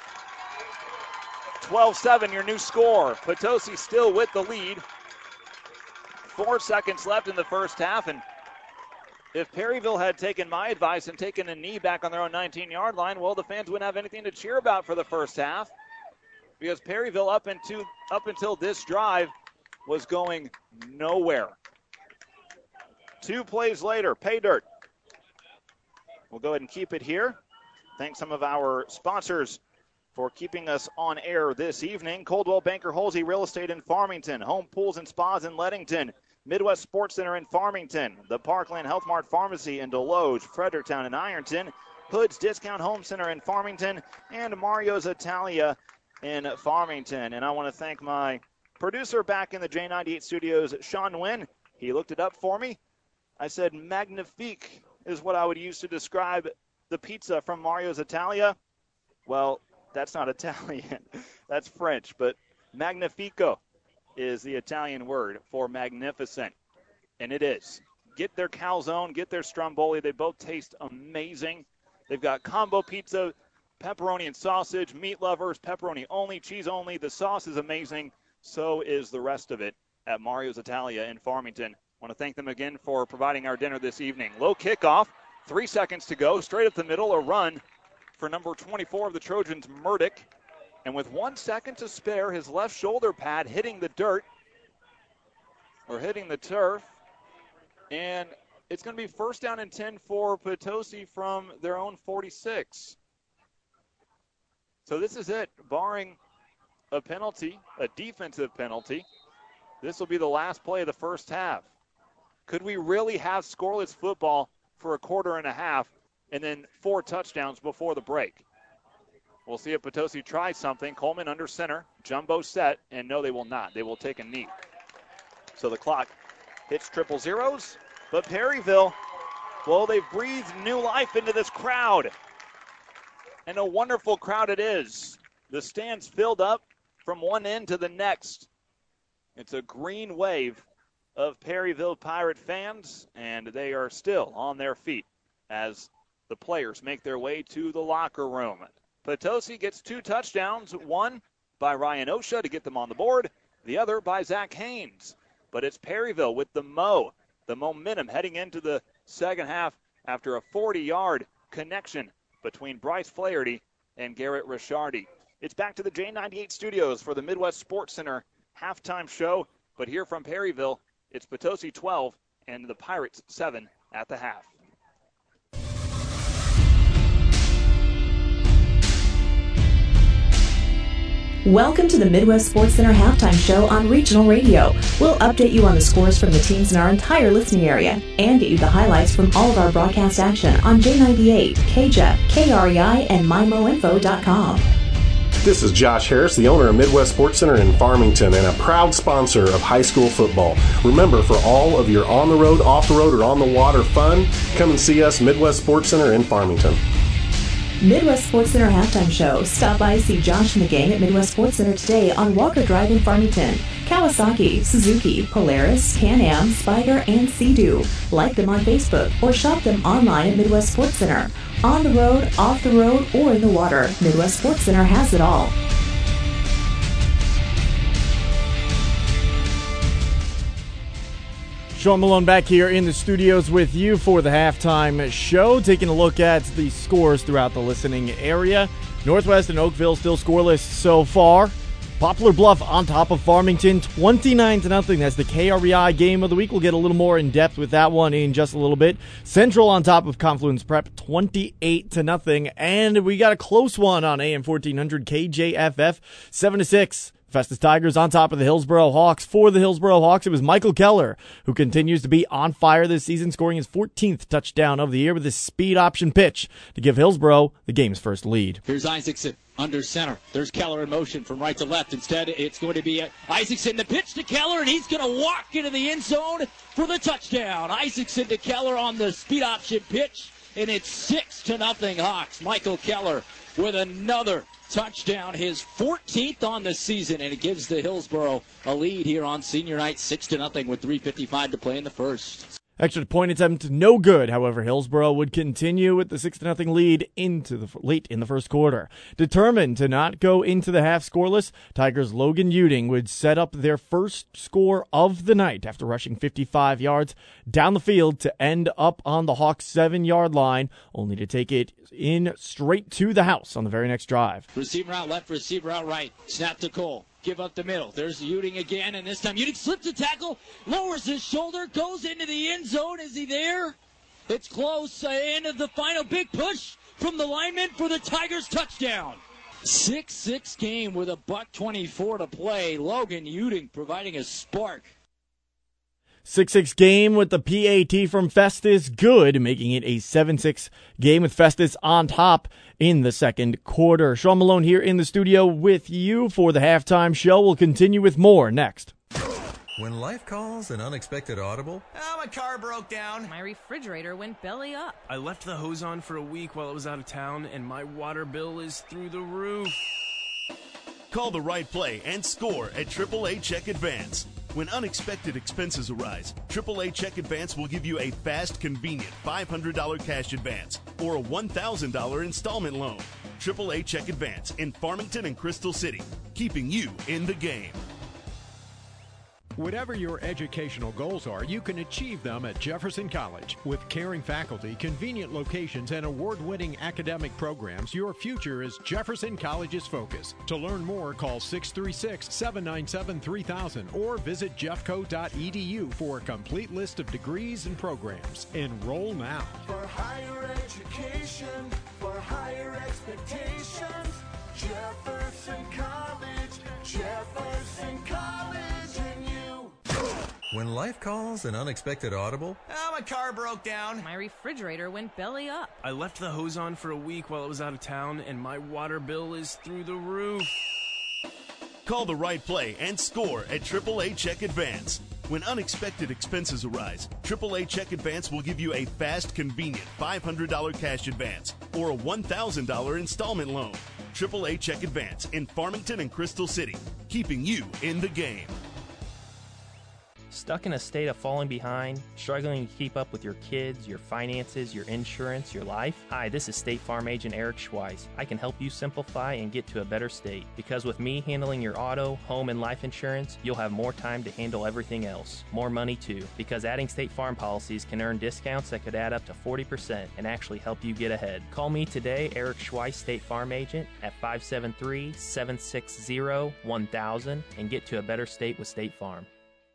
twelve seven, your new score. Potosi still with the lead. Four seconds left in the first half, and if Perryville had taken my advice and taken a knee back on their own nineteen-yard line, well, the fans wouldn't have anything to cheer about for the first half, because Perryville up into up until this drive was going nowhere. Two plays later, pay dirt. We'll go ahead and keep it here. Thanks some of our sponsors for keeping us on air this evening. Coldwell Banker Halsey Real Estate in Farmington, Home Pools and Spas in Leadington, Midwest Sports Center in Farmington, the Parkland Health Mart Pharmacy in Deloge, Fredericktown and Ironton, Hood's Discount Home Center in Farmington, and Mario's Italia in Farmington. And I want to thank my producer back in the J ninety-eight studios, Sean Nguyen. He looked it up for me. I said magnifique is what I would use to describe the pizza from Mario's Italia. Well, that's not Italian. That's French, but magnifico is the Italian word for magnificent, and it is. Get their calzone, get their stromboli. They both taste amazing. They've got combo pizza, pepperoni and sausage, meat lovers, pepperoni only, cheese only. The sauce is amazing. So is the rest of it at Mario's Italia in Farmington. I want to thank them again for providing our dinner this evening. Low kickoff, three seconds to go, straight up the middle, a run for number twenty-four of the Trojans, Murdoch. And with one second to spare, his left shoulder pad hitting the dirt, or hitting the turf. And it's going to be first down and ten for Potosi from their own forty-six. So this is it, barring a penalty, a defensive penalty. This will be the last play of the first half. Could we really have scoreless football for a quarter and a half and then four touchdowns before the break? We'll see if Potosi tries something. Coleman under center, jumbo set, and no, they will not. They will take a knee. So the clock hits triple zeros, but Perryville, well, they've breathed new life into this crowd. And a wonderful crowd it is. The stands filled up from one end to the next. It's a green wave of Perryville Pirate fans, and they are still on their feet as the players make their way to the locker room. Potosi gets two touchdowns, one by Ryan Osha to get them on the board, the other by Zach Haynes. But it's Perryville with the mo, the momentum heading into the second half after a forty-yard connection between Bryce Flaherty and Garrett Ricciardi. It's back to the J ninety-eight studios for the Midwest Sports Center halftime show. But here from Perryville, it's Potosi twelve and the Pirates seven at the half. Welcome to the Midwest Sports Center halftime show on Regional Radio. We'll update you on the scores from the teams in our entire listening area and get you the highlights from all of our broadcast action on J ninety-eight, K J E F, K R E I, and my mo info dot com. This is Josh Harris, the owner of Midwest Sports Center in Farmington and a proud sponsor of high school football. Remember, for all of your on-the-road, off-the-road, or on-the-water fun, come and see us, Midwest Sports Center in Farmington. Midwest Sports Center Halftime Show. Stop by, see Josh and the gang at Midwest Sports Center today on Walker Drive in Farmington. Kawasaki, Suzuki, Polaris, Can-Am, Spider, and Sea-Doo. Like them on Facebook or shop them online at Midwest Sports Center. On the road, off the road, or in the water, Midwest Sports Center has it all. Sean Malone back here in the studios with you for the halftime show, taking a look at the scores throughout the listening area. Northwest and Oakville still scoreless so far. Poplar Bluff on top of Farmington, twenty-nine to nothing. That's the K R E I game of the week. We'll get a little more in depth with that one in just a little bit. Central on top of Confluence Prep, twenty-eight to nothing, and we got a close one on A M fourteen hundred K J F F, seven to six. Festus Tigers on top of the Hillsboro Hawks. For the Hillsboro Hawks, it was Michael Keller, who continues to be on fire this season, scoring his fourteenth touchdown of the year with his speed option pitch to give Hillsboro the game's first lead. Here's Isaacson under center. There's Keller in motion from right to left. Instead, it's going to be Isaacson. The pitch to Keller, and he's going to walk into the end zone for the touchdown. Isaacson to Keller on the speed option pitch, and it's six to nothing Hawks. Michael Keller with another touchdown, his fourteenth on the season, and it gives the Hillsboro a lead here on senior night, six to nothing with three fifty-five to play in the first. Extra point attempt, no good. However, Hillsboro would continue with the six to nothing lead into the late in the first quarter. Determined to not go into the half scoreless, Tigers' Logan Uding would set up their first score of the night after rushing fifty-five yards down the field to end up on the Hawks' seven-yard line, only to take it in straight to the house on the very next drive. Receiver out left, receiver out right. Snap to Cole. Give up the middle. There's Uding again, and this time Uding slips a tackle, lowers his shoulder, goes into the end zone. Is he there? It's close. Uh, end of the final big push from the lineman for the Tigers touchdown. six six game with a buck twenty-four to play. Logan Uding providing a spark. six six game with the P A T from Festus good, making it a seven six game with Festus on top in the second quarter. Sean Malone here in the studio with you for the halftime show. We'll continue with more next. When life calls an unexpected audible. Oh, my car broke down. My refrigerator went belly up. I left the hose on for a week while I was out of town, and my water bill is through the roof. Call the right play and score at triple A Check Advance. When unexpected expenses arise, triple A Check Advance will give you a fast, convenient five hundred dollars cash advance or a one thousand dollars installment loan. triple A Check Advance in Farmington and Crystal City, keeping you in the game. Whatever your educational goals are, you can achieve them at Jefferson College. With caring faculty, convenient locations, and award-winning academic programs, your future is Jefferson College's focus. To learn more, call six three six, seven nine seven, three thousand or visit jeffco dot e d u for a complete list of degrees and programs. Enroll now. For higher education, for higher expectations, Jefferson College, Jefferson College, and you. When life calls an unexpected audible. Oh, my car broke down. My refrigerator went belly up. I left the hose on for a week while I was out of town, and my water bill is through the roof. Call the right play and score at triple A Check Advance. When unexpected expenses arise, triple A Check Advance will give you a fast, convenient five hundred dollars cash advance or a one thousand dollars installment loan. triple A Check Advance in Farmington and Crystal City, keeping you in the game. Stuck in a state of falling behind, struggling to keep up with your kids, your finances, your insurance, your life? Hi, this is State Farm Agent Eric Schweiss. I can help you simplify and get to a better state. Because with me handling your auto, home, and life insurance, you'll have more time to handle everything else. More money too. Because adding State Farm policies can earn discounts that could add up to forty percent and actually help you get ahead. Call me today, Eric Schweiss, State Farm Agent, at five seven three, seven six zero, one thousand and get to a better state with State Farm.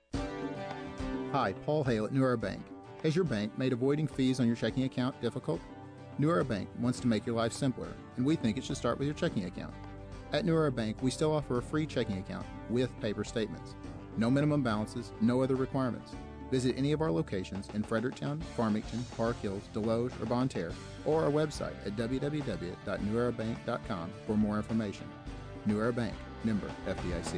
Hi, Paul Hale at New Era Bank. Has your bank made avoiding fees on your checking account difficult? New Era Bank wants to make your life simpler, and we think it should start with your checking account. At New Era Bank, we still offer a free checking account with paper statements. No minimum balances, no other requirements. Visit any of our locations in Fredericktown, Farmington, Park Hills, Deloge, or Bonne Terre, or our website at w w w dot new era bank dot com for more information. New Era Bank, member F D I C.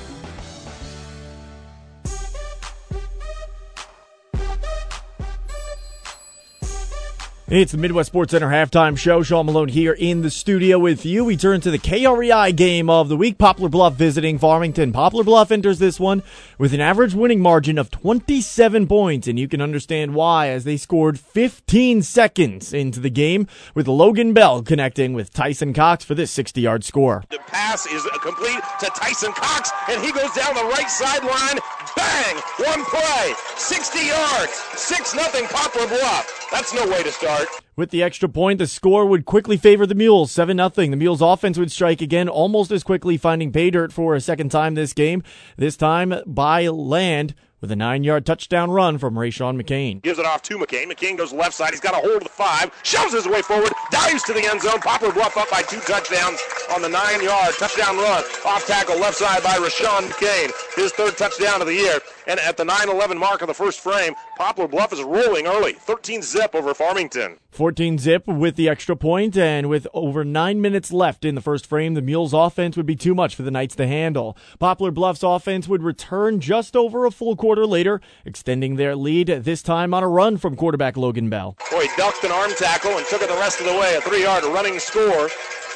It's the Midwest Sports Center halftime show. Sean Malone here in the studio with you. We turn to the K R E I game of the week. Poplar Bluff visiting Farmington. Poplar Bluff enters this one with an average winning margin of twenty-seven points, and you can understand why as they scored fifteen seconds into the game with Logan Bell connecting with Tyson Cox for this sixty-yard score. The pass is complete to Tyson Cox, and he goes down the right sideline. Bang! One play, sixty yards, six nothing Poplar Bluff. That's no way to start. With the extra point, the score would quickly favor the Mules, seven nothing. The Mules offense would strike again almost as quickly, finding pay dirt for a second time this game, this time by land with a nine-yard touchdown run from Rayshawn McCain. Gives it off to McCain. McCain goes left side. He's got a hold of the five, shoves his way forward, dives to the end zone. Poplar Bluff up by two touchdowns on the nine-yard touchdown run. Off tackle left side by Rayshawn McCain, his third touchdown of the year. And at the nine eleven mark of the first frame, Poplar Bluff is rolling early, thirteen zip over Farmington. fourteen zip with the extra point, and with over nine minutes left in the first frame, the Mules offense would be too much for the Knights to handle. Poplar Bluff's offense would return just over a full quarter later, extending their lead, this time on a run from quarterback Logan Bell. Boy, he ducked an arm tackle and took it the rest of the way. A three-yard running score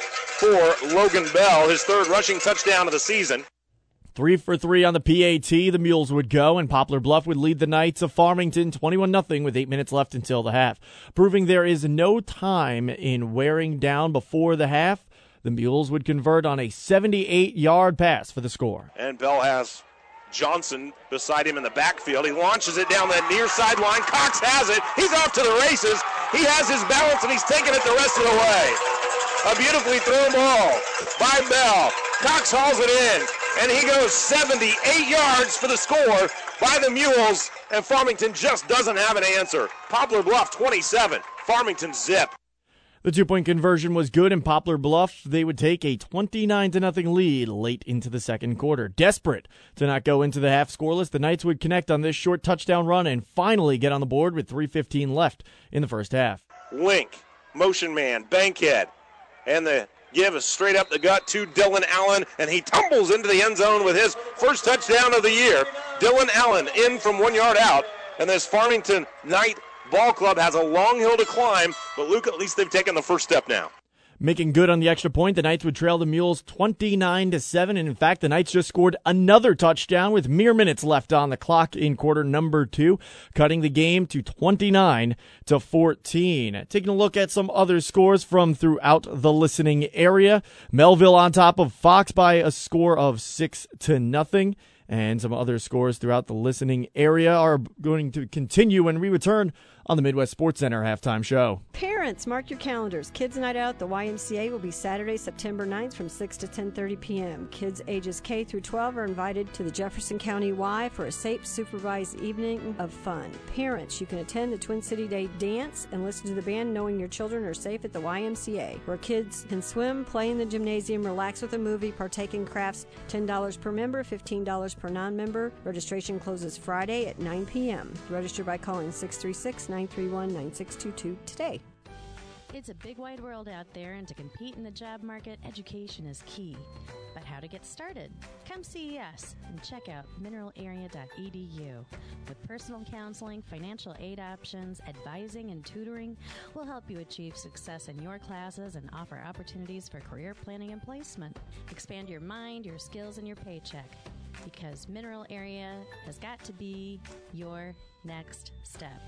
for Logan Bell, his third rushing touchdown of the season. Three for three on the P A T, the Mules would go, and Poplar Bluff would lead the Knights of Farmington twenty-one nothing with eight minutes left until the half. Proving there is no time in wearing down before the half, the Mules would convert on a seventy-eight-yard pass for the score. And Bell has Johnson beside him in the backfield. He launches it down that near sideline. Cox has it. He's off to the races. He has his balance, and he's taking it the rest of the way. A beautifully thrown ball by Bell. Cox hauls it in, and he goes seventy-eight yards for the score by the Mules, and Farmington just doesn't have an answer. Poplar Bluff twenty-seven, Farmington zip. The two-point conversion was good in Poplar Bluff. They would take a twenty-nine to nothing lead late into the second quarter. Desperate to not go into the half scoreless, the Knights would connect on this short touchdown run and finally get on the board with three fifteen left in the first half. Link, motion man, Bankhead, and the give is straight up the gut to Dylan Allen, and he tumbles into the end zone with his first touchdown of the year. Dylan Allen in from one yard out, and this Farmington Knight Ball Club has a long hill to climb, but Luke, at least they've taken the first step now. Making good on the extra point, the Knights would trail the Mules twenty-nine to seven, and in fact, the Knights just scored another touchdown with mere minutes left on the clock in quarter number two, cutting the game to twenty-nine to fourteen. Taking a look at some other scores from throughout the listening area. Melville on top of Fox by a score of six to nothing. And some other scores throughout the listening area are going to continue when we return on the Midwest Sports Center halftime show. Parents, mark your calendars. Kids Night Out at the Y M C A will be Saturday, September ninth from six to ten thirty p.m. Kids ages K through twelve are invited to the Jefferson County Y for a safe, supervised evening of fun. Parents, you can attend the Twin City Day Dance and listen to the band knowing your children are safe at the Y M C A, where kids can swim, play in the gymnasium, relax with a movie, partake in crafts. ten dollars per member, fifteen dollars per non-member. Registration closes Friday at nine p.m. Register by calling six three six, nine three one, nine six two two today. It's a big wide world out there, and to compete in the job market, education is key. But how to get started? Come see us and check out mineral area dot e d u. With personal counseling, financial aid options, advising, and tutoring, we'll help you achieve success in your classes and offer opportunities for career planning and placement. Expand your mind, your skills, and your paycheck, because Mineral Area has got to be your next step.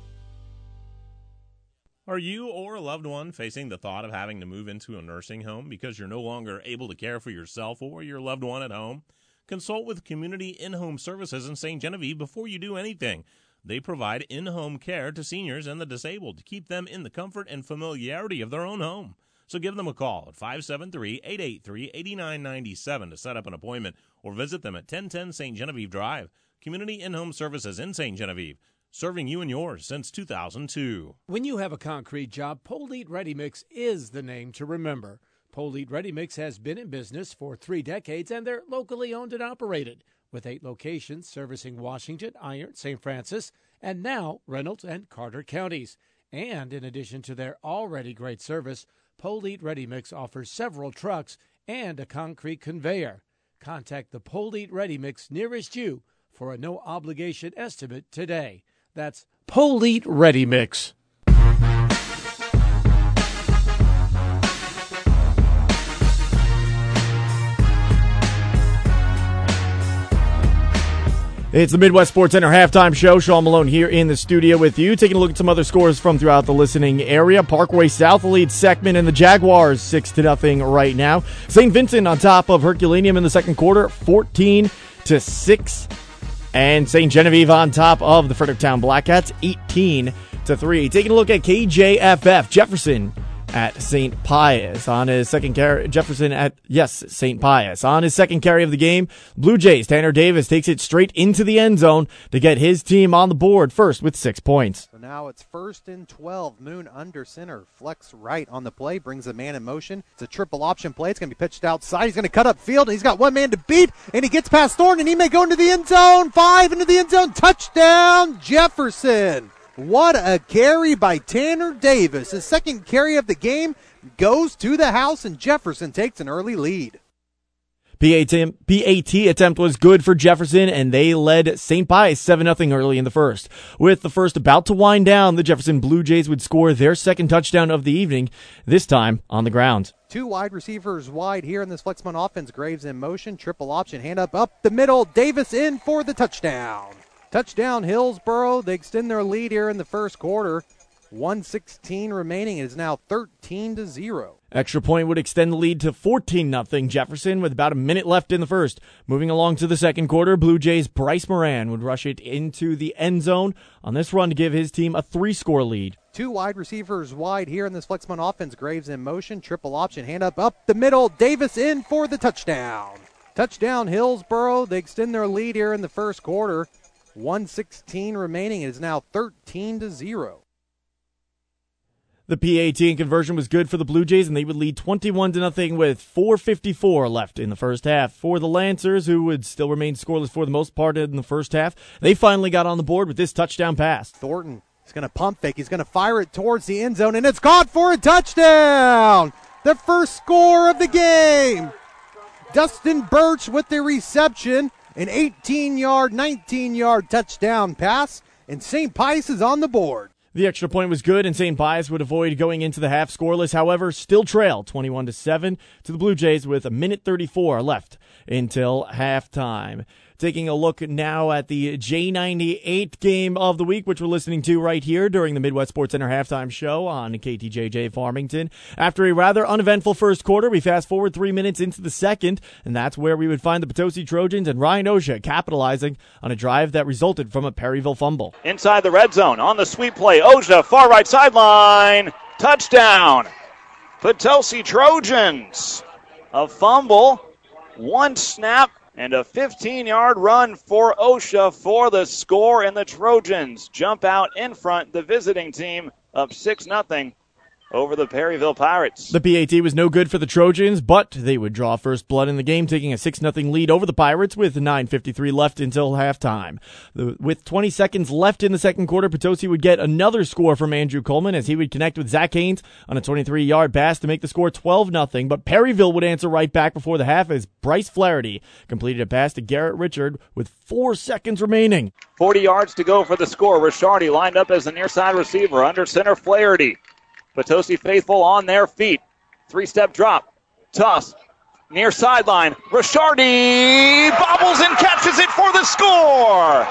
Are you or a loved one facing the thought of having to move into a nursing home because you're no longer able to care for yourself or your loved one at home? Consult with Community In-Home Services in Saint Genevieve before you do anything. They provide in-home care to seniors and the disabled to keep them in the comfort and familiarity of their own home. So give them a call at five seven three, eight eight three, eight nine nine seven to set up an appointment or visit them at ten ten Saint Genevieve Drive. Community In-Home Services in Saint Genevieve, serving you and yours since two thousand two. When you have a concrete job, Polite Ready Mix is the name to remember. Polite Ready Mix has been in business for three decades, and they're locally owned and operated, with eight locations servicing Washington, Iron, Saint Francis, and now Reynolds and Carter counties. And in addition to their already great service, Polite Ready Mix offers several trucks and a concrete conveyor. Contact the Polite Ready Mix nearest you for a no-obligation estimate today. That's Polite Ready Mix. It's the Midwest Sports Center halftime show. Sean Malone here in the studio with you, taking a look at some other scores from throughout the listening area. Parkway South leads Seckman and the Jaguars six to nothing right now. Saint Vincent on top of Herculaneum in the second quarter, fourteen to six. And Saint Genevieve on top of the Fredericktown Blackcats, eighteen to three. Taking a look at K J F F, Jefferson at Saint Pius on his second carry. Jefferson at, yes, Saint Pius on his second carry of the game. Blue Jays, Tanner Davis takes it straight into the end zone to get his team on the board first with six points. So now it's first and twelve. Moon under center. Flex right on the play. Brings a man in motion. It's a triple option play. It's going to be pitched outside. He's going to cut up field, and he's got one man to beat, and he gets past Thornton, and he may go into the end zone. Five into the end zone. Touchdown, Jefferson. What a carry by Tanner Davis. His second carry of the game goes to the house, and Jefferson takes an early lead. P A T, P A T attempt was good for Jefferson, and they led Saint Pius seven nothing early in the first. With the first about to wind down, the Jefferson Blue Jays would score their second touchdown of the evening, this time on the ground. Two wide receivers wide here in this Flexmon offense. Graves in motion, triple option, hand up, up the middle. Davis in for the touchdown. Touchdown, Hillsboro. They extend their lead here in the first quarter. one sixteen remaining. It is now thirteen to zero. Extra point would extend the lead to fourteen nothing Jefferson with about a minute left in the first. Moving along to the second quarter, Blue Jays' Bryce Moran would rush it into the end zone on this run to give his team a three-score lead. Two wide receivers wide here in this Flexmon offense. Graves in motion, triple option, hand up, up the middle. Davis in for the touchdown. Touchdown, Hillsboro. They extend their lead here in the first quarter. one sixteen remaining. It is now thirteen to zero. The P A T conversion was good for the Blue Jays, and they would lead twenty-one to nothing with four fifty-four left in the first half. For the Lancers, who would still remain scoreless for the most part in the first half, they finally got on the board with this touchdown pass. Thornton is going to pump fake. He's going to fire it towards the end zone, and it's caught for a touchdown. The first score of the game. Dustin Birch with the reception. An eighteen-yard, nineteen-yard touchdown pass, and Saint Pius is on the board. The extra point was good, and Saint Pius would avoid going into the half scoreless. However, still trailed twenty-one to seven to the Blue Jays with a minute thirty-four left until halftime. Taking a look now at the J ninety-eight game of the week, which we're listening to right here during the Midwest Sports Center halftime show on K T J J Farmington. After a rather uneventful first quarter, we fast forward three minutes into the second, and that's where we would find the Potosi Trojans and Ryan Osha capitalizing on a drive that resulted from a Perryville fumble. Inside the red zone on the sweep play, Osha, far right sideline, touchdown, Potosi Trojans. A fumble, one snap, and a fifteen-yard run for Osha for the score, and the Trojans jump out in front, the visiting team up six nothing over the Perryville Pirates. The P A T was no good for the Trojans, but they would draw first blood in the game, taking a six nothing lead over the Pirates with nine fifty-three left until halftime. The, with twenty seconds left in the second quarter, Potosi would get another score from Andrew Coleman as he would connect with Zach Haynes on a twenty-three-yard pass to make the score twelve nothing, but Perryville would answer right back before the half as Bryce Flaherty completed a pass to Garrett Richard with four seconds remaining. forty yards to go for the score. Rishardi lined up as the near side receiver. Under center, Flaherty. Potosi faithful on their feet. Three-step drop. Toss. Near sideline. Rishardi bobbles and catches it for the score.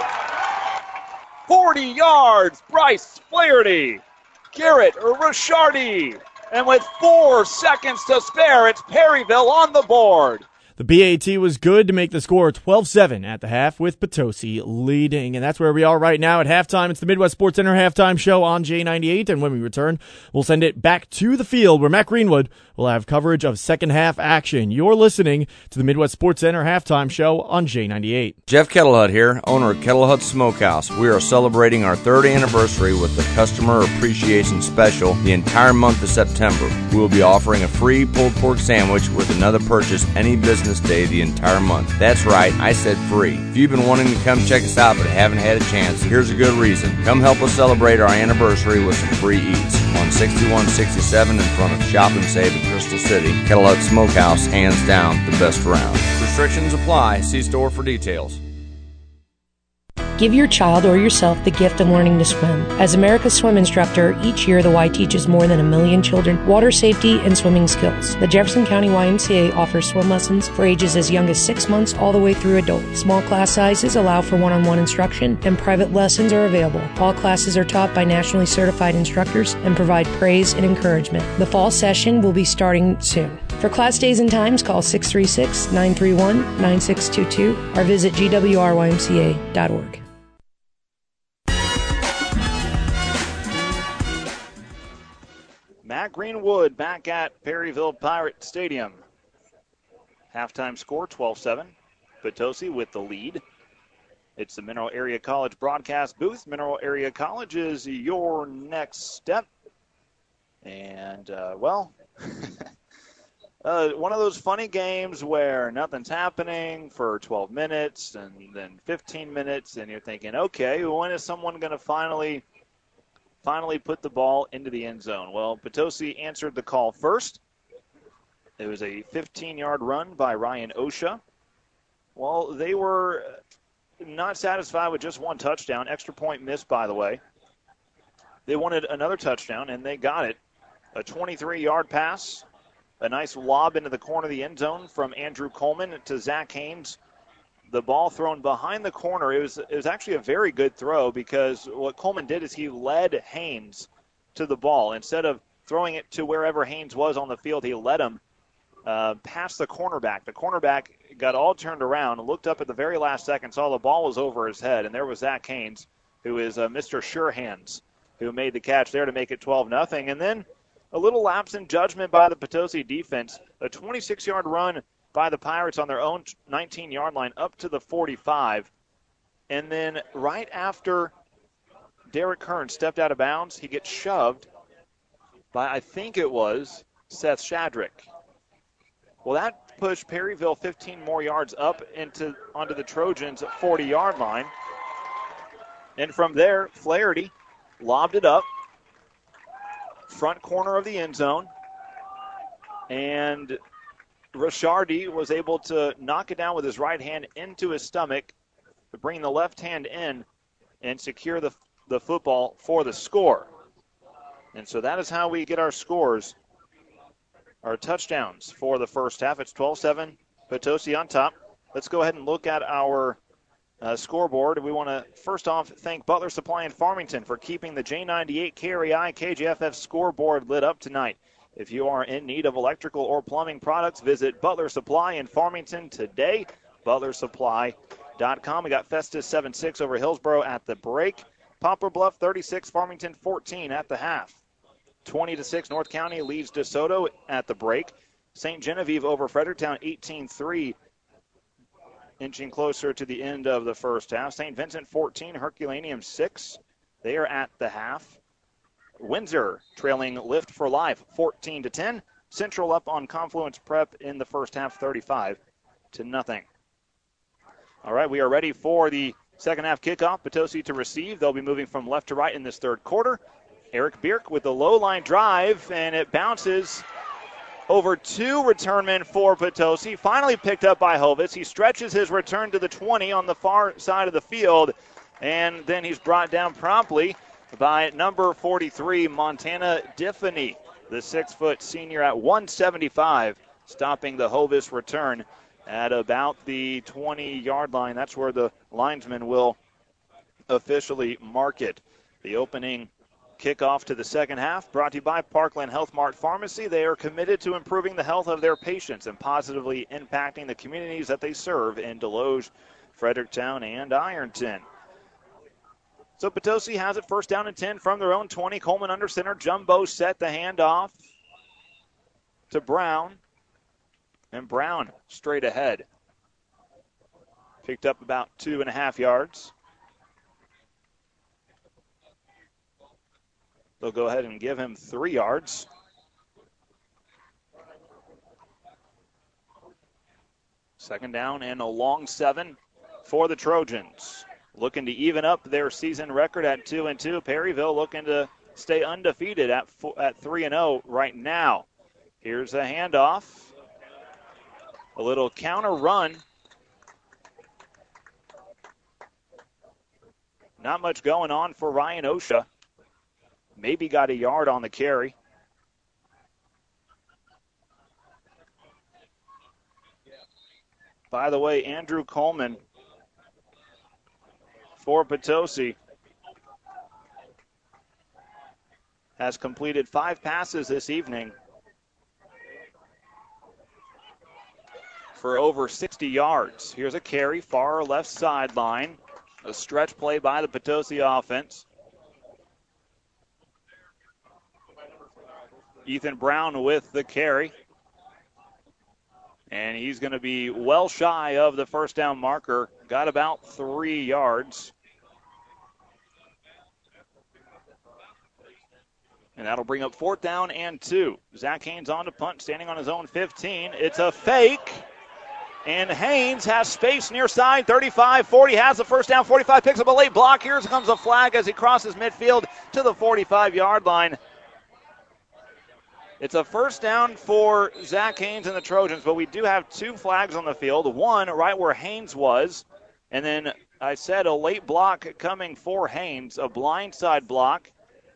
forty yards. Bryce Flaherty. Garrett Rishardi. And with four seconds to spare, it's Perryville on the board. The B A T was good to make the score twelve seven at the half with Potosi leading. And that's where we are right now at halftime. It's the Midwest Sports Center halftime show on J ninety-eight. And when we return, we'll send it back to the field where Matt Greenwood will have coverage of second half action. You're listening to the Midwest Sports Center halftime show on J ninety-eight. Jeff Kettlehut here, owner of Kettlehut Smokehouse. We are celebrating our third anniversary with the Customer Appreciation Special the entire month of September. We will be offering a free pulled pork sandwich with another purchase any business business day the entire month. That's right, I said free. If you've been wanting to come check us out but haven't had a chance, here's a good reason. Come help us celebrate our anniversary with some free eats. On sixty-one sixty-seven in front of Shop and Save in Crystal City, Kettle Hut Smokehouse, hands down the best around. Restrictions apply. See store for details. Give your child or yourself the gift of learning to swim. As America's swim instructor, each year the Y teaches more than a million children water safety and swimming skills. The Jefferson County Y M C A offers swim lessons for ages as young as six months all the way through adult. Small class sizes allow for one-on-one instruction, and private lessons are available. All classes are taught by nationally certified instructors and provide praise and encouragement. The fall session will be starting soon. For class days and times, call six three six, nine three one, nine six two two or visit G W R Y M C A dot org. Matt Greenwood back at Perryville Pirate Stadium. Halftime score twelve seven. Potosi with the lead. It's the Mineral Area College broadcast booth. Mineral Area College is your next step. And, uh, well, uh, one of those funny games where nothing's happening for twelve minutes and then fifteen minutes, and you're thinking, okay, when is someone going to finally finally put the ball into the end zone? Well, Potosi answered the call first. It was a fifteen-yard run by Ryan Osha. Well, they were not satisfied with just one touchdown. Extra point missed, by the way. They wanted another touchdown, and they got it. A twenty-three-yard pass, a nice lob into the corner of the end zone from Andrew Coleman to Zach Haynes. The ball thrown behind the corner. It was it was actually a very good throw, because what Coleman did is he led Haynes to the ball. Instead of throwing it to wherever Haynes was on the field, he led him uh, past the cornerback. The cornerback got all turned around, looked up at the very last second, saw the ball was over his head, and there was Zach Haynes, who is uh, Mister Surehands, who made the catch there to make it twelve nothing. And then a little lapse in judgment by the Potosi defense. A twenty-six-yard run by the Pirates on their own nineteen-yard line up to the forty-five. And then right after Derek Hearn stepped out of bounds, he gets shoved by, I think it was, Seth Shadrick. Well, that pushed Perryville fifteen more yards up into onto the Trojans' forty-yard line. And from there, Flaherty lobbed it up, front corner of the end zone, and Ricciardi was able to knock it down with his right hand into his stomach, to bring the left hand in and secure the, the football for the score. And so that is how we get our scores, our touchdowns for the first half. It's twelve seven, Potosi on top. Let's go ahead and look at our uh, scoreboard. We want to first off thank Butler Supply in Farmington for keeping the J ninety-eight K R E I K J F F scoreboard lit up tonight. If you are in need of electrical or plumbing products, visit Butler Supply in Farmington today, butler supply dot com. We got Festus seven six over Hillsboro at the break. Poplar Bluff thirty-six, Farmington fourteen at the half. twenty to six, North County leads DeSoto at the break. Saint Genevieve over Fredericktown eighteen three, inching closer to the end of the first half. Saint Vincent fourteen, Herculaneum six. They are at the half. Windsor trailing Lift for Life fourteen to ten. Central up on Confluence Prep in the first half thirty-five to nothing. All right, we are ready for the second half kickoff. Potosi to receive. They'll be moving from left to right in this third quarter. Eric Bierk with the low line drive, and it bounces over two return men for Potosi. Finally picked up by Hovitz. He stretches his return to the twenty on the far side of the field, and then he's brought down promptly by number forty-three, Montana Diffany, the six-foot senior at one seventy-five, stopping the Hovis return at about the twenty-yard line. That's where the linesman will officially mark it. The opening kickoff to the second half brought to you by Parkland Health Mart Pharmacy. They are committed to improving the health of their patients and positively impacting the communities that they serve in Deloge, Fredericktown, and Ironton. So Potosi has it first down and ten from their own twenty. Coleman under center. Jumbo set the handoff to Brown. And Brown straight ahead. Picked up about two and a half yards. They'll go ahead and give him three yards. Second down and a long seven for the Trojans. Looking to even up their season record at two and two. Perryville looking to stay undefeated at four, at three and zero right now. Here's a handoff. A little counter run. Not much going on for Ryan Osha. Maybe got a yard on the carry. By the way, Andrew Coleman for Potosi has completed five passes this evening for over sixty yards. Here's a carry, far left sideline. A stretch play by the Potosi offense. Ethan Brown with the carry. And he's going to be well shy of the first down marker. Got about three yards. And that'll bring up fourth down and two. Zach Haynes on to punt, standing on his own fifteen. It's a fake. And Haynes has space near side, thirty-five forty, has the first down, forty-five, picks up a late block. Here comes a flag as he crosses midfield to the forty-five-yard line. It's a first down for Zach Haynes and the Trojans, but we do have two flags on the field. One right where Haynes was, and then I said a late block coming for Haynes, a blindside block.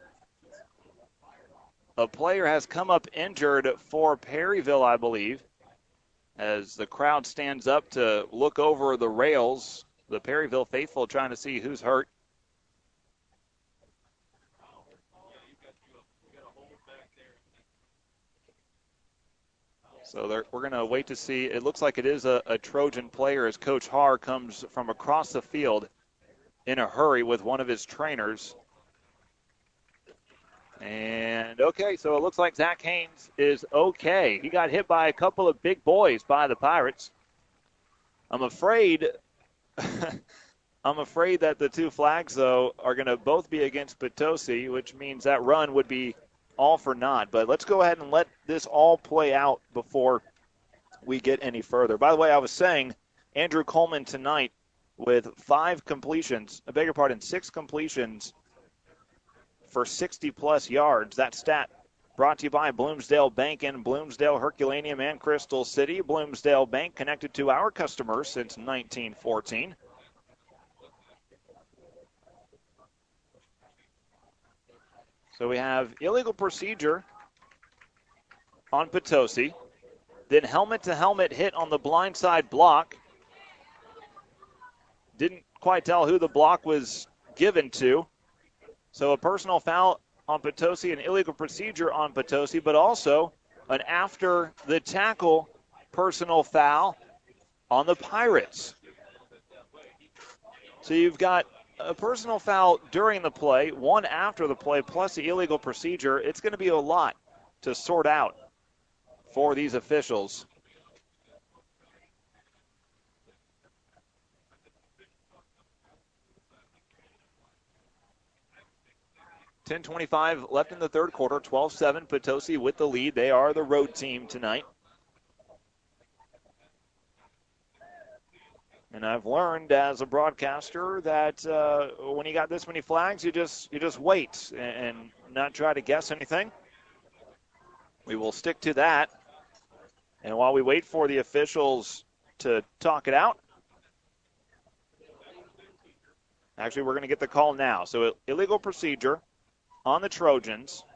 A player has come up injured for Perryville, I believe, as the crowd stands up to look over the rails. The Perryville faithful trying to see who's hurt. So we're going to wait to see. It looks like it is a, a Trojan player as Coach Haar comes from across the field in a hurry with one of his trainers. And, okay, so it looks like Zach Haynes is okay. He got hit by a couple of big boys by the Pirates. I'm afraid I'm afraid that the two flags, though, are going to both be against Potosi, which means that run would be all for naught. But let's go ahead and let this all play out before we get any further. By the way, I was saying Andrew Coleman tonight with five completions, I beg your pardon, six completions for sixty-plus yards. That stat brought to you by Bloomsdale Bank in Bloomsdale, Herculaneum, and Crystal City. Bloomsdale Bank connected to our customers since nineteen fourteen. So we have illegal procedure on Potosi. Then helmet-to-helmet hit on the blindside block. Didn't quite tell who the block was given to. So a personal foul on Potosi, an illegal procedure on Potosi, but also an after the tackle personal foul on the Pirates. So you've got a personal foul during the play, one after the play, plus the illegal procedure. It's going to be a lot to sort out for these officials. ten twenty-five left in the third quarter, twelve seven, Potosi with the lead. They are the road team tonight. And I've learned as a broadcaster that uh, when you got this many flags, you just you just wait and, and not try to guess anything. We will stick to that. And while we wait for the officials to talk it out, actually we're going to get the call now. So illegal procedure on the Trojans.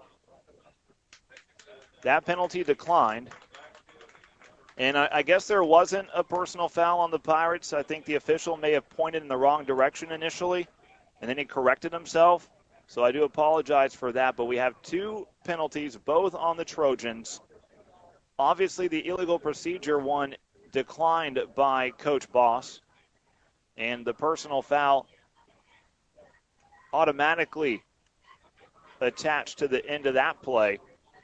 That penalty declined. And I, I guess there wasn't a personal foul on the Pirates. I think the official may have pointed in the wrong direction initially, and then he corrected himself. So I do apologize for that, but we have two penalties, both on the Trojans. Obviously, the illegal procedure one declined by Coach Boss, and the personal foul automatically attached to the end of that play.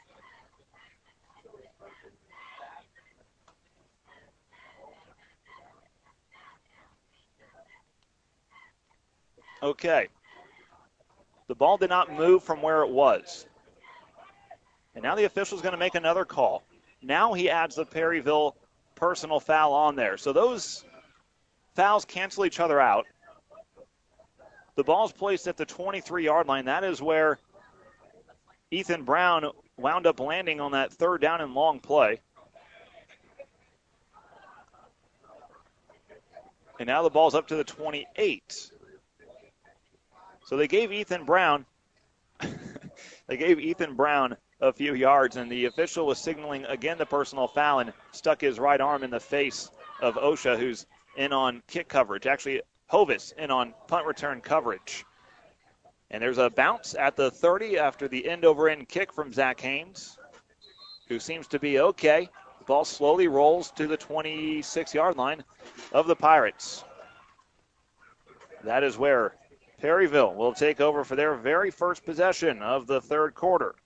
Okay. The ball did not move from where it was. And now the official's going to make another call. Now he adds the Perryville personal foul on there. So those fouls cancel each other out. The ball's placed at the twenty-three-yard line. That is where Ethan Brown wound up landing on that third down and long play. And now the ball's up to the twenty-eight. So they gave Ethan Brown, they gave Ethan Brown a few yards, and the official was signaling again the personal foul and stuck his right arm in the face of Osha, who's in on kick coverage. Actually, Hovis in on punt return coverage. And there's a bounce at the thirty after the end-over-end kick from Zach Haynes, who seems to be okay. The ball slowly rolls to the twenty-six-yard line of the Pirates. That is where Perryville will take over for their very first possession of the third quarter.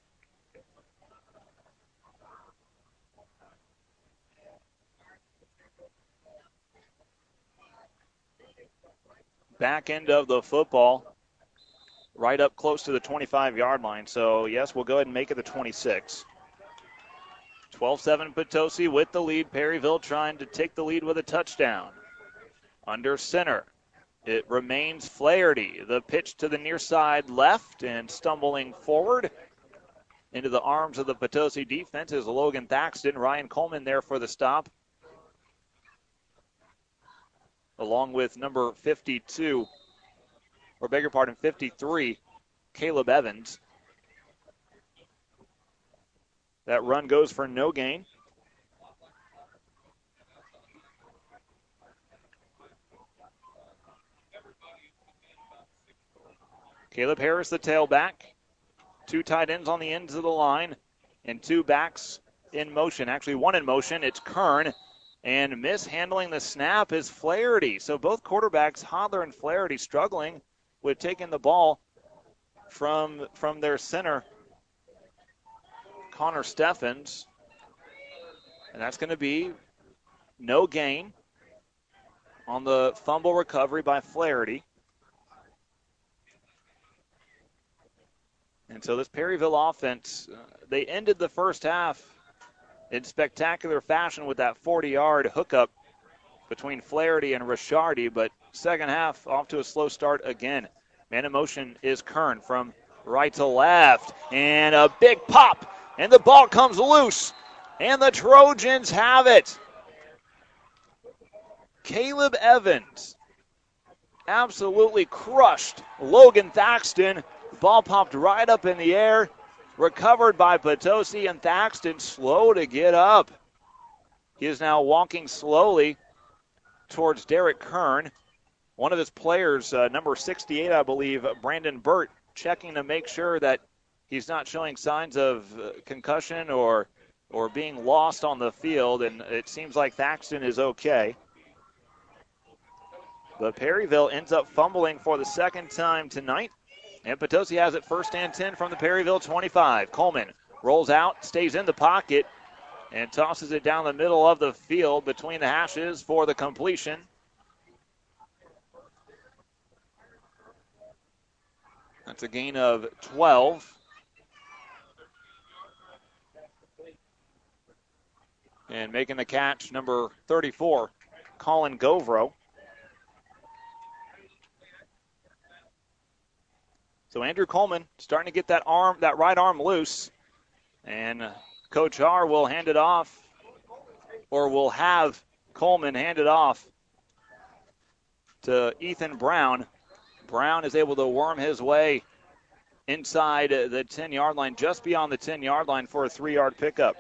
Back end of the football, right up close to the twenty-five-yard line. So, yes, we'll go ahead and make it the twenty-six. twelve seven Potosi with the lead. Perryville trying to take the lead with a touchdown. Under center, it remains Flaherty. The pitch to the near side left and stumbling forward into the arms of the Potosi defense is Logan Thaxton. Ryan Coleman there for the stop, along with number fifty-two, or beg your pardon, fifty-three, Caleb Evans. That run goes for no gain. Caleb Harris, the tailback. Two tight ends on the ends of the line and two backs in motion. Actually, one in motion. It's Kern. And mishandling the snap is Flaherty. So both quarterbacks, Hodler and Flaherty, struggling with taking the ball from, from their center, Connor Steffens. And that's going to be no gain on the fumble recovery by Flaherty. And so this Perryville offense, uh, they ended the first half in spectacular fashion with that forty-yard hookup between Flaherty and Ricciardi, but second half off to a slow start again. Man in motion is Kern from right to left, and a big pop, and the ball comes loose, and the Trojans have it. Caleb Evans absolutely crushed Logan Thaxton. Ball popped right up in the air, recovered by Potosi, and Thaxton slow to get up. He is now walking slowly towards Derek Kern. One of his players, uh, number sixty-eight, I believe, Brandon Burt, checking to make sure that he's not showing signs of uh, concussion or or being lost on the field, and it seems like Thaxton is okay. But Perryville ends up fumbling for the second time tonight. And Potosi has it first and ten from the Perryville twenty-five. Coleman rolls out, stays in the pocket, and tosses it down the middle of the field between the hashes for the completion. That's a gain of twelve. And making the catch, number thirty-four, Colin Govro. So Andrew Coleman starting to get that arm, that right arm loose. And Coach Har will hand it off, or will have Coleman hand it off to Ethan Brown. Brown is able to worm his way inside the ten-yard line, just beyond the ten-yard line for a three-yard pickup.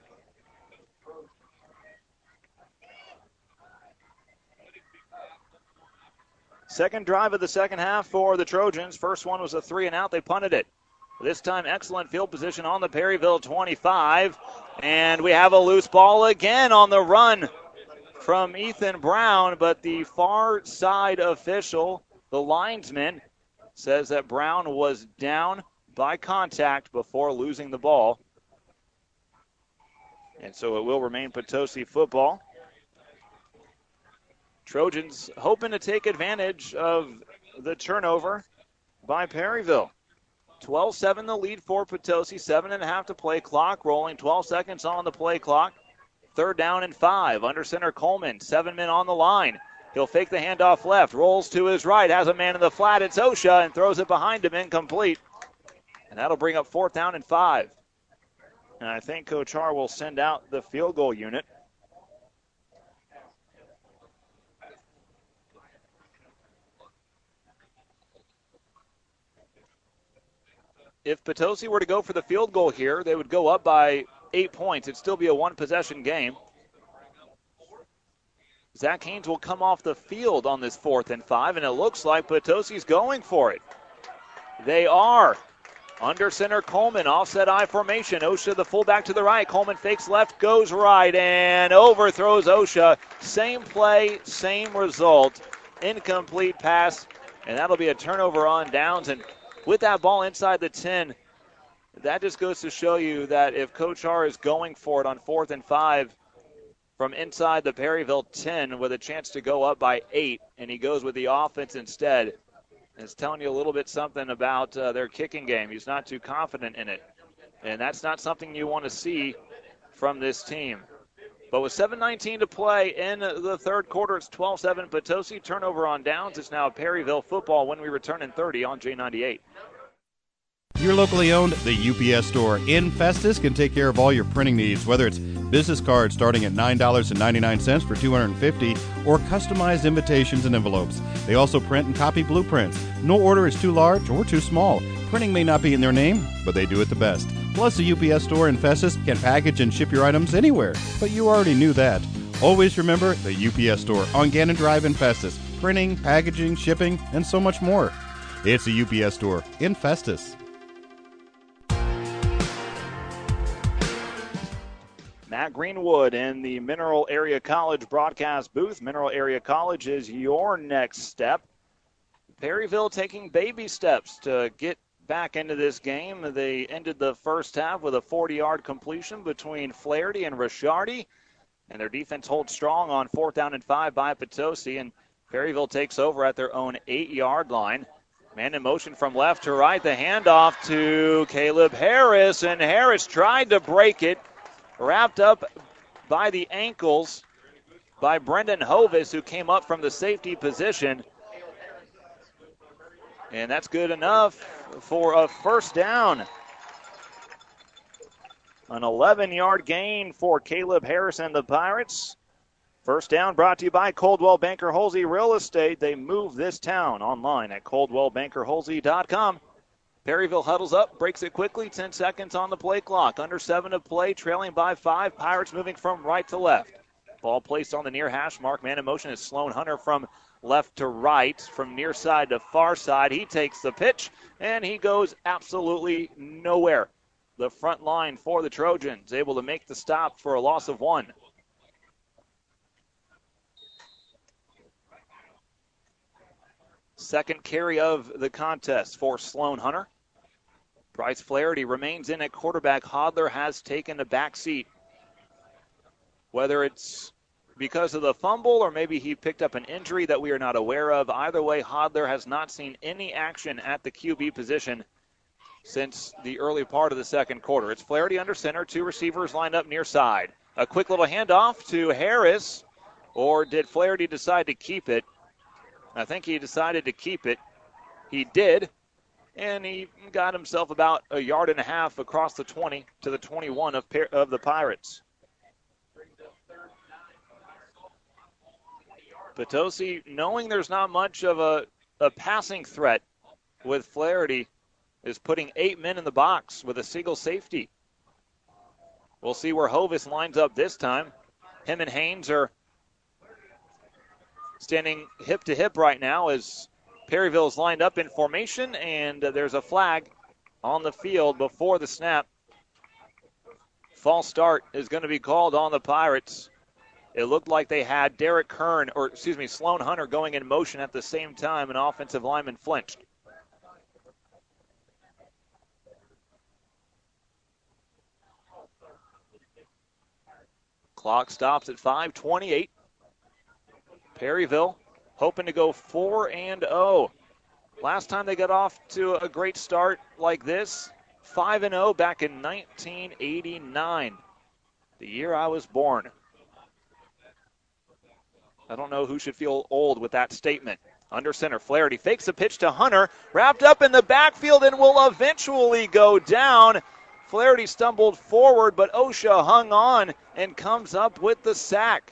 Second drive of the second half for the Trojans. First one was a three and out. They punted it. This time, excellent field position on the Perryville twenty-five. And we have a loose ball again on the run from Ethan Brown, but the far side official, the linesman, says that Brown was down by contact before losing the ball. And so it will remain Potosi football. Trojans hoping to take advantage of the turnover by Perryville. twelve seven the lead for Potosi. Seven and a half to play. Clock rolling. twelve seconds on the play clock. Third down and five. Under center Coleman. Seven men on the line. He'll fake the handoff left. Rolls to his right. Has a man in the flat. It's Osha and throws it behind him. Incomplete. And that'll bring up fourth down and five. And I think Coach Har will send out the field goal unit. If Potosi were to go for the field goal here, they would go up by eight points. It'd still be a one-possession game. Zach Haynes will come off the field on this fourth and five, and it looks like Potosi's going for it. They are. Under center Coleman, offset I formation. Osha, the fullback to the right. Coleman fakes left, goes right, and overthrows Osha. Same play, same result. Incomplete pass, and that'll be a turnover on downs. And with that ball inside the ten, that just goes to show you that if Coach Har is going for it on fourth and five from inside the Perryville ten with a chance to go up by eight, and he goes with the offense instead, it's telling you a little bit something about uh, their kicking game. He's not too confident in it, and that's not something you want to see from this team. But with seven nineteen to play in the third quarter, it's twelve seven Potosi. Turnover on downs. It's now Perryville football when we return in thirty on J ninety-eight. Your locally owned The U P S Store in Festus can take care of all your printing needs, whether it's business cards starting at nine dollars and ninety-nine cents for two hundred fifty dollars or customized invitations and envelopes. They also print and copy blueprints. No order is too large or too small. Printing may not be in their name, but they do it the best. Plus, the U P S Store in Festus can package and ship your items anywhere, but you already knew that. Always remember the U P S Store on Gannon Drive in Festus. Printing, packaging, shipping, and so much more. It's the U P S Store in Festus. Matt Greenwood in the Mineral Area College broadcast booth. Mineral Area College is your next step. Perryville taking baby steps to get back into this game. They ended the first half with a forty-yard completion between Flaherty and Ricciardi, and their defense holds strong on fourth down and five by Potosi, and Perryville takes over at their own eight-yard line. Man in motion from left to right. The handoff to Caleb Harris, and Harris tried to break it. Wrapped up by the ankles by Brendan Hovis, who came up from the safety position. And that's good enough for a first down. An eleven-yard gain for Caleb Harris and the Pirates. First down brought to you by Coldwell Banker Halsey Real Estate. They move this town online at coldwell banker halsey dot com. Perryville huddles up, breaks it quickly, ten seconds on the play clock. Under seven to play, trailing by five. Pirates moving from right to left. Ball placed on the near hash mark. Man in motion is Sloan Hunter from left to right, from near side to far side. He takes the pitch, and he goes absolutely nowhere. The front line for the Trojans able to make the stop for a loss of one. Second carry of the contest for Sloan Hunter. Bryce Flaherty remains in at quarterback. Hodler has taken a back seat. Whether it's because of the fumble or maybe he picked up an injury that we are not aware of, either way, Hodler has not seen any action at the Q B position since the early part of the second quarter. It's Flaherty under center, two receivers lined up near side. A quick little handoff to Harris, or did Flaherty decide to keep it? I think he decided to keep it. He did. And he got himself about a yard and a half across the twenty to the twenty-one of, of the Pirates. Potosi, knowing there's not much of a, a passing threat with Flaherty, is putting eight men in the box with a single safety. We'll see where Hovis lines up this time. Him and Haynes are standing hip to hip right now as Perryville is lined up in formation, and uh, there's a flag on the field before the snap. False start is going to be called on the Pirates. It looked like they had Derek Kern, or excuse me, Sloan Hunter going in motion at the same time. An offensive lineman flinched. Clock stops at five twenty-eight. Perryville hoping to go four and oh. Last time they got off to a great start like this, five and oh back in nineteen eighty-nine, the year I was born. I don't know who should feel old with that statement. Under center, Flaherty fakes a pitch to Hunter, wrapped up in the backfield and will eventually go down. Flaherty stumbled forward, but Osha hung on and comes up with the sack.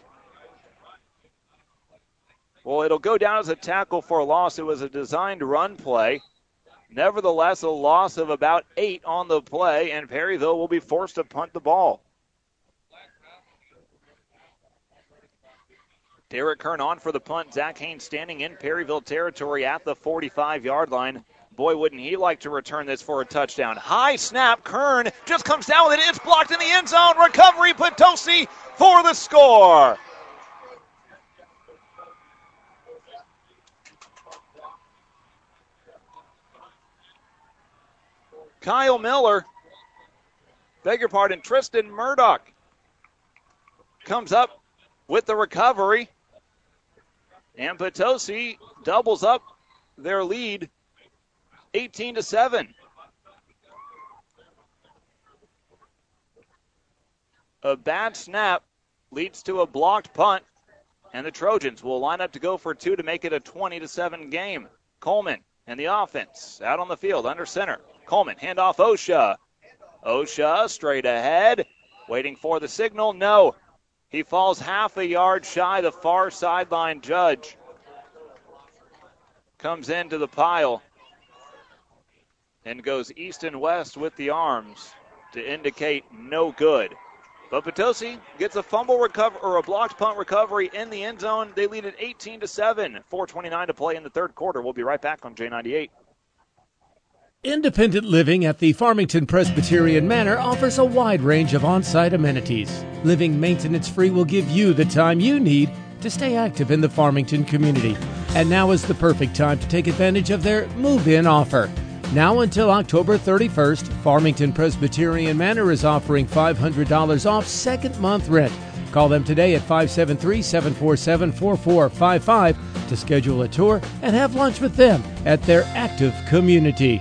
Well, it'll go down as a tackle for a loss. It was a designed run play. Nevertheless, a loss of about eight on the play, and Perryville will be forced to punt the ball. Derek Kern on for the punt. Zach Haynes standing in Perryville territory at the forty-five-yard line. Boy, wouldn't he like to return this for a touchdown. High snap. Kern just comes down with it. It's blocked in the end zone. Recovery. Potosi for the score. Kyle Miller, beg your pardon, Tristan Murdoch comes up with the recovery. And Potosi doubles up their lead eighteen to seven. A bad snap leads to a blocked punt, and the Trojans will line up to go for two to make it a twenty to seven game. Coleman and the offense out on the field under center. Coleman, handoff Osha. Osha straight ahead, waiting for the signal. No, he falls half a yard shy. The far sideline judge comes into the pile and goes east and west with the arms to indicate no good. But Potosi gets a fumble recover or a blocked punt recovery in the end zone. They lead it eighteen to seven. four twenty-nine to play in the third quarter. We'll be right back on J ninety-eight. Independent living at the Farmington Presbyterian Manor offers a wide range of on-site amenities. Living maintenance-free will give you the time you need to stay active in the Farmington community. And now is the perfect time to take advantage of their move-in offer. Now until October thirty-first, Farmington Presbyterian Manor is offering five hundred dollars off second month rent. Call them today at five seven three, seven four seven, four four five five to schedule a tour and have lunch with them at their active community.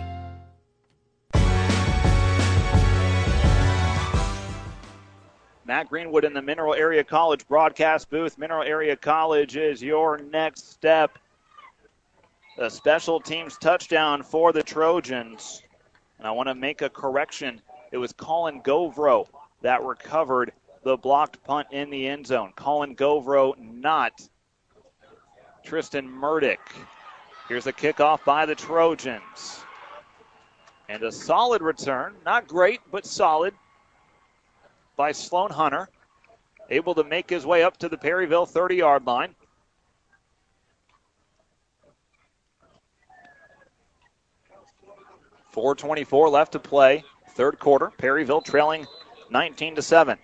Matt Greenwood in the Mineral Area College broadcast booth. Mineral Area College is your next step. A special teams touchdown for the Trojans. And I want to make a correction. It was Colin Govro that recovered the blocked punt in the end zone. Colin Govro, not Tristan Murdoch. Here's a kickoff by the Trojans. And a solid return. Not great, but solid by Sloan Hunter. Able to make his way up to the Perryville thirty-yard line. four twenty-four left to play. Third quarter. Perryville trailing nineteen to seven.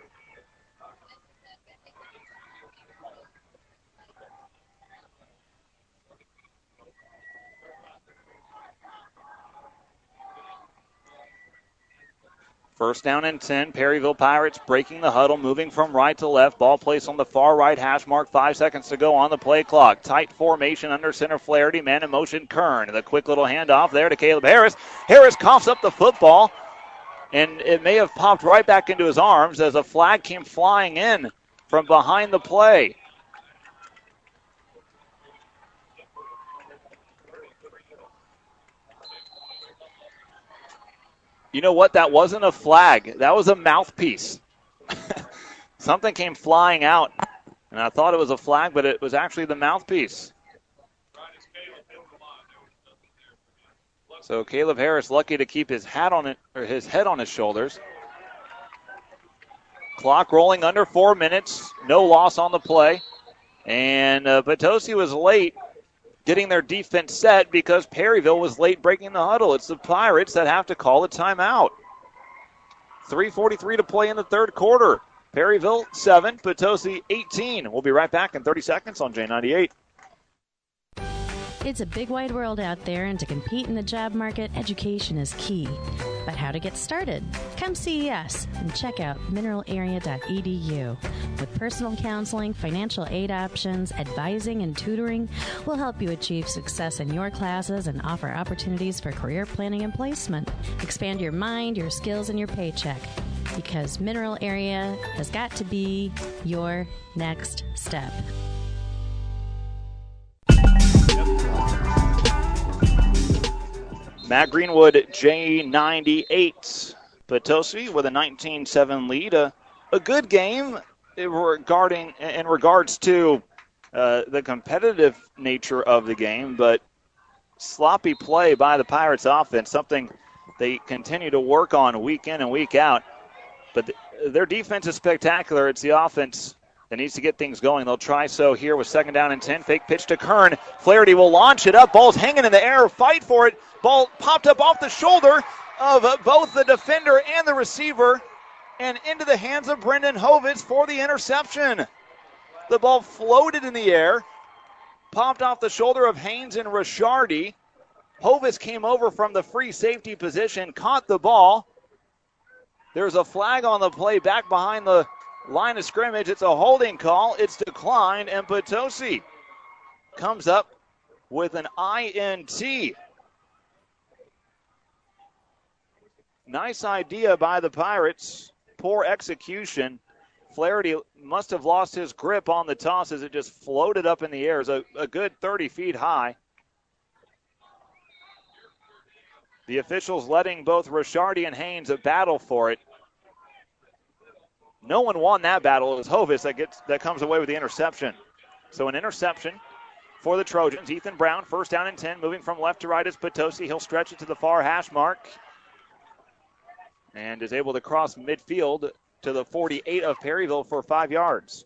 First down and ten. Perryville Pirates breaking the huddle, moving from right to left. Ball placed on the far right hash mark. Five seconds to go on the play clock. Tight formation under center. Flaherty. Man in motion. Kern. The quick little handoff there to Caleb Harris. Harris coughs up the football, and it may have popped right back into his arms as a flag came flying in from behind the play. You know what? That wasn't a flag. That was a mouthpiece. Something came flying out, and I thought it was a flag, but it was actually the mouthpiece. So Caleb Harris lucky to keep his hat on it, or his head on his shoulders. Clock rolling under four minutes. No loss on the play. And uh, Potosi was late getting their defense set because Perryville was late breaking the huddle. It's the Pirates that have to call a timeout. three forty-three to play in the third quarter. Perryville seven, Potosi eighteen. We'll be right back in thirty seconds on J ninety-eight. It's a big wide world out there, and to compete in the job market, education is key. But how to get started? Come see us and check out mineral area dot e d u. With personal counseling, financial aid options, advising, and tutoring, we'll help you achieve success in your classes and offer opportunities for career planning and placement. Expand your mind, your skills, and your paycheck. Because Mineral Area has got to be your next step. Matt Greenwood, J ninety-eight. Potosi with a nineteen seven lead. A, a good game regarding in regards to uh, the competitive nature of the game, but sloppy play by the Pirates offense, something they continue to work on week in and week out. But th- their defense is spectacular. It's the offense that needs to get things going. They'll try so here with second down and ten. Fake pitch to Kern. Flaherty will launch it up. Ball's hanging in the air. Fight for it. Ball popped up off the shoulder of uh, both the defender and the receiver and into the hands of Brendan Hovitz for the interception. The ball floated in the air, popped off the shoulder of Haynes and Ricciardi. Hovitz came over from the free safety position, caught the ball. There's a flag on the play back behind the line of scrimmage. It's a holding call. It's declined, and Potosi comes up with an I N T. Nice idea by the Pirates. Poor execution. Flaherty must have lost his grip on the toss as it just floated up in the air. It's a, a good thirty feet high. The officials letting both Ricciardi and Haynes a battle for it. No one won that battle. It was Hovitz that gets that comes away with the interception. So an interception for the Trojans. Ethan Brown, first down and ten, moving from left to right is Potosi. He'll stretch it to the far hash mark and is able to cross midfield to the forty-eight of Perryville for five yards.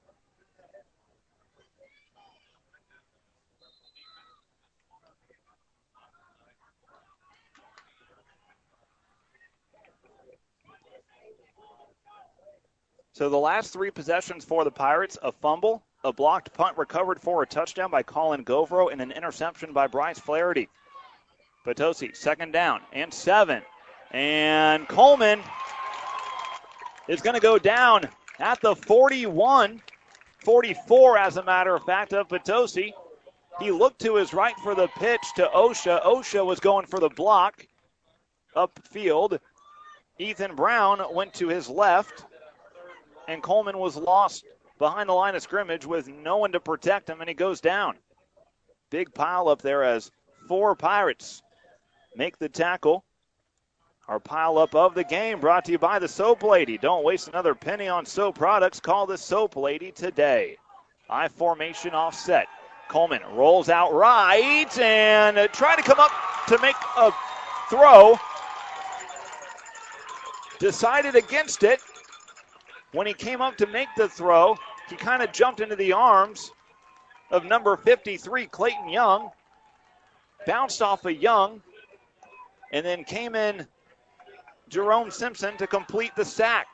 So the last three possessions for the Pirates, a fumble, a blocked punt recovered for a touchdown by Colin Govro, and an interception by Bryce Flaherty. Potosi, second down and seven. And Coleman is going to go down at the forty-one, forty-four as a matter of fact of Potosi. He looked to his right for the pitch to Osha. Osha was going for the block upfield. Ethan Brown went to his left, and Coleman was lost behind the line of scrimmage with no one to protect him, and he goes down. Big pile up there as four Pirates make the tackle. Our pile up of the game brought to you by the Soap Lady. Don't waste another penny on soap products. Call the Soap Lady today. I formation offset. Coleman rolls out right and try to come up to make a throw. Decided against it. When he came up to make the throw, he kind of jumped into the arms of number fifty-three, Clayton Young. Bounced off of Young and then came in Jerome Simpson to complete the sack.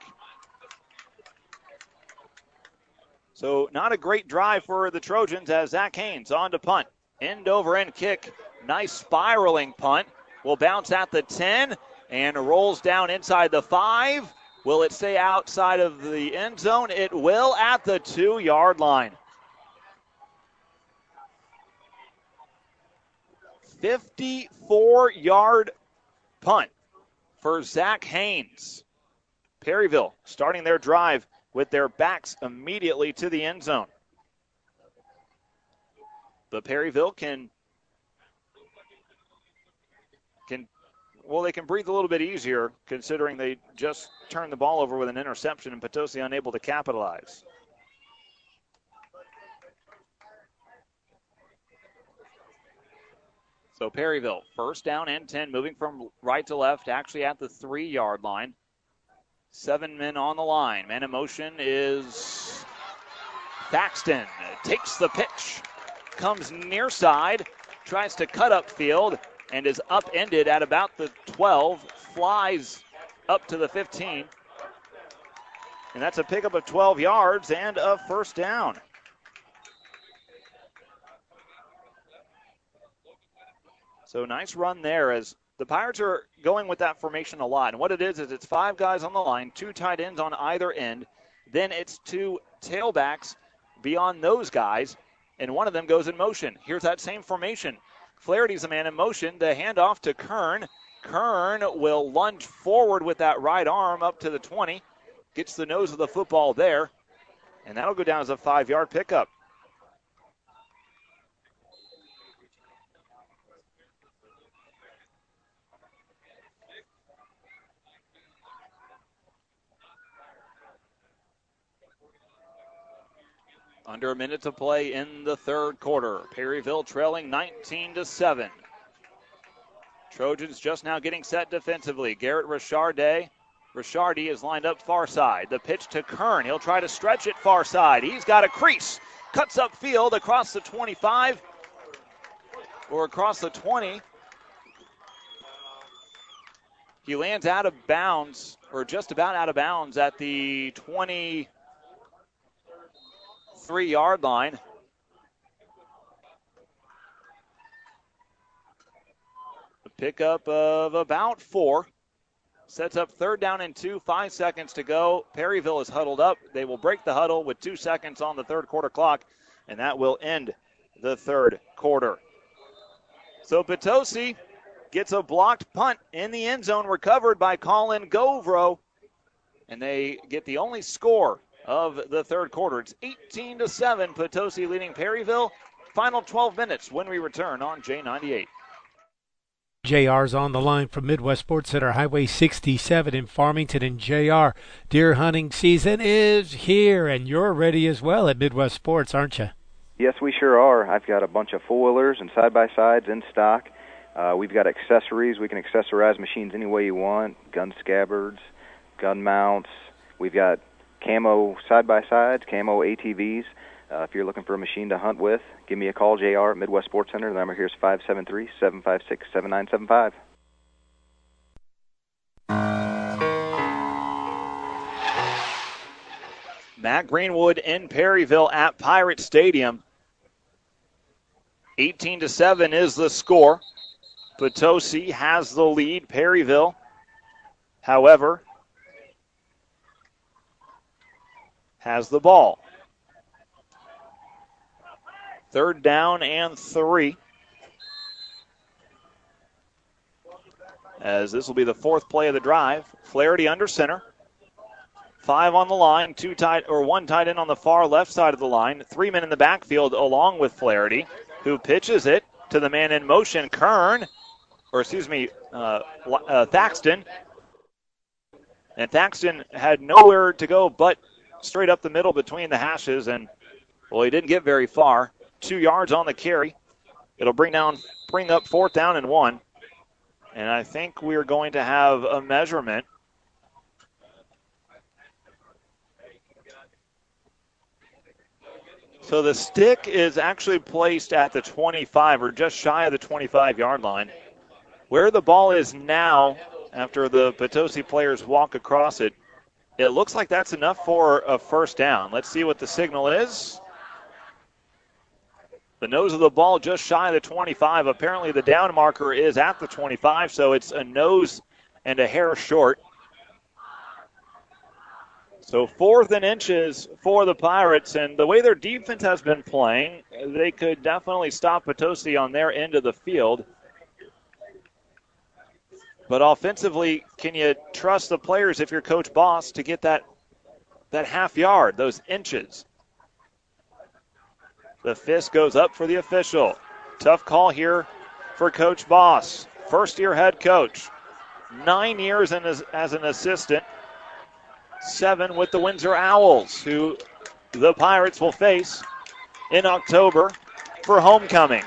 So not a great drive for the Trojans as Zach Haynes on to punt. End over end kick. Nice spiraling punt. Will bounce at the ten and rolls down inside the five. Will it stay outside of the end zone? It will at the two-yard line. fifty-four-yard punt for Zach Haynes. Perryville starting their drive with their backs immediately to the end zone. But Perryville can, can, well, they can breathe a little bit easier considering they just turned the ball over with an interception and Potosi unable to capitalize. So Perryville, first down and ten, moving from right to left, actually at the three-yard line. Seven men on the line. Man in motion is Thaxton. Takes the pitch, comes near side, tries to cut upfield, and is upended at about the twelve, flies up to the fifteen. And that's a pickup of twelve yards and a first down. So nice run there as the Pirates are going with that formation a lot. And what it is is it's five guys on the line, two tight ends on either end. Then it's two tailbacks beyond those guys, and one of them goes in motion. Here's that same formation. Flaherty's a man in motion. The handoff to Kern. Kern will lunge forward with that right arm up to the twenty. Gets the nose of the football there. And that'll go down as a five-yard pickup. Under a minute to play in the third quarter. Perryville trailing nineteen to seven. Trojans just now getting set defensively. Garrett Richardet. Richardi is lined up far side. The pitch to Kern. He'll try to stretch it far side. He's got a crease. Cuts up field across the twenty-five or across the twenty. He lands out of bounds, or just about out of bounds, at the twenty-three-yard line. A pickup of about four. Sets up third down and two, five seconds to go. Perryville is huddled up. They will break the huddle with two seconds on the third quarter clock, and that will end the third quarter. So Potosi gets a blocked punt in the end zone, recovered by Colin Govro, and they get the only score of the third quarter. It's eighteen to seven, Potosi leading Perryville. Final twelve minutes when we return on J ninety-eight. J R's on the line from Midwest Sports Center, Highway sixty-seven in Farmington. And J R, deer hunting season is here, and you're ready as well at Midwest Sports, aren't you? Yes, we sure are. I've got a bunch of four-wheelers and side-by-sides in stock. Uh, we've got accessories. We can accessorize machines any way you want, gun scabbards, gun mounts. We've got camo side-by-sides, camo A T Vs. Uh, if you're looking for a machine to hunt with, give me a call, J R, at Midwest Sports Center. The number here is five seven three, seven five six, seven nine seven five. Matt Greenwood in Perryville at Pirate Stadium. eighteen to seven is the score. Potosi has the lead. Perryville, however, has the ball. Third down and three. As this will be the fourth play of the drive. Flaherty under center. Five on the line, two tight or one tight end on the far left side of the line. Three men in the backfield along with Flaherty, who pitches it to the man in motion, Kern, or excuse me, uh, uh, Thaxton. And Thaxton had nowhere to go but straight up the middle between the hashes, and well, he didn't get very far. Two yards on the carry. It'll bring down, bring up fourth down and one. And I think we're going to have a measurement. So the stick is actually placed at the twenty-five, or just shy of the twenty-five-yard line. Where the ball is now, after the Potosi players walk across it, it looks like that's enough for a first down. Let's see what the signal is. The nose of the ball just shy of the twenty-five. Apparently the down marker is at the twenty-five, so it's a nose and a hair short. So fourth and inches for the Pirates, and the way their defense has been playing, they could definitely stop Potosi on their end of the field. But offensively, can you trust the players if you're Coach Boss to get that, that half yard, those inches? The fist goes up for the official. Tough call here for Coach Boss. First-year head coach. Nine years in as, as an assistant. Seven with the Windsor Owls, who the Pirates will face in October for homecoming.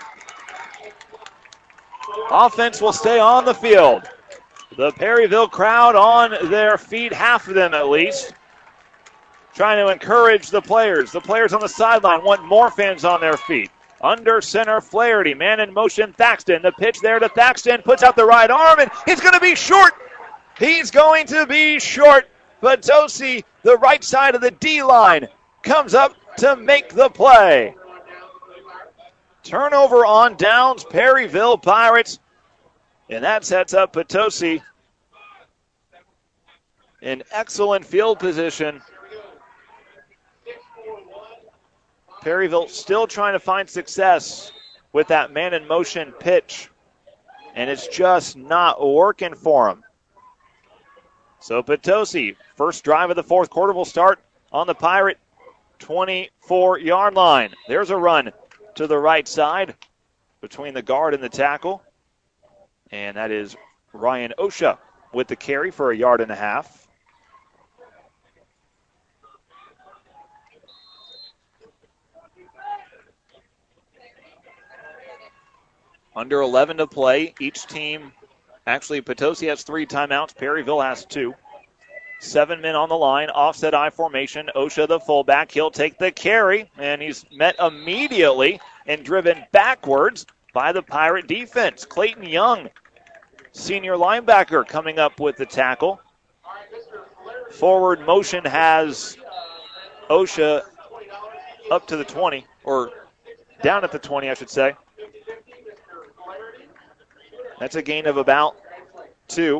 Offense will stay on the field. The Perryville crowd on their feet, half of them at least, trying to encourage the players. The players on the sideline want more fans on their feet. Under center, Flaherty, man in motion, Thaxton. The pitch there to Thaxton, puts out the right arm, and he's going to be short. He's going to be short. Potosi, the right side of the D-line, comes up to make the play. Turnover on downs, Perryville Pirates, and that sets up Potosi in excellent field position. Perryville still trying to find success with that man in motion pitch, and it's just not working for him. So Potosi, first drive of the fourth quarter, will start on the Pirate twenty-four-yard line. There's a run to the right side between the guard and the tackle. And that is Ryan Osha with the carry for a yard and a half. Under eleven to play. Each team, actually Potosi has three timeouts. Perryville has two. Seven men on the line. Offset I formation. Osha the fullback. He'll take the carry, and he's met immediately and driven backwards by the Pirate defense. Clayton Young, senior linebacker, coming up with the tackle. Forward motion has Osha up to the twenty, or down at the twenty, I should say. That's a gain of about two.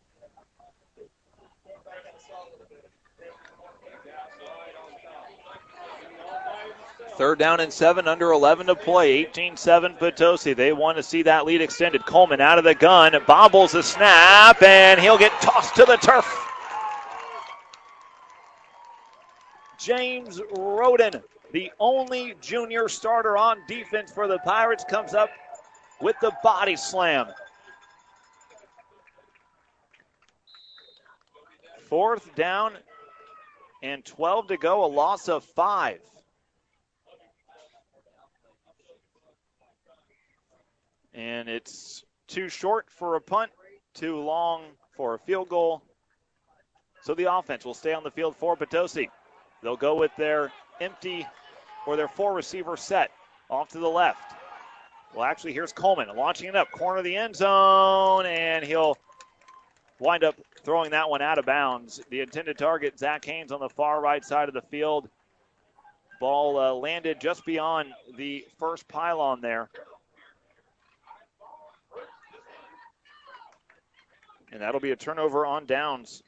Third down and seven, under eleven to play. eighteen seven Potosi. They want to see that lead extended. Coleman out of the gun, bobbles the snap, and he'll get tossed to the turf. James Roden, the only junior starter on defense for the Pirates, comes up with the body slam. Fourth down and twelve to go, a loss of five. And it's too short for a punt, too long for a field goal. So the offense will stay on the field for Potosi. They'll go with their empty or their four receiver set off to the left. Well, actually, here's Coleman launching it up, corner of the end zone, and he'll wind up throwing that one out of bounds. The intended target, Zach Haynes, on the far right side of the field. Ball uh, landed just beyond the first pylon there. And that'll be a turnover on downs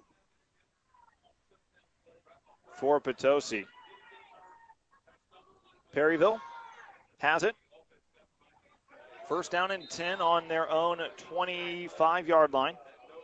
for Potosi. Perryville has it. First down and ten on their own twenty-five-yard line.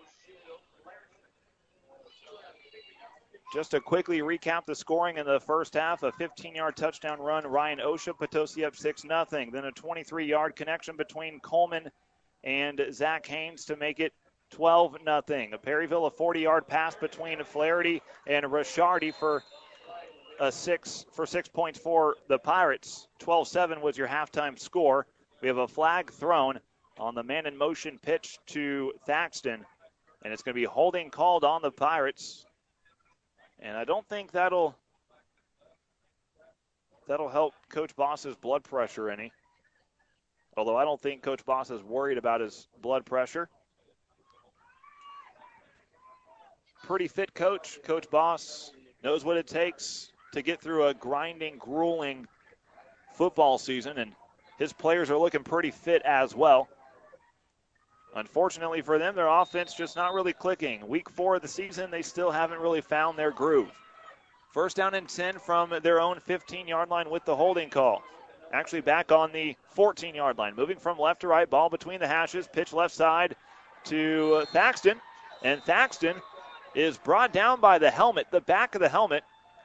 Just to quickly recap the scoring in the first half, a fifteen-yard touchdown run, Ryan Osha, Potosi up six nothing. Then a twenty-three-yard connection between Coleman and Zach Haynes to make it twelve nothing. Perryville, a forty-yard pass between Flaherty and Rashardi for a six for six points for the Pirates. twelve seven was your halftime score. We have a flag thrown on the man in motion pitch to Thaxton, and it's going to be holding called on the Pirates. And I don't think that'll that'll help Coach Boss's blood pressure any. Although I don't think Coach Boss is worried about his blood pressure. Pretty fit coach. Coach Boss knows what it takes to get through a grinding, grueling football season, and his players are looking pretty fit as well. Unfortunately for them, their offense just not really clicking. Week four of the season, they still haven't really found their groove. First down and ten from their own fifteen-yard line with the holding call. Actually back on the fourteen-yard line. Moving from left to right, ball between the hashes, pitch left side to Thaxton. And Thaxton is brought down by the helmet, the back of the helmet.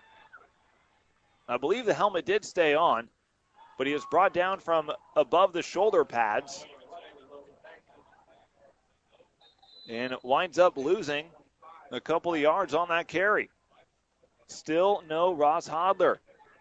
I believe the helmet did stay on, but he is brought down from above the shoulder pads and winds up losing a couple of yards on that carry. Still no Ross Hodler.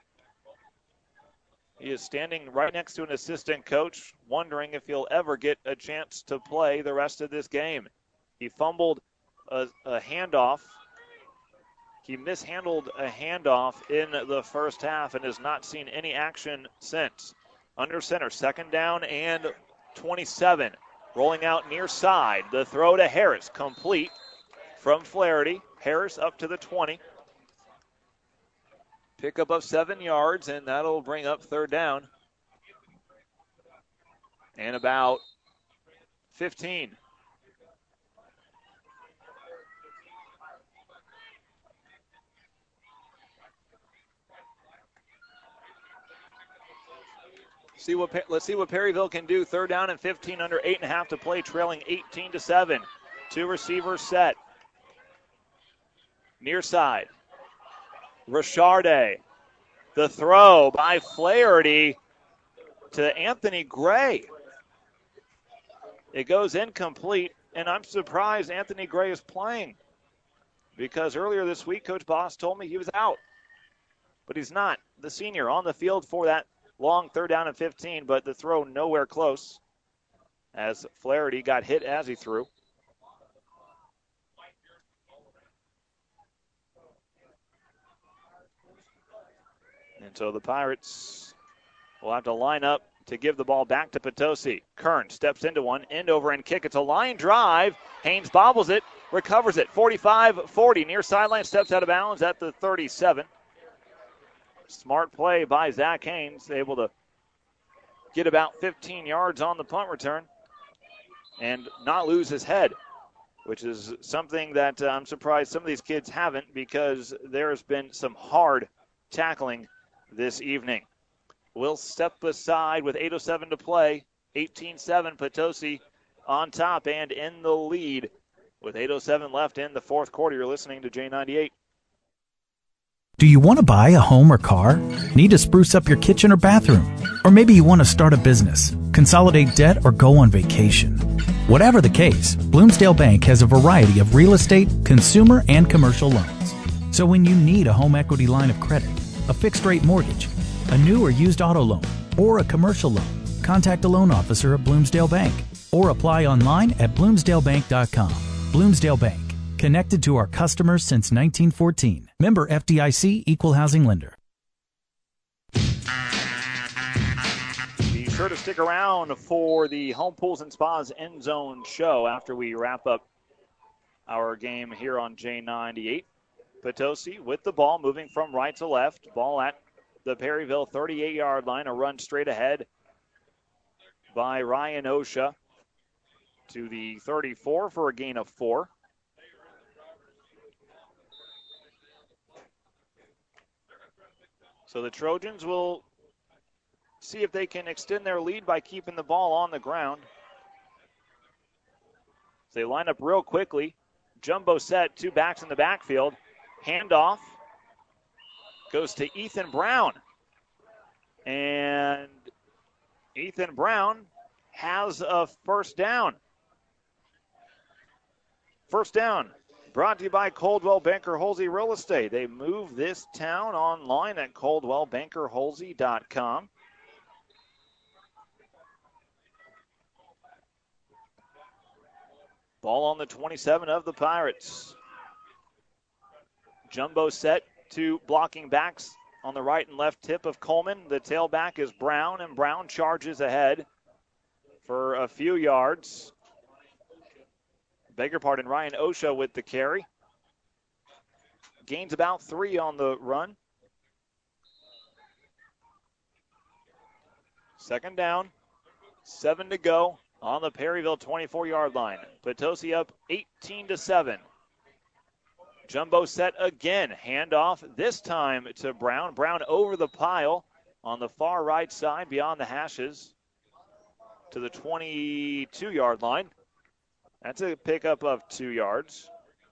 He is standing right next to an assistant coach, wondering if he'll ever get a chance to play the rest of this game. He fumbled a, a handoff. He mishandled a handoff in the first half and has not seen any action since. Under center, second down and twenty-seven. Rolling out near side. The throw to Harris, complete from Flaherty. Harris up to the twenty. Pickup of seven yards, and that'll bring up third down. And about fifteen. See what let's see what Perryville can do. Third down and fifteen, under eight and a half to play, trailing eighteen to seven. Two receivers set. Near side. Richarde. The throw by Flaherty to Anthony Gray. It goes incomplete, and I'm surprised Anthony Gray is playing, because earlier this week Coach Boss told me he was out. But he's not. The senior on the field for that long third down and fifteen, but the throw nowhere close. as Flaherty got hit as he threw. And so the Pirates will have to line up to give the ball back to Potosi. Kern steps into one, end over and kick. It's a line drive. Haynes bobbles it, recovers it. forty-five forty, near sideline, steps out of bounds at the thirty-seven. Smart play by Zach Haynes, able to get about fifteen yards on the punt return and not lose his head, which is something that uh, I'm surprised some of these kids haven't, because there has been some hard tackling this evening. We'll step aside with eight oh seven to play. eighteen seven, Potosi on top and in the lead with eight oh seven left in the fourth quarter. You're listening to J ninety-eight. Do you want to buy a home or car? Need to spruce up your kitchen or bathroom? Or maybe you want to start a business, consolidate debt, or go on vacation. Whatever the case, Bloomsdale Bank has a variety of real estate, consumer, and commercial loans. So when you need a home equity line of credit, a fixed-rate mortgage, a new or used auto loan, or a commercial loan, contact a loan officer at Bloomsdale Bank or apply online at bloomsdale bank dot com. Bloomsdale Bank, connected to our customers since nineteen fourteen. Member F D I C, Equal Housing Lender. Be sure to stick around for the Home Pools and Spas End Zone show after we wrap up our game here on J ninety-eight. Potosi with the ball, moving from right to left. Ball at the Perryville thirty-eight-yard line. A run straight ahead by Ryan Osha to the thirty-four for a gain of four. So the Trojans will see if they can extend their lead by keeping the ball on the ground. So they line up real quickly. Jumbo set, two backs in the backfield. Handoff goes to Ethan Brown. And Ethan Brown has a first down. First down brought to you by Coldwell Banker Halsey Real Estate. They move this town online at coldwell banker halsey dot com. Ball on the twenty-seven of the Pirates. Jumbo set to blocking backs on the right and left tip of Coleman. The tailback is Brown, and Brown charges ahead for a few yards. Beg your pardon, Ryan Osha with the carry. Gains about three on the run. Second down, seven to go on the Perryville twenty-four-yard line. Potosi up eighteen to seven. Jumbo set again. Handoff this time to Brown. Brown over the pile on the far right side beyond the hashes to the twenty-two-yard line. That's a pickup of two yards.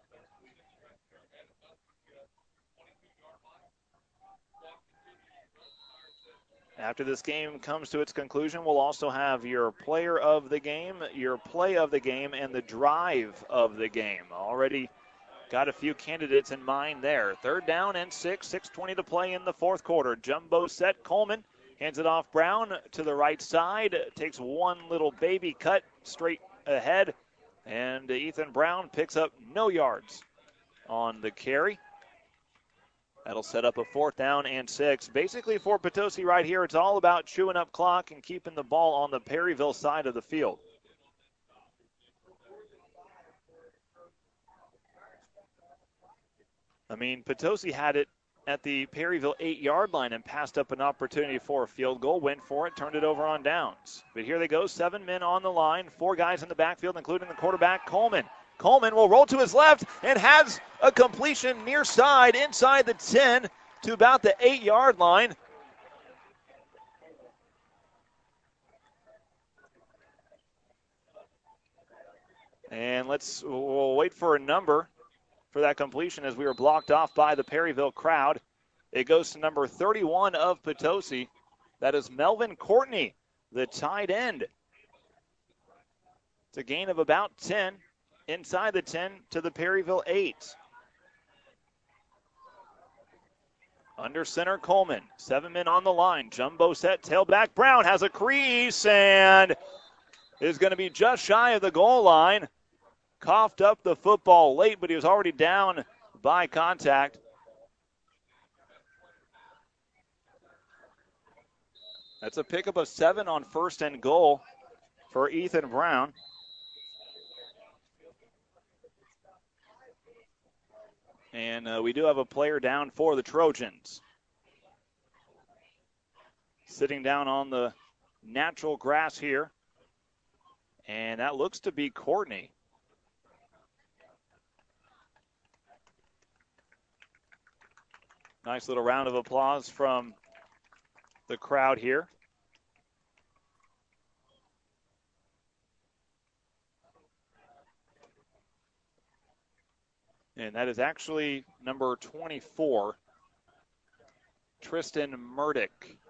After this game comes to its conclusion, we'll also have your player of the game, your play of the game, and the drive of the game. Already got a few candidates in mind there. Third down and six, six twenty to play in the fourth quarter. Jumbo set, Coleman hands it off Brown to the right side. Takes one little baby cut straight ahead. And Ethan Brown picks up no yards on the carry. That'll set up a fourth down and six. Basically for Potosi right here, it's all about chewing up clock and keeping the ball on the Perryville side of the field. I mean, Potosi had it at the Perryville eight-yard line and passed up an opportunity for a field goal, went for it, turned it over on downs. But here they go, seven men on the line, four guys in the backfield, including the quarterback, Coleman. Coleman will roll to his left and has a completion near side inside the ten to about the eight-yard line. And let's we'll wait for a number for that completion as we were blocked off by the Perryville crowd. It goes to number thirty-one of Potosi. That is Melvin Courtney, the tight end. It's a gain of about ten. Inside the ten to the Perryville eight. Under center, Coleman. Seven men on the line. Jumbo set, tailback. Brown has a crease, and is going to be just shy of the goal line. Coughed up the football late, but he was already down by contact. That's a pickup of seven on first and goal for Ethan Brown. And uh, we do have a player down for the Trojans. Sitting down on the natural grass here. And that looks to be Courtney. Nice little round of applause from the crowd here. And that is actually number twenty-four, Tristan Murdick.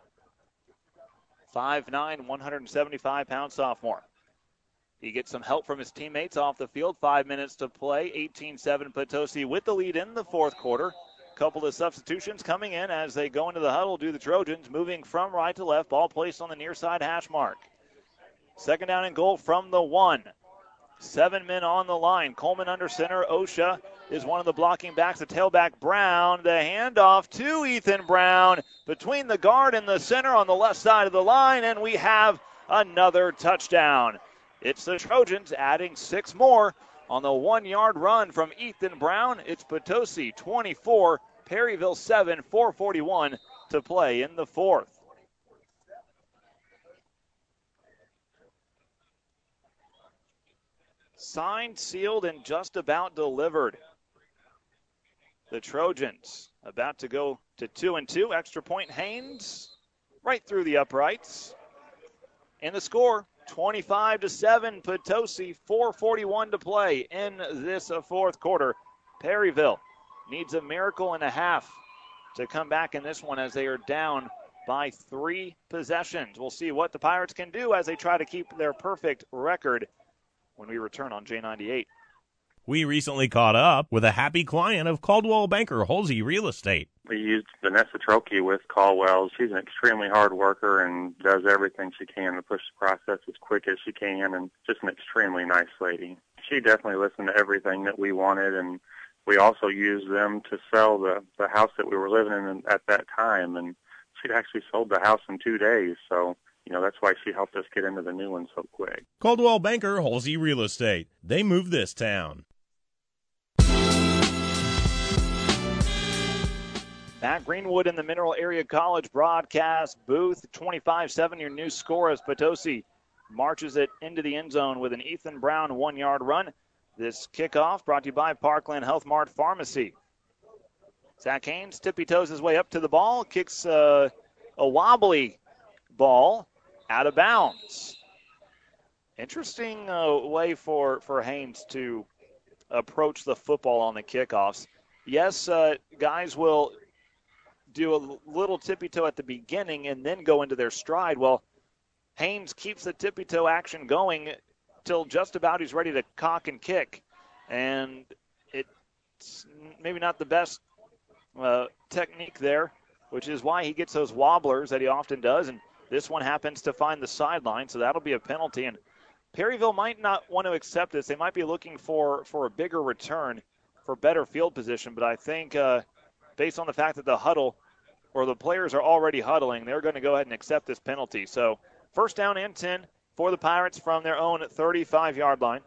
five nine, one hundred seventy-five pound sophomore. He gets some help from his teammates off the field. Five minutes to play. eighteen seven Potosi with the lead in the fourth quarter. Couple of substitutions coming in as they go into the huddle. Do the Trojans moving from right to left. Ball placed on the near side hash mark. Second down and goal from the one. Seven men on the line. Coleman under center. Osha is one of the blocking backs. The tailback Brown. The handoff to Ethan Brown between the guard and the center on the left side of the line. And we have another touchdown. It's the Trojans adding six more on the one-yard run from Ethan Brown. It's Potosi twenty-four, Perryville seven, four forty-one to play in the fourth. Signed, sealed, and just about delivered. The Trojans about to go to two and two. Extra point Haynes right through the uprights. And the score, twenty-five to seven, Potosi, four forty-one to play in this fourth quarter. Perryville needs a miracle and a half to come back in this one as they are down by three possessions. We'll see what the Pirates can do as they try to keep their perfect record when we return on J ninety-eight. We recently caught up with a happy client of Caldwell Banker Halsey Real Estate. We used Vanessa Trokey with Caldwell. She's an extremely hard worker and does everything she can to push the process as quick as she can, and just an extremely nice lady. She definitely listened to everything that we wanted, and we also used them to sell the, the house that we were living in at that time, and she'd actually sold the house in two days, so you know, that's why she helped us get into the new one so quick. Caldwell Banker Halsey Real Estate. They move this town. Matt Greenwood in the Mineral Area College broadcast booth. twenty-five seven, your new score as Potosi marches it into the end zone with an Ethan Brown one-yard run. This kickoff brought to you by Parkland Health Mart Pharmacy. Zach Haynes tippy-toes his way up to the ball, kicks uh, a wobbly ball out of bounds. Interesting uh, way for, for Haynes to approach the football on the kickoffs. Yes, uh, guys will do a little tippy-toe at the beginning and then go into their stride. Well, Haynes keeps the tippy-toe action going till just about he's ready to cock and kick. And it's maybe not the best uh, technique there, which is why he gets those wobblers that he often does. And this one happens to find the sideline, so that'll be a penalty. And Perryville might not want to accept this. They might be looking for, for a bigger return for better field position. But I think uh, based on the fact that the huddle or the players are already huddling, they're going to go ahead and accept this penalty. So first down and ten for the Pirates from their own thirty-five-yard line.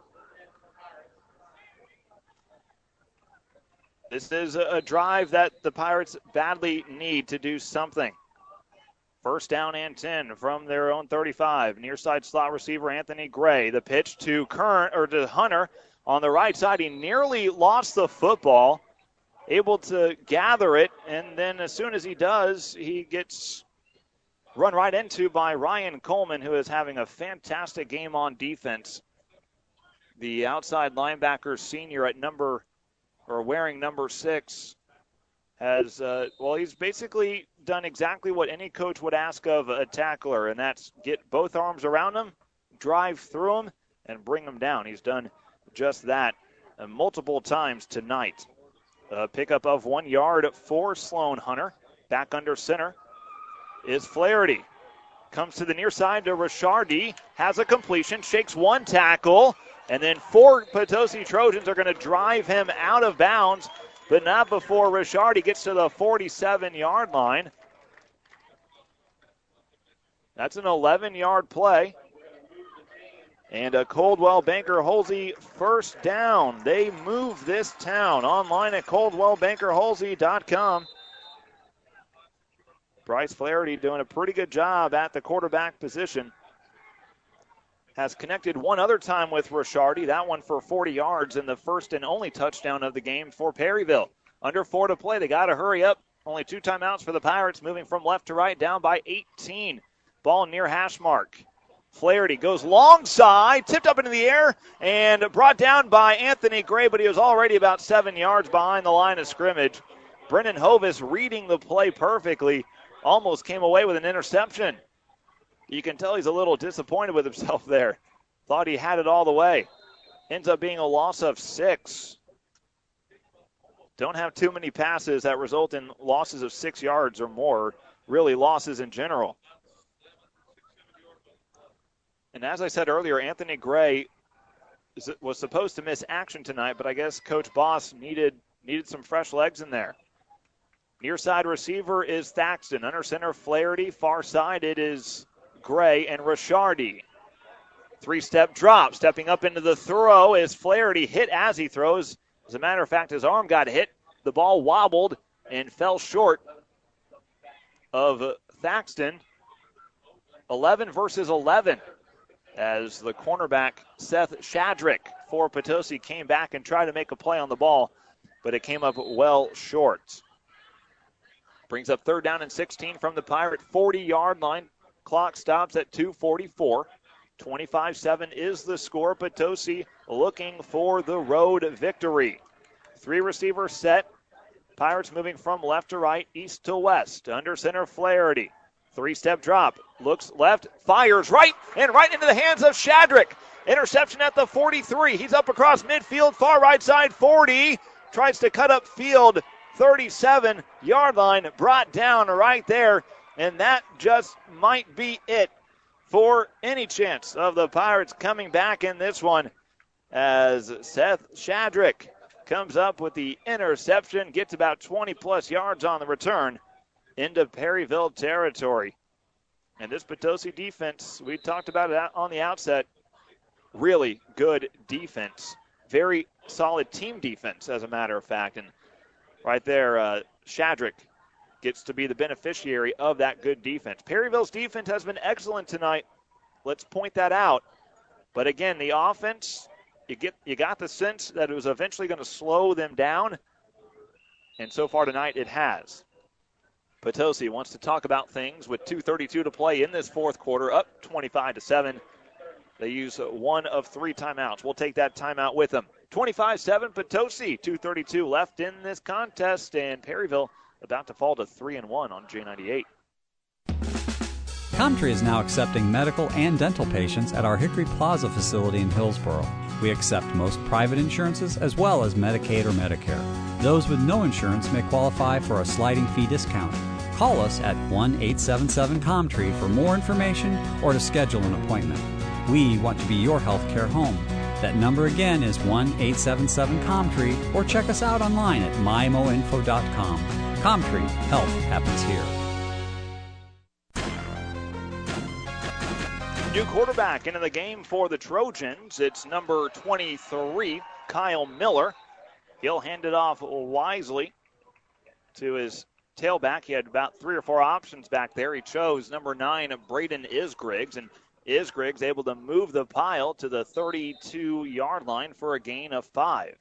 This is a drive that the Pirates badly need to do something. First down and ten from their own thirty-five. Near side slot receiver Anthony Gray. The pitch to Kern or to Hunter on the right side. He nearly lost the football, able to gather it, and then as soon as he does, he gets run right into by Ryan Coleman, who is having a fantastic game on defense. The outside linebacker senior at number or wearing number six has, uh, well, he's basically done exactly what any coach would ask of a tackler, and that's get both arms around him, drive through him, and bring him down. He's done just that uh, multiple times tonight. A pickup of one yard for Sloan Hunter. Back under center is Flaherty. Comes to the near side to Richardi. Has a completion. Shakes one tackle. And then four Potosi Trojans are going to drive him out of bounds, but not before Richardi gets to the forty-seven-yard line. That's an eleven-yard play. And a Coldwell Banker Holsey first down. They move this town. Online at coldwell banker holsey dot com. Bryce Flaherty doing a pretty good job at the quarterback position. Has connected one other time with Richardi. That one for forty yards and the first and only touchdown of the game for Perryville. Under four to play. They got to hurry up. Only two timeouts for the Pirates, moving from left to right, down by eighteen. Ball near hash mark. Flaherty goes long side, tipped up into the air, and brought down by Anthony Gray, but he was already about seven yards behind the line of scrimmage. Brennan Hovis reading the play perfectly, almost came away with an interception. You can tell he's a little disappointed with himself there. Thought he had it all the way. Ends up being a loss of six. Don't have too many passes that result in losses of six yards or more, really losses in general. And as I said earlier, Anthony Gray was supposed to miss action tonight, but I guess Coach Boss needed needed some fresh legs in there. Near side receiver is Thaxton. Under center, Flaherty. Far side, it is Gray and Richardi. Three-step drop. Stepping up into the throw is Flaherty. Hit as he throws. As a matter of fact, his arm got hit. The ball wobbled and fell short of Thaxton. eleven versus eleven. As the cornerback, Seth Shadrick for Potosi, came back and tried to make a play on the ball, but it came up well short. Brings up third down and sixteen from the Pirate forty-yard line. Clock stops at two forty-four. twenty-five seven is the score. Potosi looking for the road victory. Three receivers set. Pirates moving from left to right, east to west. Under center, Flaherty. Three-step drop. Looks left, fires right, and right into the hands of Shadrick. Interception at the forty-three. He's up across midfield, far right side, forty. Tries to cut up field, thirty-seven-yard line. Brought down right there, and that just might be it for any chance of the Pirates coming back in this one, as Seth Shadrick comes up with the interception, gets about twenty-plus yards on the return into Perryville territory. And this Potosi defense, we talked about it on the outset, really good defense. Very solid team defense, as a matter of fact. And right there, uh, Shadrick gets to be the beneficiary of that good defense. Perryville's defense has been excellent tonight. Let's point that out. But again, the offense, you get you got the sense that it was eventually going to slow them down. And so far tonight, it has. Potosi wants to talk about things with two thirty-two to play in this fourth quarter, up twenty-five to seven. They use one of three timeouts. We'll take that timeout with them. twenty-five seven Potosi, two thirty-two left in this contest, and Perryville about to fall to three and one on J ninety-eight. Comtree is now accepting medical and dental patients at our Hickory Plaza facility in Hillsboro. We accept most private insurances as well as Medicaid or Medicare. Those with no insurance may qualify for a sliding fee discount. Call us at one eight seven seven COMTREE for more information or to schedule an appointment. We want to be your healthcare home. That number again is one eight seven seven COMTREE or check us out online at my mo info dot com. Comtree, health happens here. New quarterback into the game for the Trojans. It's number twenty-three, Kyle Miller. He'll hand it off wisely to his tailback. He had about three or four options back there. He chose number nine, Braden Isgriggs, and Isgriggs able to move the pile to the thirty-two-yard line for a gain of five.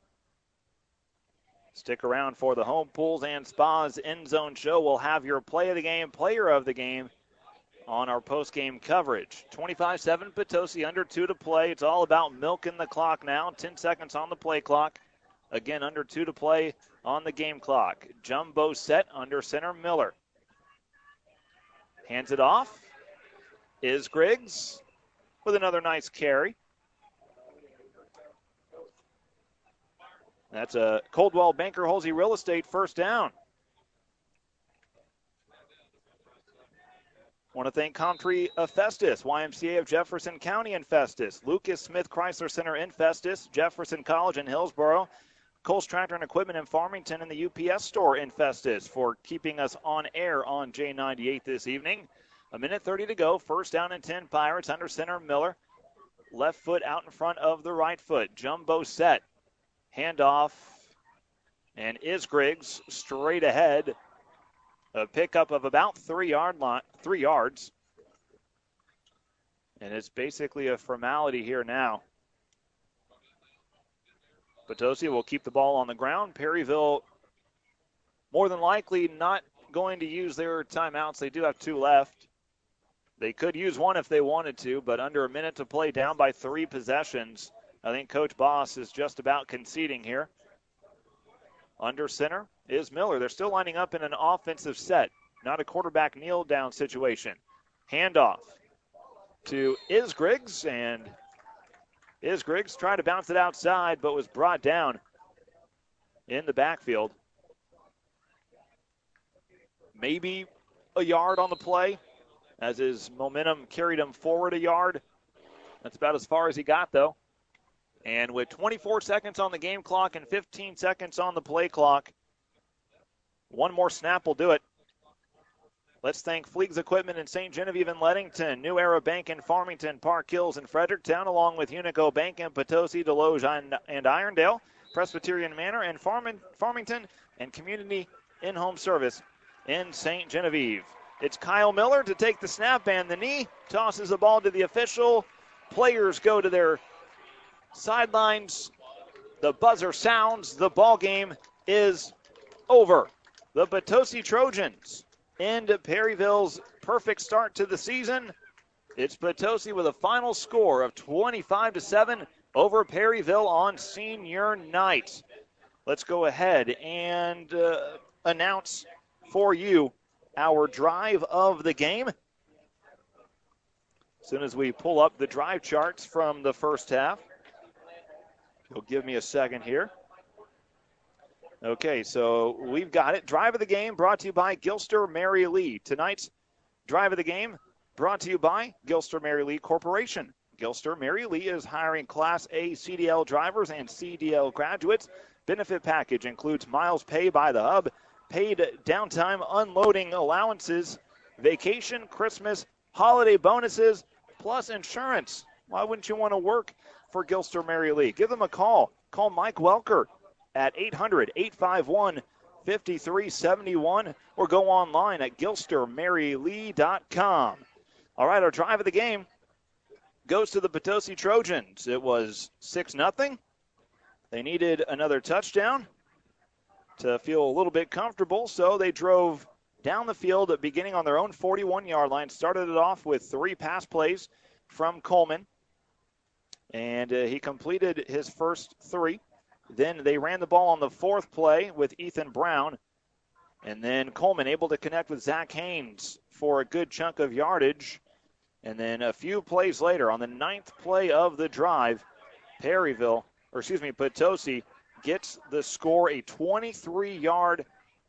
Stick around for the Home Pools and Spas End Zone Show. We'll have your play of the game, player of the game on our post-game coverage. twenty-five seven Potosi, under two to play. It's all about milking the clock now. ten seconds on the play clock. Again, under two to play on the game clock. Jumbo set under center Miller. Hands it off. Is Griggs with another nice carry. That's a Coldwell Banker Holsey Real Estate first down. Want to thank Comtree of Festus, Y M C A of Jefferson County in Festus, Lucas Smith Chrysler Center in Festus, Jefferson College in Hillsboro, Coles Tractor and Equipment in Farmington, and the U P S store in Festus for keeping us on air on J ninety-eight this evening. A minute thirty to go. First down and ten Pirates. Under center Miller. Left foot out in front of the right foot. Jumbo set. Handoff. And Isgriggs straight ahead. A pickup of about three yard line, three yards. And it's basically a formality here now. Potosi will keep the ball on the ground. Perryville more than likely not going to use their timeouts. They do have two left. They could use one if they wanted to, but under a minute to play, down by three possessions. I think Coach Boss is just about conceding here. Under center is Miller. They're still lining up in an offensive set, not a quarterback kneel down situation. Handoff to Isgriggs, and Isgriggs tried to bounce it outside, but was brought down in the backfield. Maybe a yard on the play, as his momentum carried him forward a yard. That's about as far as he got, though. And with twenty-four seconds on the game clock and fifteen seconds on the play clock, one more snap will do it. Let's thank Fleegs Equipment in Saint Genevieve and Leadington, New Era Bank in Farmington, Park Hills and Fredericktown, along with Unico Bank in Potosi, Deloge, and, and Irondale, Presbyterian Manor and Farm- Farmington, and Community In-Home Service in Saint Genevieve. It's Kyle Miller to take the snap, and the knee tosses the ball to the official. Players go to their sidelines. The buzzer sounds. The ball game is over. The Potosi Trojans end Perryville's perfect start to the season. It's Potosi with a final score of twenty-five to seven over Perryville on senior night. Let's go ahead and uh, announce for you our drive of the game. As soon as we pull up the drive charts from the first half. You'll give me a second here. Okay, so we've got it. Drive of the game brought to you by Gilster Mary Lee. Tonight's drive of the game brought to you by Gilster Mary Lee Corporation. Gilster Mary Lee is hiring Class A C D L drivers and C D L graduates. Benefit package includes miles paid by the hub, paid downtime unloading allowances, vacation, Christmas, holiday bonuses, plus insurance. Why wouldn't you want to work for Gilster Mary Lee? Give them a call. Call Mike Welker at eight hundred, eight five one, five three seven one or go online at gilster mary lee dot com. All right, our drive of the game goes to the Potosi Trojans. It was six nothing. They needed another touchdown to feel a little bit comfortable, so they drove down the field beginning on their own forty-one-yard line. Started it off with three pass plays from Coleman, and uh, he completed his first three. Then they ran the ball on the fourth play with Ethan Brown, and then Coleman able to connect with Zach Haynes for a good chunk of yardage. And then a few plays later, on the ninth play of the drive, Perryville, or excuse me, Potosi gets the score, a twenty-three-yard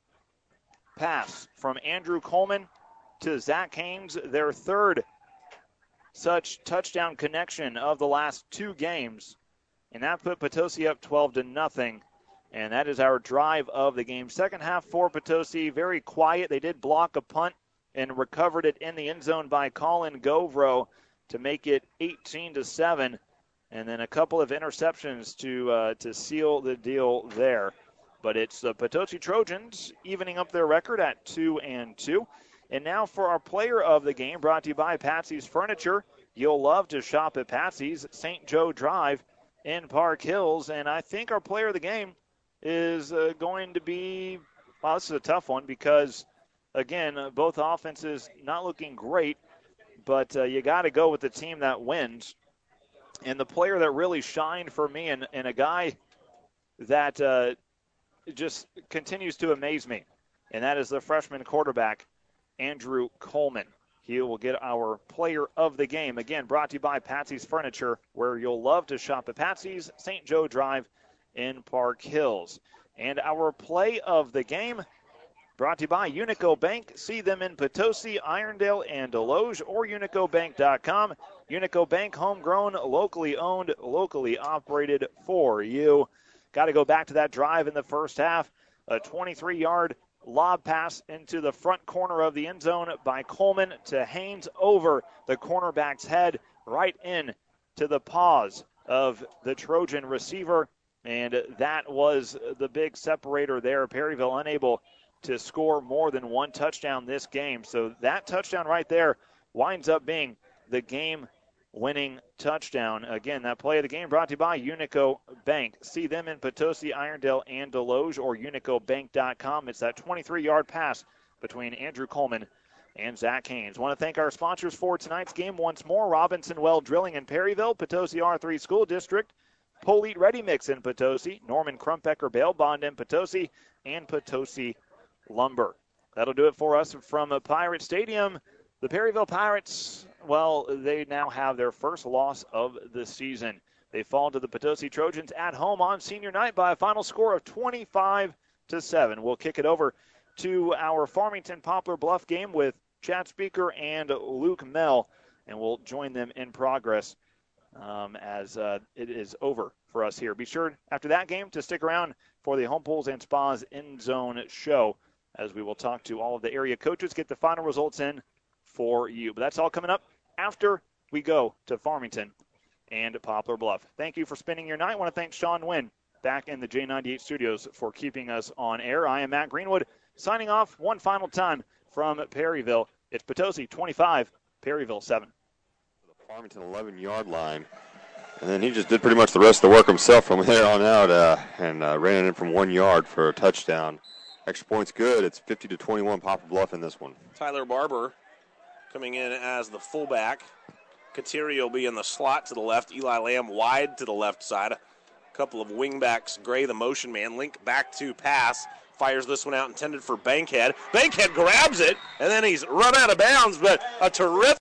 pass from Andrew Coleman to Zach Haynes, their third such touchdown connection of the last two games. And that put Potosi up twelve to nothing. And that is our drive of the game. Second half for Potosi, very quiet. They did block a punt and recovered it in the end zone by Colin Govro to make it eighteen to seven. And then a couple of interceptions to uh, to seal the deal there. But it's the Potosi Trojans evening up their record at two and two. And now for our player of the game, brought to you by Patsy's Furniture. You'll love to shop at Patsy's, Saint Joe Drive in Park Hills. And I think our player of the game is uh, going to be, well, this is a tough one because, again, uh, both offenses not looking great, but uh, you got to go with the team that wins. And the player that really shined for me, and, and a guy that uh, just continues to amaze me, and that is the freshman quarterback, Andrew Coleman. He will get our player of the game. Again, brought to you by Patsy's Furniture, where you'll love to shop at Patsy's, Saint Joe Drive in Park Hills. And our play of the game Brought to you by Unico Bank. See them in Potosi, Irondale, and Deloge, or unico bank dot com. Unico Bank, homegrown, locally owned, locally operated for you. Got to go back to that drive in the first half. A twenty-three-yard lob pass into the front corner of the end zone by Coleman to Haynes over the cornerback's head, right in to the paws of the Trojan receiver. And that was the big separator there. Perryville unable to score more than one touchdown this game. So that touchdown right there winds up being the game-winning touchdown. Again, that play of the game brought to you by Unico Bank. See them in Potosi, Irondale, and Deloge, or unico bank dot com. It's that twenty-three-yard pass between Andrew Coleman and Zach Haynes. Want to thank our sponsors for tonight's game once more. Robinson Well Drilling in Perryville, Potosi R three School District, Polite Ready Mix in Potosi, Norman Krumpecker Bail Bond in Potosi, and Potosi Lumber. That'll do it for us from a Pirate Stadium. The Perryville Pirates, well, they now have their first loss of the season. They fall to the Potosi Trojans at home on senior night by a final score of twenty-five to seven. We'll kick it over to our Farmington Poplar Bluff game with Chad Speaker and Luke Mell, and we'll join them in progress um, as uh, it is over for us here. Be sure after that game to stick around for the Home Pools and Spas End Zone show, as we will talk to all of the area coaches, get the final results in for you. But that's all coming up after we go to Farmington and Poplar Bluff. Thank you for spending your night. I want to thank Sean Nguyen back in the J ninety-eight studios for keeping us on air. I am Matt Greenwood, signing off one final time from Perryville. It's Potosi twenty-five, Perryville seven. The Farmington eleven-yard line. And then he just did pretty much the rest of the work himself from there on out uh, and uh, ran it in from one yard for a touchdown. Extra point's good. It's fifty to twenty-one Poplar Bluff in this one. Tyler Barber coming in as the fullback. Kateri will be in the slot to the left. Eli Lamb wide to the left side. A couple of wingbacks. Gray, the motion man, link back to pass. Fires this one out, intended for Bankhead. Bankhead grabs it, and then he's run out of bounds, but a terrific